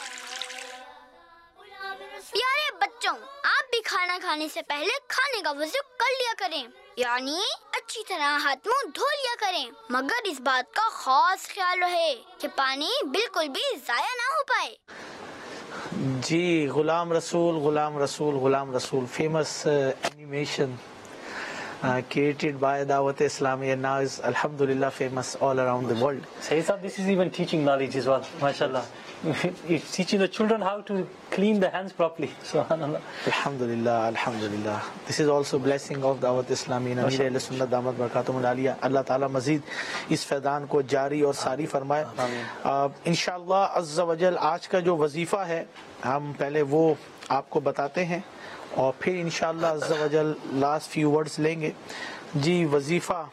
प्यारे बच्चों, आप भी खाना खाने से पहले खाने का वज़ू कर लिया करें, यानी अच्छी तरह हाथ मुंह धो लिया करें. मगर इस बात का खास ख्याल रहे कि पानी बिल्कुल भी जाया ना हो पाए. जी, Ghulam Rasool, famous animation created by Dawat Islami and now is alhamdulillah famous all around the world. Sayyid, this is even teaching knowledge as well, mashallah. It's teaching the children how to clean the hands properly. Subhanallah. Alhamdulillah. This is also blessing of Dawat Islami and Amir Ahl Sunnat Damat Barakatumul Aliyah. Allah Ta'ala mazid इस फैदान को जारी और सारी फरमाए. इंशाअल्लाह अज़्ज़ा वजल आज का जो वजीफ़ा है हम पहले वो आपको बताते हैं और फिर इंशाअल्लाह अज़्ज़ा वजल लास्ट फ्यू वर्ड्स लेंगे. जी, वजीफ़ा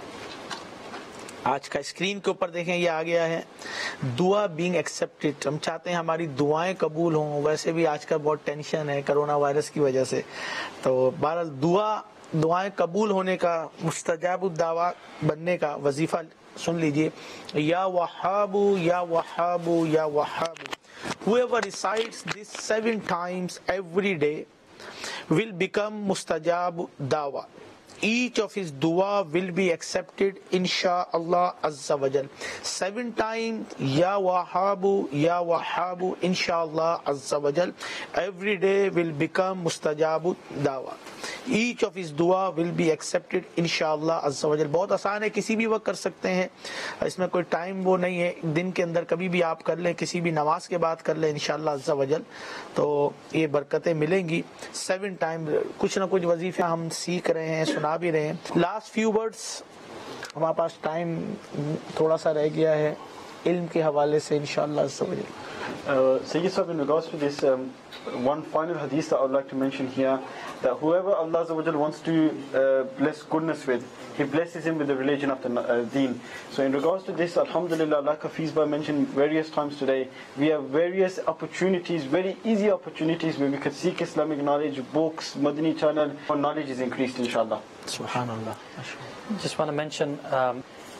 आज का स्क्रीन के ऊपर देखें, ये आ गया है. दुआ बीइंग एक्सेप्टेड. हम चाहते हैं हमारी दुआएं कबूल हों. वैसे भी आज का बहुत टेंशन है कोरोना वायरस की वजह से, तो बहरहाल दुआएं कबूल होने का, मुस्तजाबुद दावा बनने का वजीफा सुन लीजिए. या वहाबू या वहाबू या वहाबू. Whoever recites this 7 times every day will become mustajab dawa. Each of his dua will be accepted insha'Allah azza wa jal. 7 times ya wahabu insha'Allah azza wa jal. Every day will become mustajabu dawa. Each of his dua will be accepted insha'Allah azza wa jal. बहुत आसान है, किसी भी वक्त कर सकते हैं, इसमें कोई टाइम वो नहीं है. दिन के अंदर कभी भी आप कर लें, किसी भी नमाज के बाद कर लें इंशाअल्लाह अज़्ज़ा वजल, तो ये बरकतें मिलेंगी. 7 टाइम कुछ ना कुछ वजीफे हम सीख रहे हैं, सुना भी रहे हैं. लास्ट फ्यू वर्ड्स हमारे पास टाइम थोड़ा सा रह गया है इल्म के हवाले से इंशाअल्लाह अज़्ज़ा वजल. Sayyid Sahib, in regards to this, one final hadith that I would like to mention here, that whoever Allah Azza wa Jal wants to bless goodness with, He blesses him with the religion of the deen. So in regards to this, alhamdulillah, like Hafiz Bhai mentioned various times today, we have various opportunities, very easy opportunities where we could seek Islamic knowledge, books, Madani channel, our knowledge is increased inshallah. Subhanallah. Just want to mention,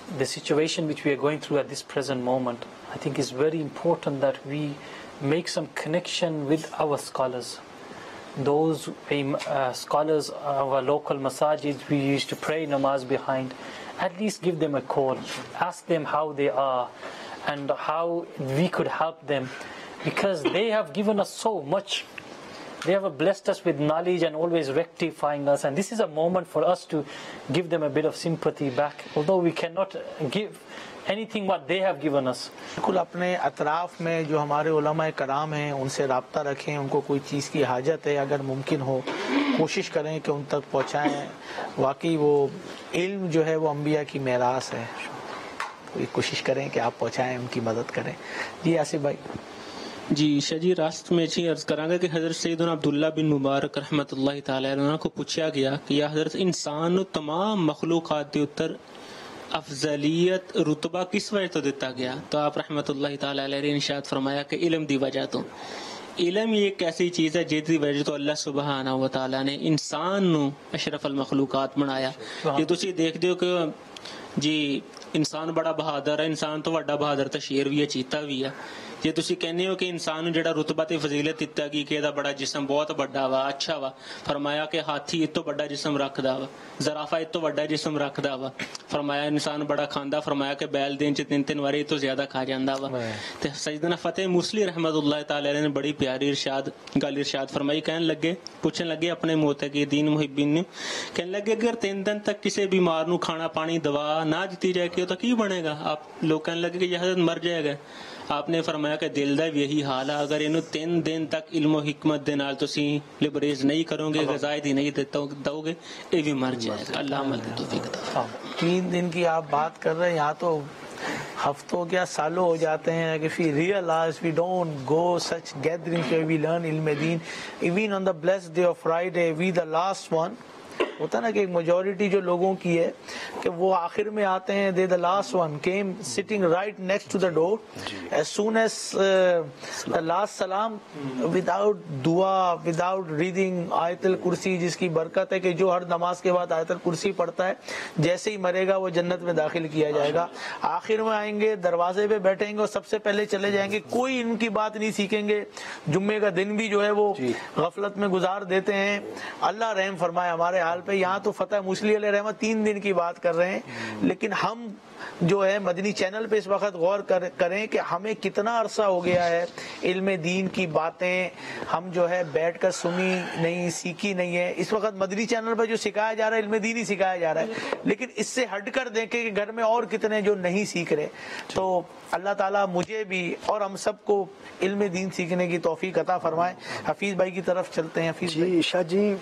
the situation which we are going through at this present moment, I think it's very important that we make some connection with our scholars. Those scholars, our local masajids, we used to pray namaz behind. At least give them a call, ask them how they are and how we could help them, because they have given us so much. They have blessed us with knowledge and always rectifying us, and this is a moment for us to give them a bit of sympathy back, although we cannot give anything what they have given us. बिल्कुल अपने अतराफ़ में जो हमारे उलमा कराम हैं उनसे राब्ता रखें, उनको कोई चीज़ की हाजत है अगर मुमकिन हो कोशिश करें कि उन तक पहुँचाएँ. वाकई वो इल्म जो है वो अम्बिया की मेरास है, कोशिश करें कि आप पहुँचाएँ, उनकी मदद करें. जी आसिफ भाई. जी शाजी रास्त में जी अर्ज करांगा कि हज़रत सैयदना अब्दुल्ला बिन मुबारक रहमतुल्लाहि ताला अलैह को पूछा गया कि या हज़रत इंसान नु तमाम मखलूक़ात दे उत्तर अफजलियत रुतबा किस वजह तो दिता गया, तो आप रहमतुल्लाहि ताला अलैह ने इरशाद फरमाया कि इल्म दी वजह तो. इल्म ये एक ऐसी चीज़ है जिसकी वजह तो अल्लाह सुबहाना व तआला ने इंसान नु अशरफुल मखलूक़ात बनाया. ये तुसी देखदे हो कि जी इंसान बड़ा बहादुर है, इंसान तो वड्डा बहादुर तो शेर भी है, चीता भी है. जे तुसी कहने हो कि इंसान नूं जिहड़ा रुतबा ते फजीलत दिता गई कि इहदा बड़ा जिस्म बहुत बड़ा वा, अच्छा वा, फरमाया कि हाथी इस तो बड़ा जिस्म रखदा वा, ज़राफा इस तो बड़ा जिस्म रखदा वा. फरमाया इंसान बड़ा खांदा, फरमाया कि बैल दिन च 3-3 वारी तो ज्यादा खा जांदा वा. ते सैयदना फतेह मुसली रहमतुल्लाह ताला ने बड़ी प्यारी गल इरशाद फरमाई. कहने लगे, पूछने लगे अपने मोतक़ीदीन मुहिब्बीन ने, कहने लगे अगर 3 दिन तक किसी बीमार नूं खाना पानी दवा ना दी जाए कि तो की बनेगा. आप लोग कहने लगे कि यह हज़रत मर जाएगा. आपने फरमाया कि दिल दा भी यही हाल है, अगर इन्हों 3 दिन तक इल्म और हिकमत दे नाल तुसी लिबरेज नहीं करोगे, ग़ज़ाए दी नहीं दोगे, ये भी मर जाएगा. अल्लाह अमल की तौफीक अता. 3 दिन की आप बात कर रहे हैं, यहाँ तो हफ्तों क्या सालों हो जाते हैं. If we realize we don't go such gatherings where we learn ilm deen, even on the blessed day of Friday, we the last one. होता है ना कि एक मेजॉरिटी जो लोगों की है कि वो आखिर में आते हैं. They the last one came sitting right next to the door. As soon as the last सलाम, विदाउट दुआ, विदाउट रीडिंग आयतल कुर्सी, जिसकी बरकत है कि जो हर नमाज के बाद आयतल कुर्सी पढ़ता है जैसे ही मरेगा वो जन्नत में दाखिल किया जाएगा. आखिर में आएंगे, दरवाजे पे बैठेंगे और सबसे पहले चले जाएंगे. कोई इनकी बात नहीं सीखेंगे. जुम्मे का दिन भी जो है वो गफलत में गुजार देते हैं. अल्लाह रहम फरमाए हमारे हाल पे. यहाँ तो फतेह मुसली अलैह रहमत 3 दिन की बात कर रहे हैं, लेकिन हम जो है मदनी चैनल पे इस वक्त गौर करें कि हमें कितना अरसा हो गया है इल्म दीन की बातें हम जो है बैठकर सुनी नहीं, सीखी नहीं है. इस वक्त मदनी चैनल पर जो सिखाया जा रहा है इल्म दीन ही सिखाया जा रहा है, लेकिन इससे हटकर देखें कि घर में और कितने जो नहीं सीख रहे. तो अल्लाह ताला मुझे भी और हम सबको इल्म दीन सीखने की तौफीक अता फरमाए. हफीज भाई की तरफ चलते हैं. हफीज भाई. शाह जी,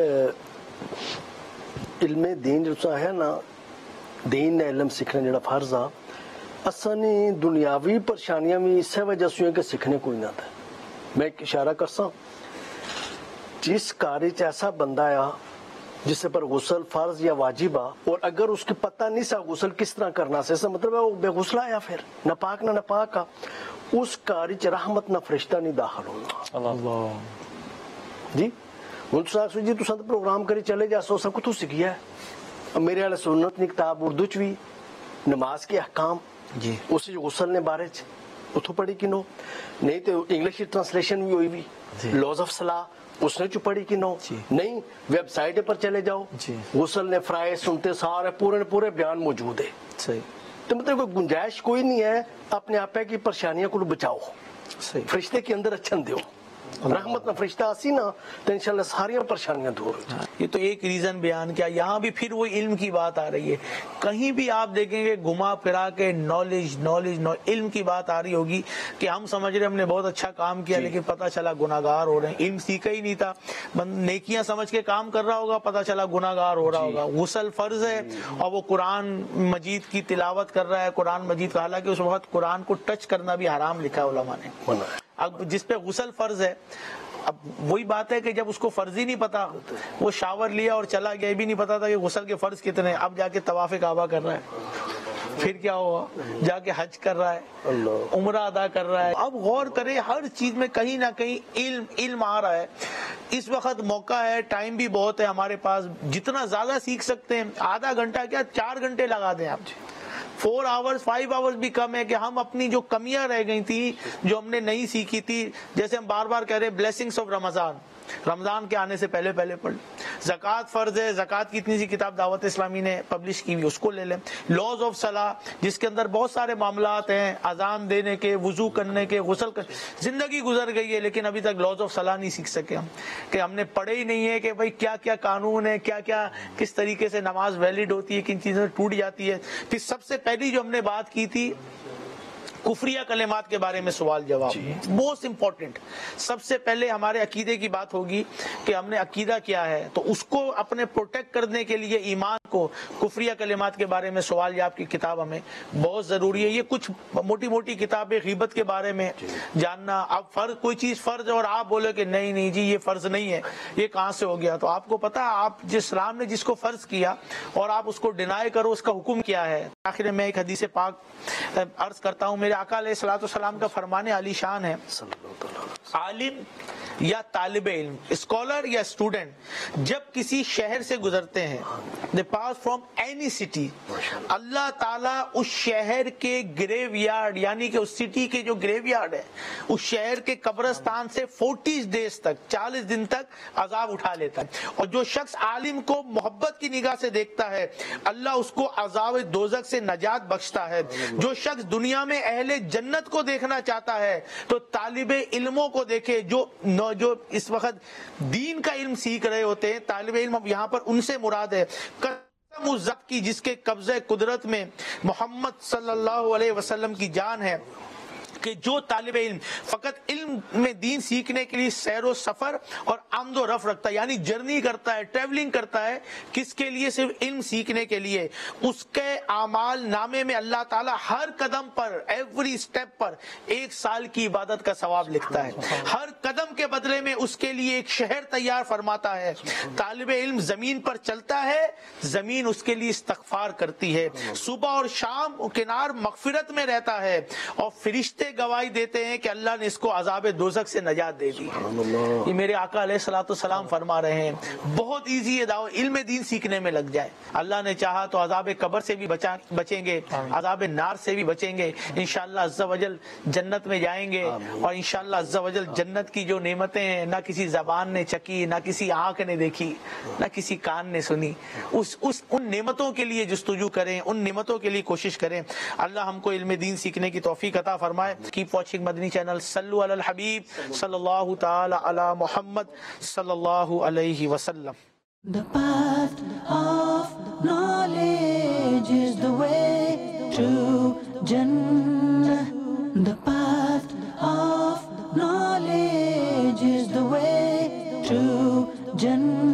इल्म दीन जो है ना, दीन ने इल्म सीखने जड़ा फर्ज आ, असानी दुनियावी परेशानियां भी इस वजह से कि सीखने कोई ना था. मैं एक इशारा करसा, जिस कारी च ऐसा बंदा आ जिससे पर गुसल फर्ज या वाजिब आ और अगर उसके पता नहीं सा गुसल किस तरह करना से, इसका मतलब है वो बेगुसला या फिर नापाक ना नापाक आ, उस कारी च रहमत ना फरिश्ता नहीं दाखिल होगा. अल्लाह जी हूँ जी तुसा तो प्रोग्राम करी चले जा सो सब कुछ सीखिया है. मेरे वाले सुन्नत की किताब उर्दू च भी नमाज के अहकाम जी उस गुसल ने बारे च उथों पढ़ी किनो, नहीं तो इंग्लिश की ट्रांसलेशन भी हुई भी, लॉज ऑफ सलाह उसने चु पढ़ी किनो, नहीं वेबसाइट पर चले जाओ गुसल ने फ्राई सुनते सारे पूरे बयान मौजूद है. सही. तो मतलब कोई गुंजाइश कोई नहीं है. अपने आप की परेशानियों को बचाओ, फरिश्ते के अंदर अच्छा दो, रहमत ना फरिश्ता आसी ना तो इंशाल्लाह सारी परेशानियां दूर हो जाए. ये तो एक रीजन बयान किया. यहाँ भी फिर वो इल्म की बात आ रही है. कहीं भी आप देखेंगे घुमा फिरा के नॉलेज इल्म की बात आ रही होगी कि हम समझ रहे हमने बहुत अच्छा काम किया लेकिन पता चला गुनाहगार हो रहे हैं. इल्म सीखा ही नहीं था, नेकियां समझ के काम कर रहा होगा, पता चला गुनाहगार हो रहा होगा. गुस्ल फर्ज है और वो कुरान मजीद की तिलावत कर रहा है. कुरान मजीद का, हालांकि उस वक्त कुरान को टच करना भी हराम लिखा है उलमा ने. अब जिस पे गुस्ल फर्ज है, अब वही बात है कि जब उसको फर्ज ही नहीं पता, वो शावर लिया और चला गया, भी नहीं पता था कि गुस्ल के फर्ज कितने. अब जाके तवाफ़े काबा कर रहा है, फिर क्या हुआ, जाके हज कर रहा है, उम्रा अदा कर रहा है. अब गौर करें, हर चीज में कहीं ना कहीं इल्म आ रहा है. इस वक्त मौका है, टाइम भी बहुत है हमारे पास, जितना ज्यादा सीख सकते हैं. आधा घंटा क्या 4 घंटे लगा दें आप. 4 hours 5 hours بھی کم ہے کہ ہم اپنی جو کمیاں رہ گئی تھی جو ہم نے نہیں سیکھی تھی، جیسے ہم بار بار کہہ رہے بلیسنگز آف رمضان کے آنے سے پہلے پڑھ. زکوٰۃ فرض ہے، زکوٰۃ کی اتنی سی کتاب دعوت اسلامی نے پبلش کی ہوئی، اس کو لے لیں. لاز آف صلاح جس کے اندر بہت سارے معاملات ہیں، اذان دینے کے، وضو کرنے کے، غسل کرنے. زندگی گزر گئی ہے لیکن ابھی تک لاز آف صلاح نہیں سیکھ سکے ہم، کہ ہم نے پڑھے ہی نہیں ہے کہ بھائی کیا کیا قانون ہے، کیا کیا کس طریقے سے نماز ویلڈ ہوتی ہے، کن چیزیں ٹوٹ جاتی ہے. پھر سب سے پہلی جو ہم نے بات کی تھی کفریہ کلمات کے بارے میں سوال جواب، موسٹ امپورٹنٹ. سب سے پہلے ہمارے عقیدے کی بات ہوگی کہ ہم نے عقیدہ کیا ہے، تو اس کو اپنے پروٹیکٹ کرنے کے لیے ایمان کو کفریہ کلمات کے بارے میں سوال جواب کی کتاب ہمیں بہت ضروری ہے. یہ کچھ موٹی موٹی کتابیں غیبت کے بارے میں جاننا. اب فرض کوئی چیز فرض اور آپ بولے کہ نہیں جی یہ فرض نہیں ہے، یہ کہاں سے ہو گیا؟ تو آپ کو پتا آپ جس اسلام نے جس کو فرض کیا اور آپ اس کو ڈینائی کرو، اس کا حکم کیا ہے. آخر میں ایک حدیث پاک عرض کرتا ہوں. میرے آقا علیہ الصلوۃ والسلام کا فرمان علی شان ہے، عالم یا طالب علم، اسکالر یا اسٹوڈنٹ جب کسی شہر سے گزرتے ہیں، they pass from any city، اللہ تعالیٰ اس شہر کے گریو یارڈ یعنی کہ اس سٹی کے جو گریو یارڈ ہے اس شہر کے قبرستان سے 40 days تک 40 دن تک عذاب اٹھا لیتا ہے. اور جو شخص عالم کو محبت کی نگاہ سے دیکھتا ہے اللہ اس کو عذاب دوزخ سے نجات بخشتا ہے. جو شخص دنیا میں اہل جنت کو دیکھنا چاہتا ہے تو طالب علموں کو دیکھے جو اس وقت دین کا علم سیکھ رہے ہوتے ہیں. طالب علم اب یہاں پر ان سے مراد ہے قسم اس ذات کی جس کے قبضہ قدرت میں محمد صلی اللہ علیہ وسلم کی جان ہے، کہ جو طالب علم فقط علم میں دین سیکھنے کے لیے سیر و سفر اور آمد و رفت رکھتا ہے، یعنی جرنی کرتا ہے، ٹریولنگ کرتا ہے، کس کے لیے؟ صرف علم سیکھنے کے لیے، اس کے اعمال نامے میں اللہ تعالیٰ ہر قدم پر ایوری سٹیپ پر 1 سال کی عبادت کا ثواب لکھتا ہے. ہر قدم کے بدلے میں اس کے لیے ایک شہر تیار فرماتا ہے. طالب علم زمین پر چلتا ہے، زمین اس کے لیے استغفار کرتی ہے. صبح اور شام کنار مغفرت میں رہتا ہے اور فرشتے گواہی دیتے ہیں کہ اللہ نے اس کو عذاب دوزخ سے نجات دے دی. یہ میرے آقا علیہ الصلوۃ والسلام فرما رہے ہیں. بہت ایزی ہے دعوت، علم دین سیکھنے میں لگ جائے. اللہ نے چاہا تو عذاب قبر سے بھی بچیں گے، عذاب نار سے بھی بچیں گے. انشاءاللہ عز و جل جنت میں جائیں گے اور انشاءاللہ عز و جل جنت کی جو نعمتیں ہیں نہ کسی زبان نے چکی، نہ کسی آنکھ نے دیکھی، نہ کسی کان نے سنی، ان نعمتوں کے لیے جستجو کریں، ان نعمتوں کے لیے کوشش کریں. اللہ ہم کو علم دین سیکھنے کی توفیق عطا فرمائے. Keep watching Madani channel. Sallu ala al-Habib sallallahu ta'ala ala Muhammad sallallahu alayhi wa sallam. The path of knowledge is the way to Jannah. The path of knowledge is the way to Jannah.